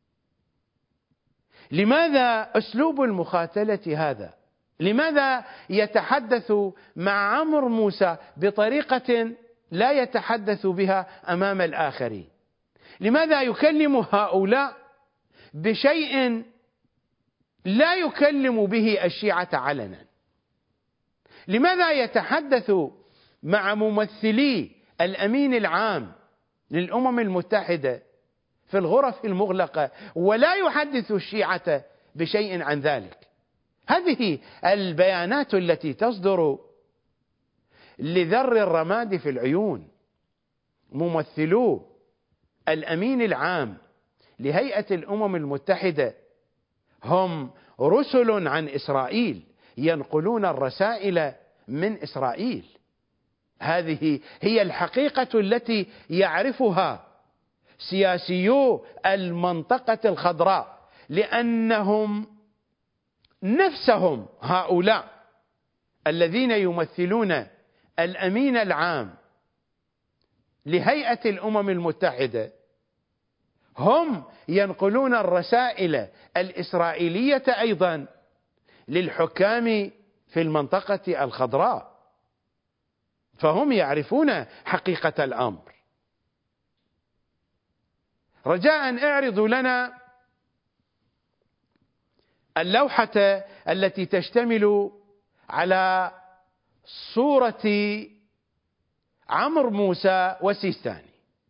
لماذا أسلوب المخاتلة هذا؟ لماذا يتحدث مع عمرو موسى بطريقة لا يتحدث بها أمام الآخرين؟ لماذا يكلم هؤلاء بشيء لا يكلم به الشيعة علنا؟ لماذا يتحدث مع ممثلي الأمين العام للأمم المتحدة في الغرف المغلقة ولا يحدث الشيعة بشيء عن ذلك؟ هذه البيانات التي تصدر لذر الرماد في العيون. ممثلو الأمين العام لهيئة الأمم المتحدة هم رسل عن إسرائيل ينقلون الرسائل من إسرائيل. هذه هي الحقيقة التي يعرفها سياسيو المنطقة الخضراء، لأنهم نفسهم هؤلاء الذين يمثلون الأمين العام لهيئة الأمم المتحدة هم ينقلون الرسائل الإسرائيلية أيضا للحكام في المنطقة الخضراء، فهم يعرفون حقيقة الأمر. رجاء اعرضوا لنا اللوحة التي تشتمل على صورة عمرو موسى والسيستاني.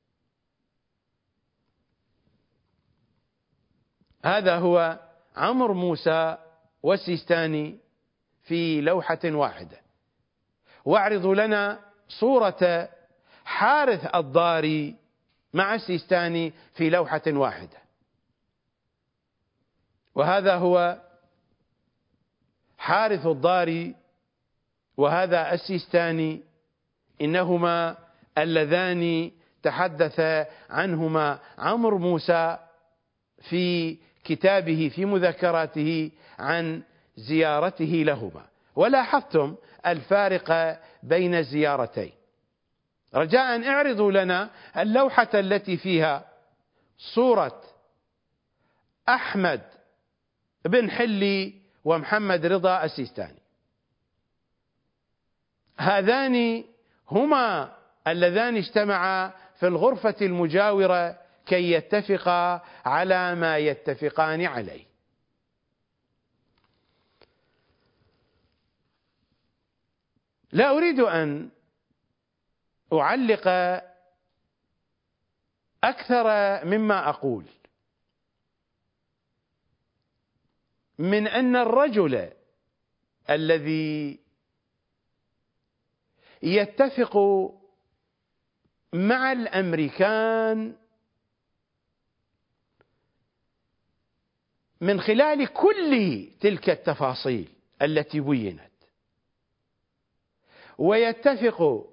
هذا هو عمرو موسى والسيستاني في لوحة واحدة. واعرضوا لنا صورة حارث الضاري مع السيستاني في لوحة واحدة. وهذا هو حارث الضاري وهذا السيستاني إنهما اللذان تحدث عنهما عمرو موسى في كتابه في مذكراته عن زيارته لهما، ولاحظتم الفارق بين الزيارتين. رجاء اعرضوا لنا اللوحة التي فيها صورة أحمد بن حلي ومحمد رضا السيستاني. هذان هما اللذان اجتمعا في الغرفة المجاورة كي يتفقا على ما يتفقان عليه. لا أريد أن أعلق أكثر مما أقول من أن الرجل الذي يتفق مع الأمريكان من خلال كل تلك التفاصيل التي بينت، ويتفق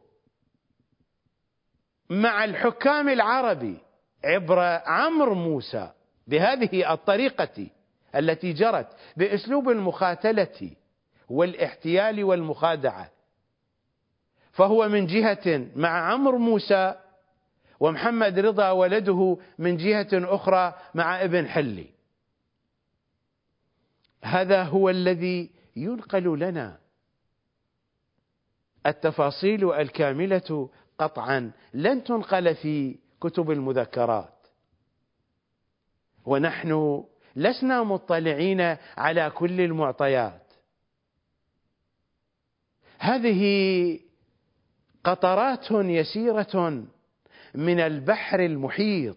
مع الحكام العرب عبر عمرو موسى بهذه الطريقة التي جرت بأسلوب المخاتلة والاحتيال والمخادعة، فهو من جهة مع عمرو موسى، ومحمد رضا ولده من جهة أخرى مع ابن حلي. هذا هو الذي ينقل لنا. التفاصيل الكاملة قطعا لن تنقل في كتب المذكرات، ونحن لسنا مطلعين على كل المعطيات. هذه قطرات يسيرة من البحر المحيط.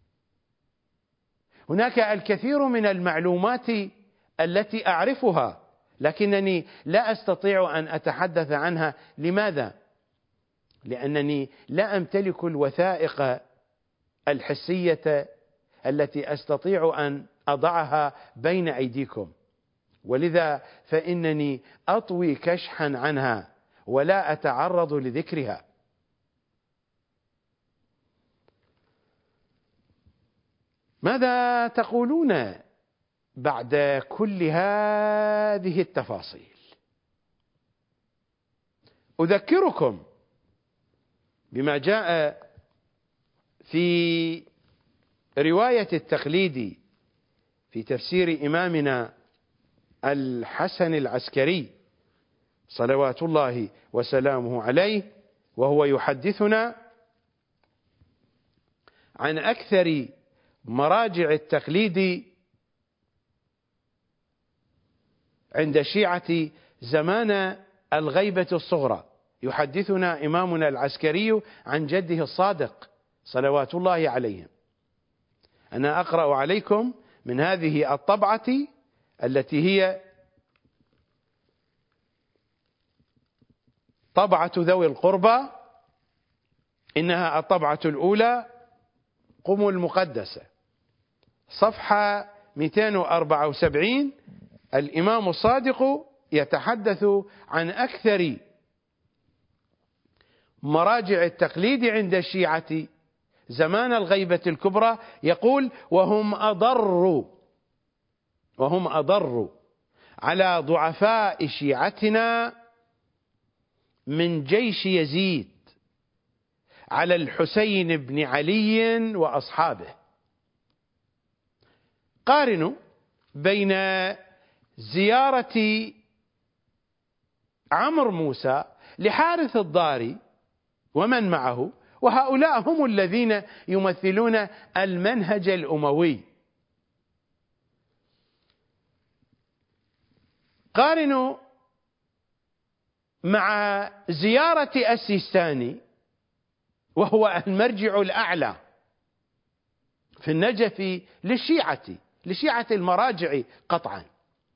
هناك الكثير من المعلومات التي أعرفها لكنني لا أستطيع أن أتحدث عنها. لماذا؟ لأنني لا أمتلك الوثائق الحسية التي أستطيع أن أضعها بين أيديكم، ولذا فإنني أطوي كشحا عنها ولا أتعرض لذكرها. ماذا تقولون بعد كل هذه التفاصيل؟ أذكركم بما جاء في رواية التقليد في تفسير إمامنا الحسن العسكري صلوات الله وسلامه عليه، وهو يحدثنا عن أكثر مراجع التقليد عند الشيعة زمان الغيبة الصغرى. يحدثنا إمامنا العسكري عن جده الصادق صلوات الله عليهم. أنا أقرأ عليكم من هذه الطبعة التي هي طبعة ذوي القربى، إنها الطبعة الأولى قم المقدسة، صفحة 274. الإمام الصادق يتحدث عن أكثر مراجع التقليد عند الشيعة زمان الغيبة الكبرى. يقول: وهم أضر على ضعفاء شيعتنا من جيش يزيد على الحسين بن علي وأصحابه. قارنوا بين زيارة عمرو موسى لحارث الضاري ومن معه، وهؤلاء هم الذين يمثلون المنهج الأموي. قارنوا مع زيارة السيستاني وهو المرجع الأعلى في النجف لشيعة المراجع قطعا.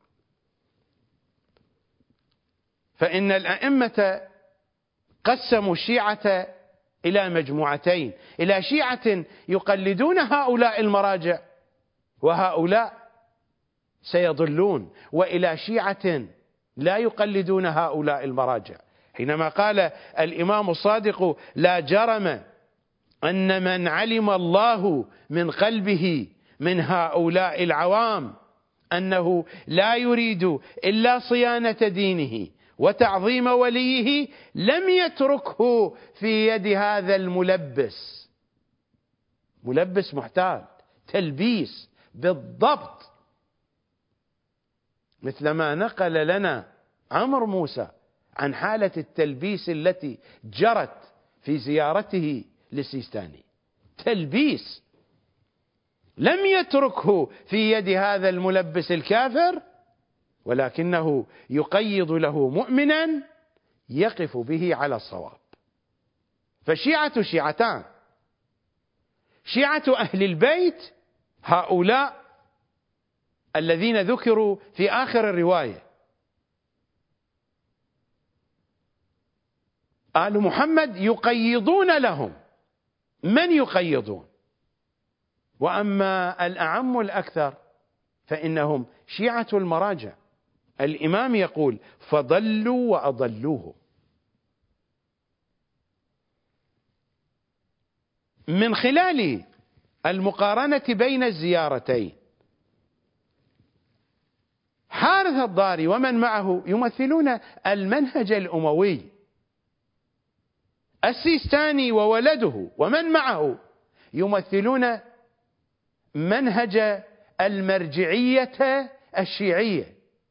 فإن الأئمة قسموا الشيعة إلى مجموعتين: إلى شيعة يقلدون هؤلاء المراجع وهؤلاء سيضلون، وإلى شيعة لا يقلدون هؤلاء المراجع. حينما قال الإمام الصادق: لا جرم أن من علم الله من قلبه من هؤلاء العوام أنه لا يريد إلا صيانة دينه وتعظيم وليه لم يتركه في يد هذا الملبس. ملبس محتال، تلبيس بالضبط، مثلما نقل لنا عمرو موسى عن حالة التلبيس التي جرت في زيارته للسيستاني. تلبيس لم يتركه في يد هذا الملبس الكافر، ولكنه يقيض له مؤمنا يقف به على الصواب. فالشيعة شيعتان: شيعة أهل البيت، هؤلاء الذين ذكروا في آخر الرواية، آل محمد يقيضون لهم. من يقيضون؟ وأما الأعم الأكثر فإنهم شيعة المراجع. الإمام يقول: فضلوا وأضلوه. من خلال المقارنة بين الزيارتين، حارث الضاري ومن معه يمثلون المنهج الأموي، السيستاني وولده ومن معه يمثلون منهج المرجعية الشيعية.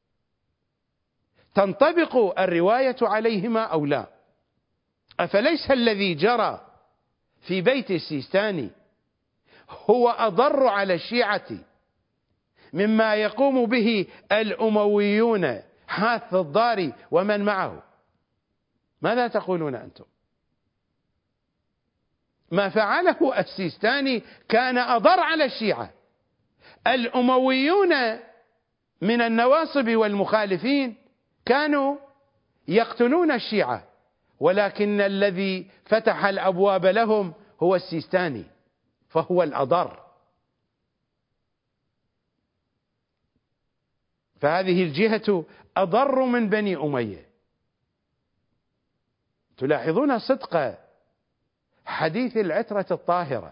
تنطبق الرواية عليهما أو لا؟ أفليس الذي جرى في بيت السيستاني هو أضر على الشيعة مما يقوم به الأمويون حارث الضاري ومن معه؟ ماذا تقولون أنتم؟ ما فعله السيستاني كان أضر على الشيعة. الأمويون من النواصب والمخالفين كانوا يقتلون الشيعة، ولكن الذي فتح الأبواب لهم هو السيستاني، فهو الأضر. فهذه الجهة أضر من بني أمية. تلاحظون صدق حديث العترة الطاهرة،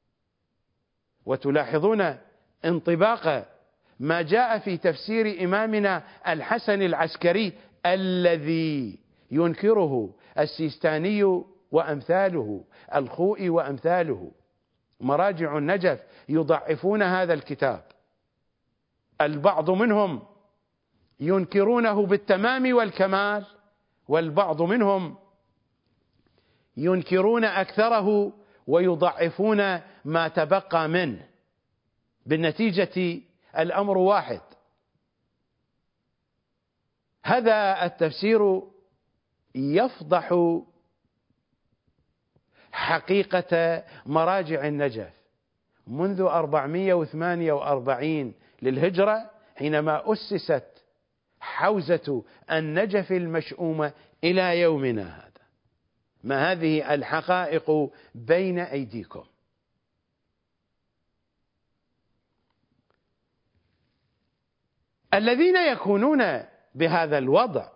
وتلاحظون انطباق ما جاء في تفسير إمامنا الحسن العسكري الذي ينكره السيستاني وأمثاله، الخوئي وأمثاله. مراجع النجف يضعفون هذا الكتاب، البعض منهم ينكرونه بالتمام والكمال، والبعض منهم ينكرون أكثره ويضعفون ما تبقى منه. بالنتيجة الأمر واحد. هذا التفسير يفضح حقيقة مراجع النجف منذ 448 للهجرة، حينما أسست حوزة النجف المشؤومة إلى يومنا هذا. ما هذه الحقائق بين أيديكم. الذين يكونون بهذا الوضع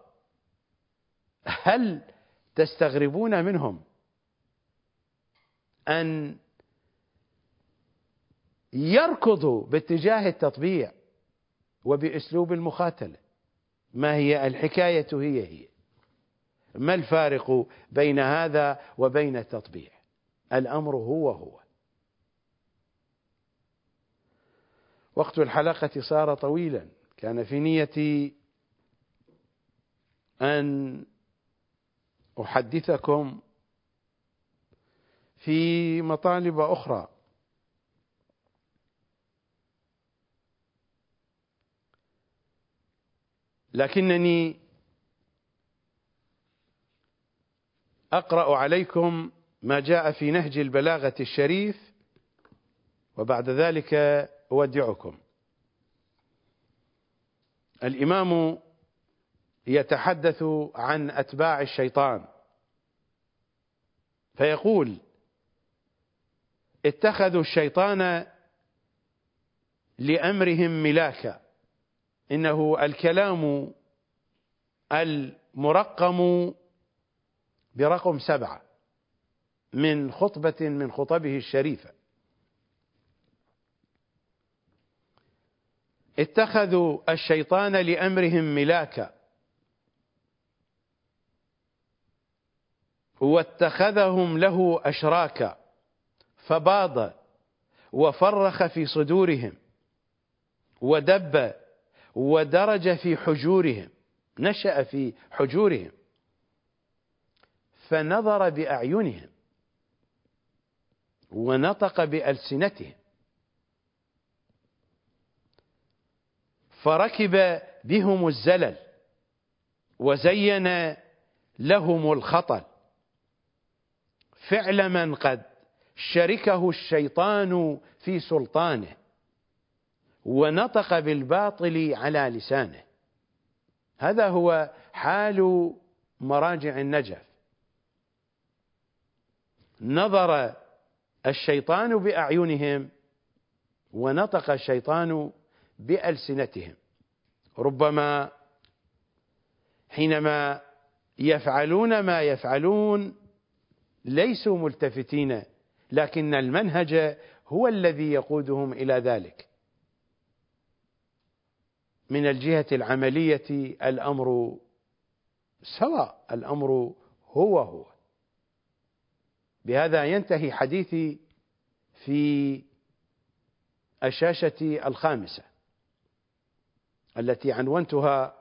هل تستغربون منهم أن يركضوا باتجاه التطبيع وبأسلوب المخاتلة؟ ما هي الحكاية؟ هي ما الفارق بين هذا وبين التطبيع؟ الأمر هو. وقت الحلقة صار طويلا، كان في نيتي أن أحدثكم في مطالب أخرى، لكنني أقرأ عليكم ما جاء في نهج البلاغة الشريف، وبعد ذلك أودعكم. الإمام يتحدث عن أتباع الشيطان فيقول: اتخذوا الشيطان لأمرهم ملاكا، إنه الكلام المرقم برقم 7 من خطبة من خطبه الشريفة: اتخذوا الشيطان لأمرهم ملاكا واتخذهم له أشراكا فباض وفرخ في صدورهم ودب ودرج في حجورهم، نشأ في حجورهم، فنظر بأعينهم ونطق بألسنتهم، فركب بهم الزلل وزين لهم الخطل، فعل من قد شركه الشيطان في سلطانه ونطق بالباطل على لسانه. هذا هو حال مراجع النجف. نظر الشيطان بأعينهم ونطق الشيطان بألسنتهم. ربما حينما يفعلون ما يفعلون ليسوا ملتفتين، لكن المنهج هو الذي يقودهم إلى ذلك. من الجهة العملية الأمر سواء، الأمر هو. بهذا ينتهي حديثي في الشاشة الخامسة التي عنونتها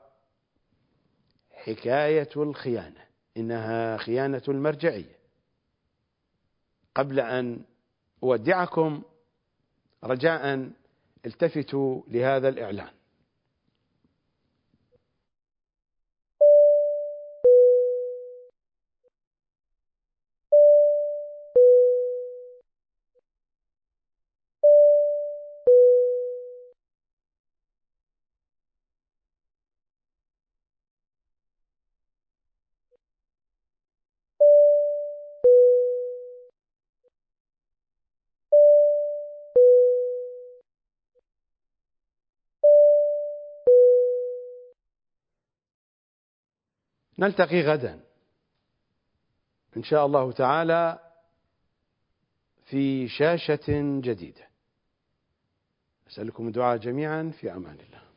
حكاية الخيانة، إنها خيانة المرجعية. قبل أن أودعكم رجاء التفتوا لهذا الإعلان. نلتقي غدا إن شاء الله تعالى في شاشة جديدة. أسألكم الدعاء جميعا، في أمان الله.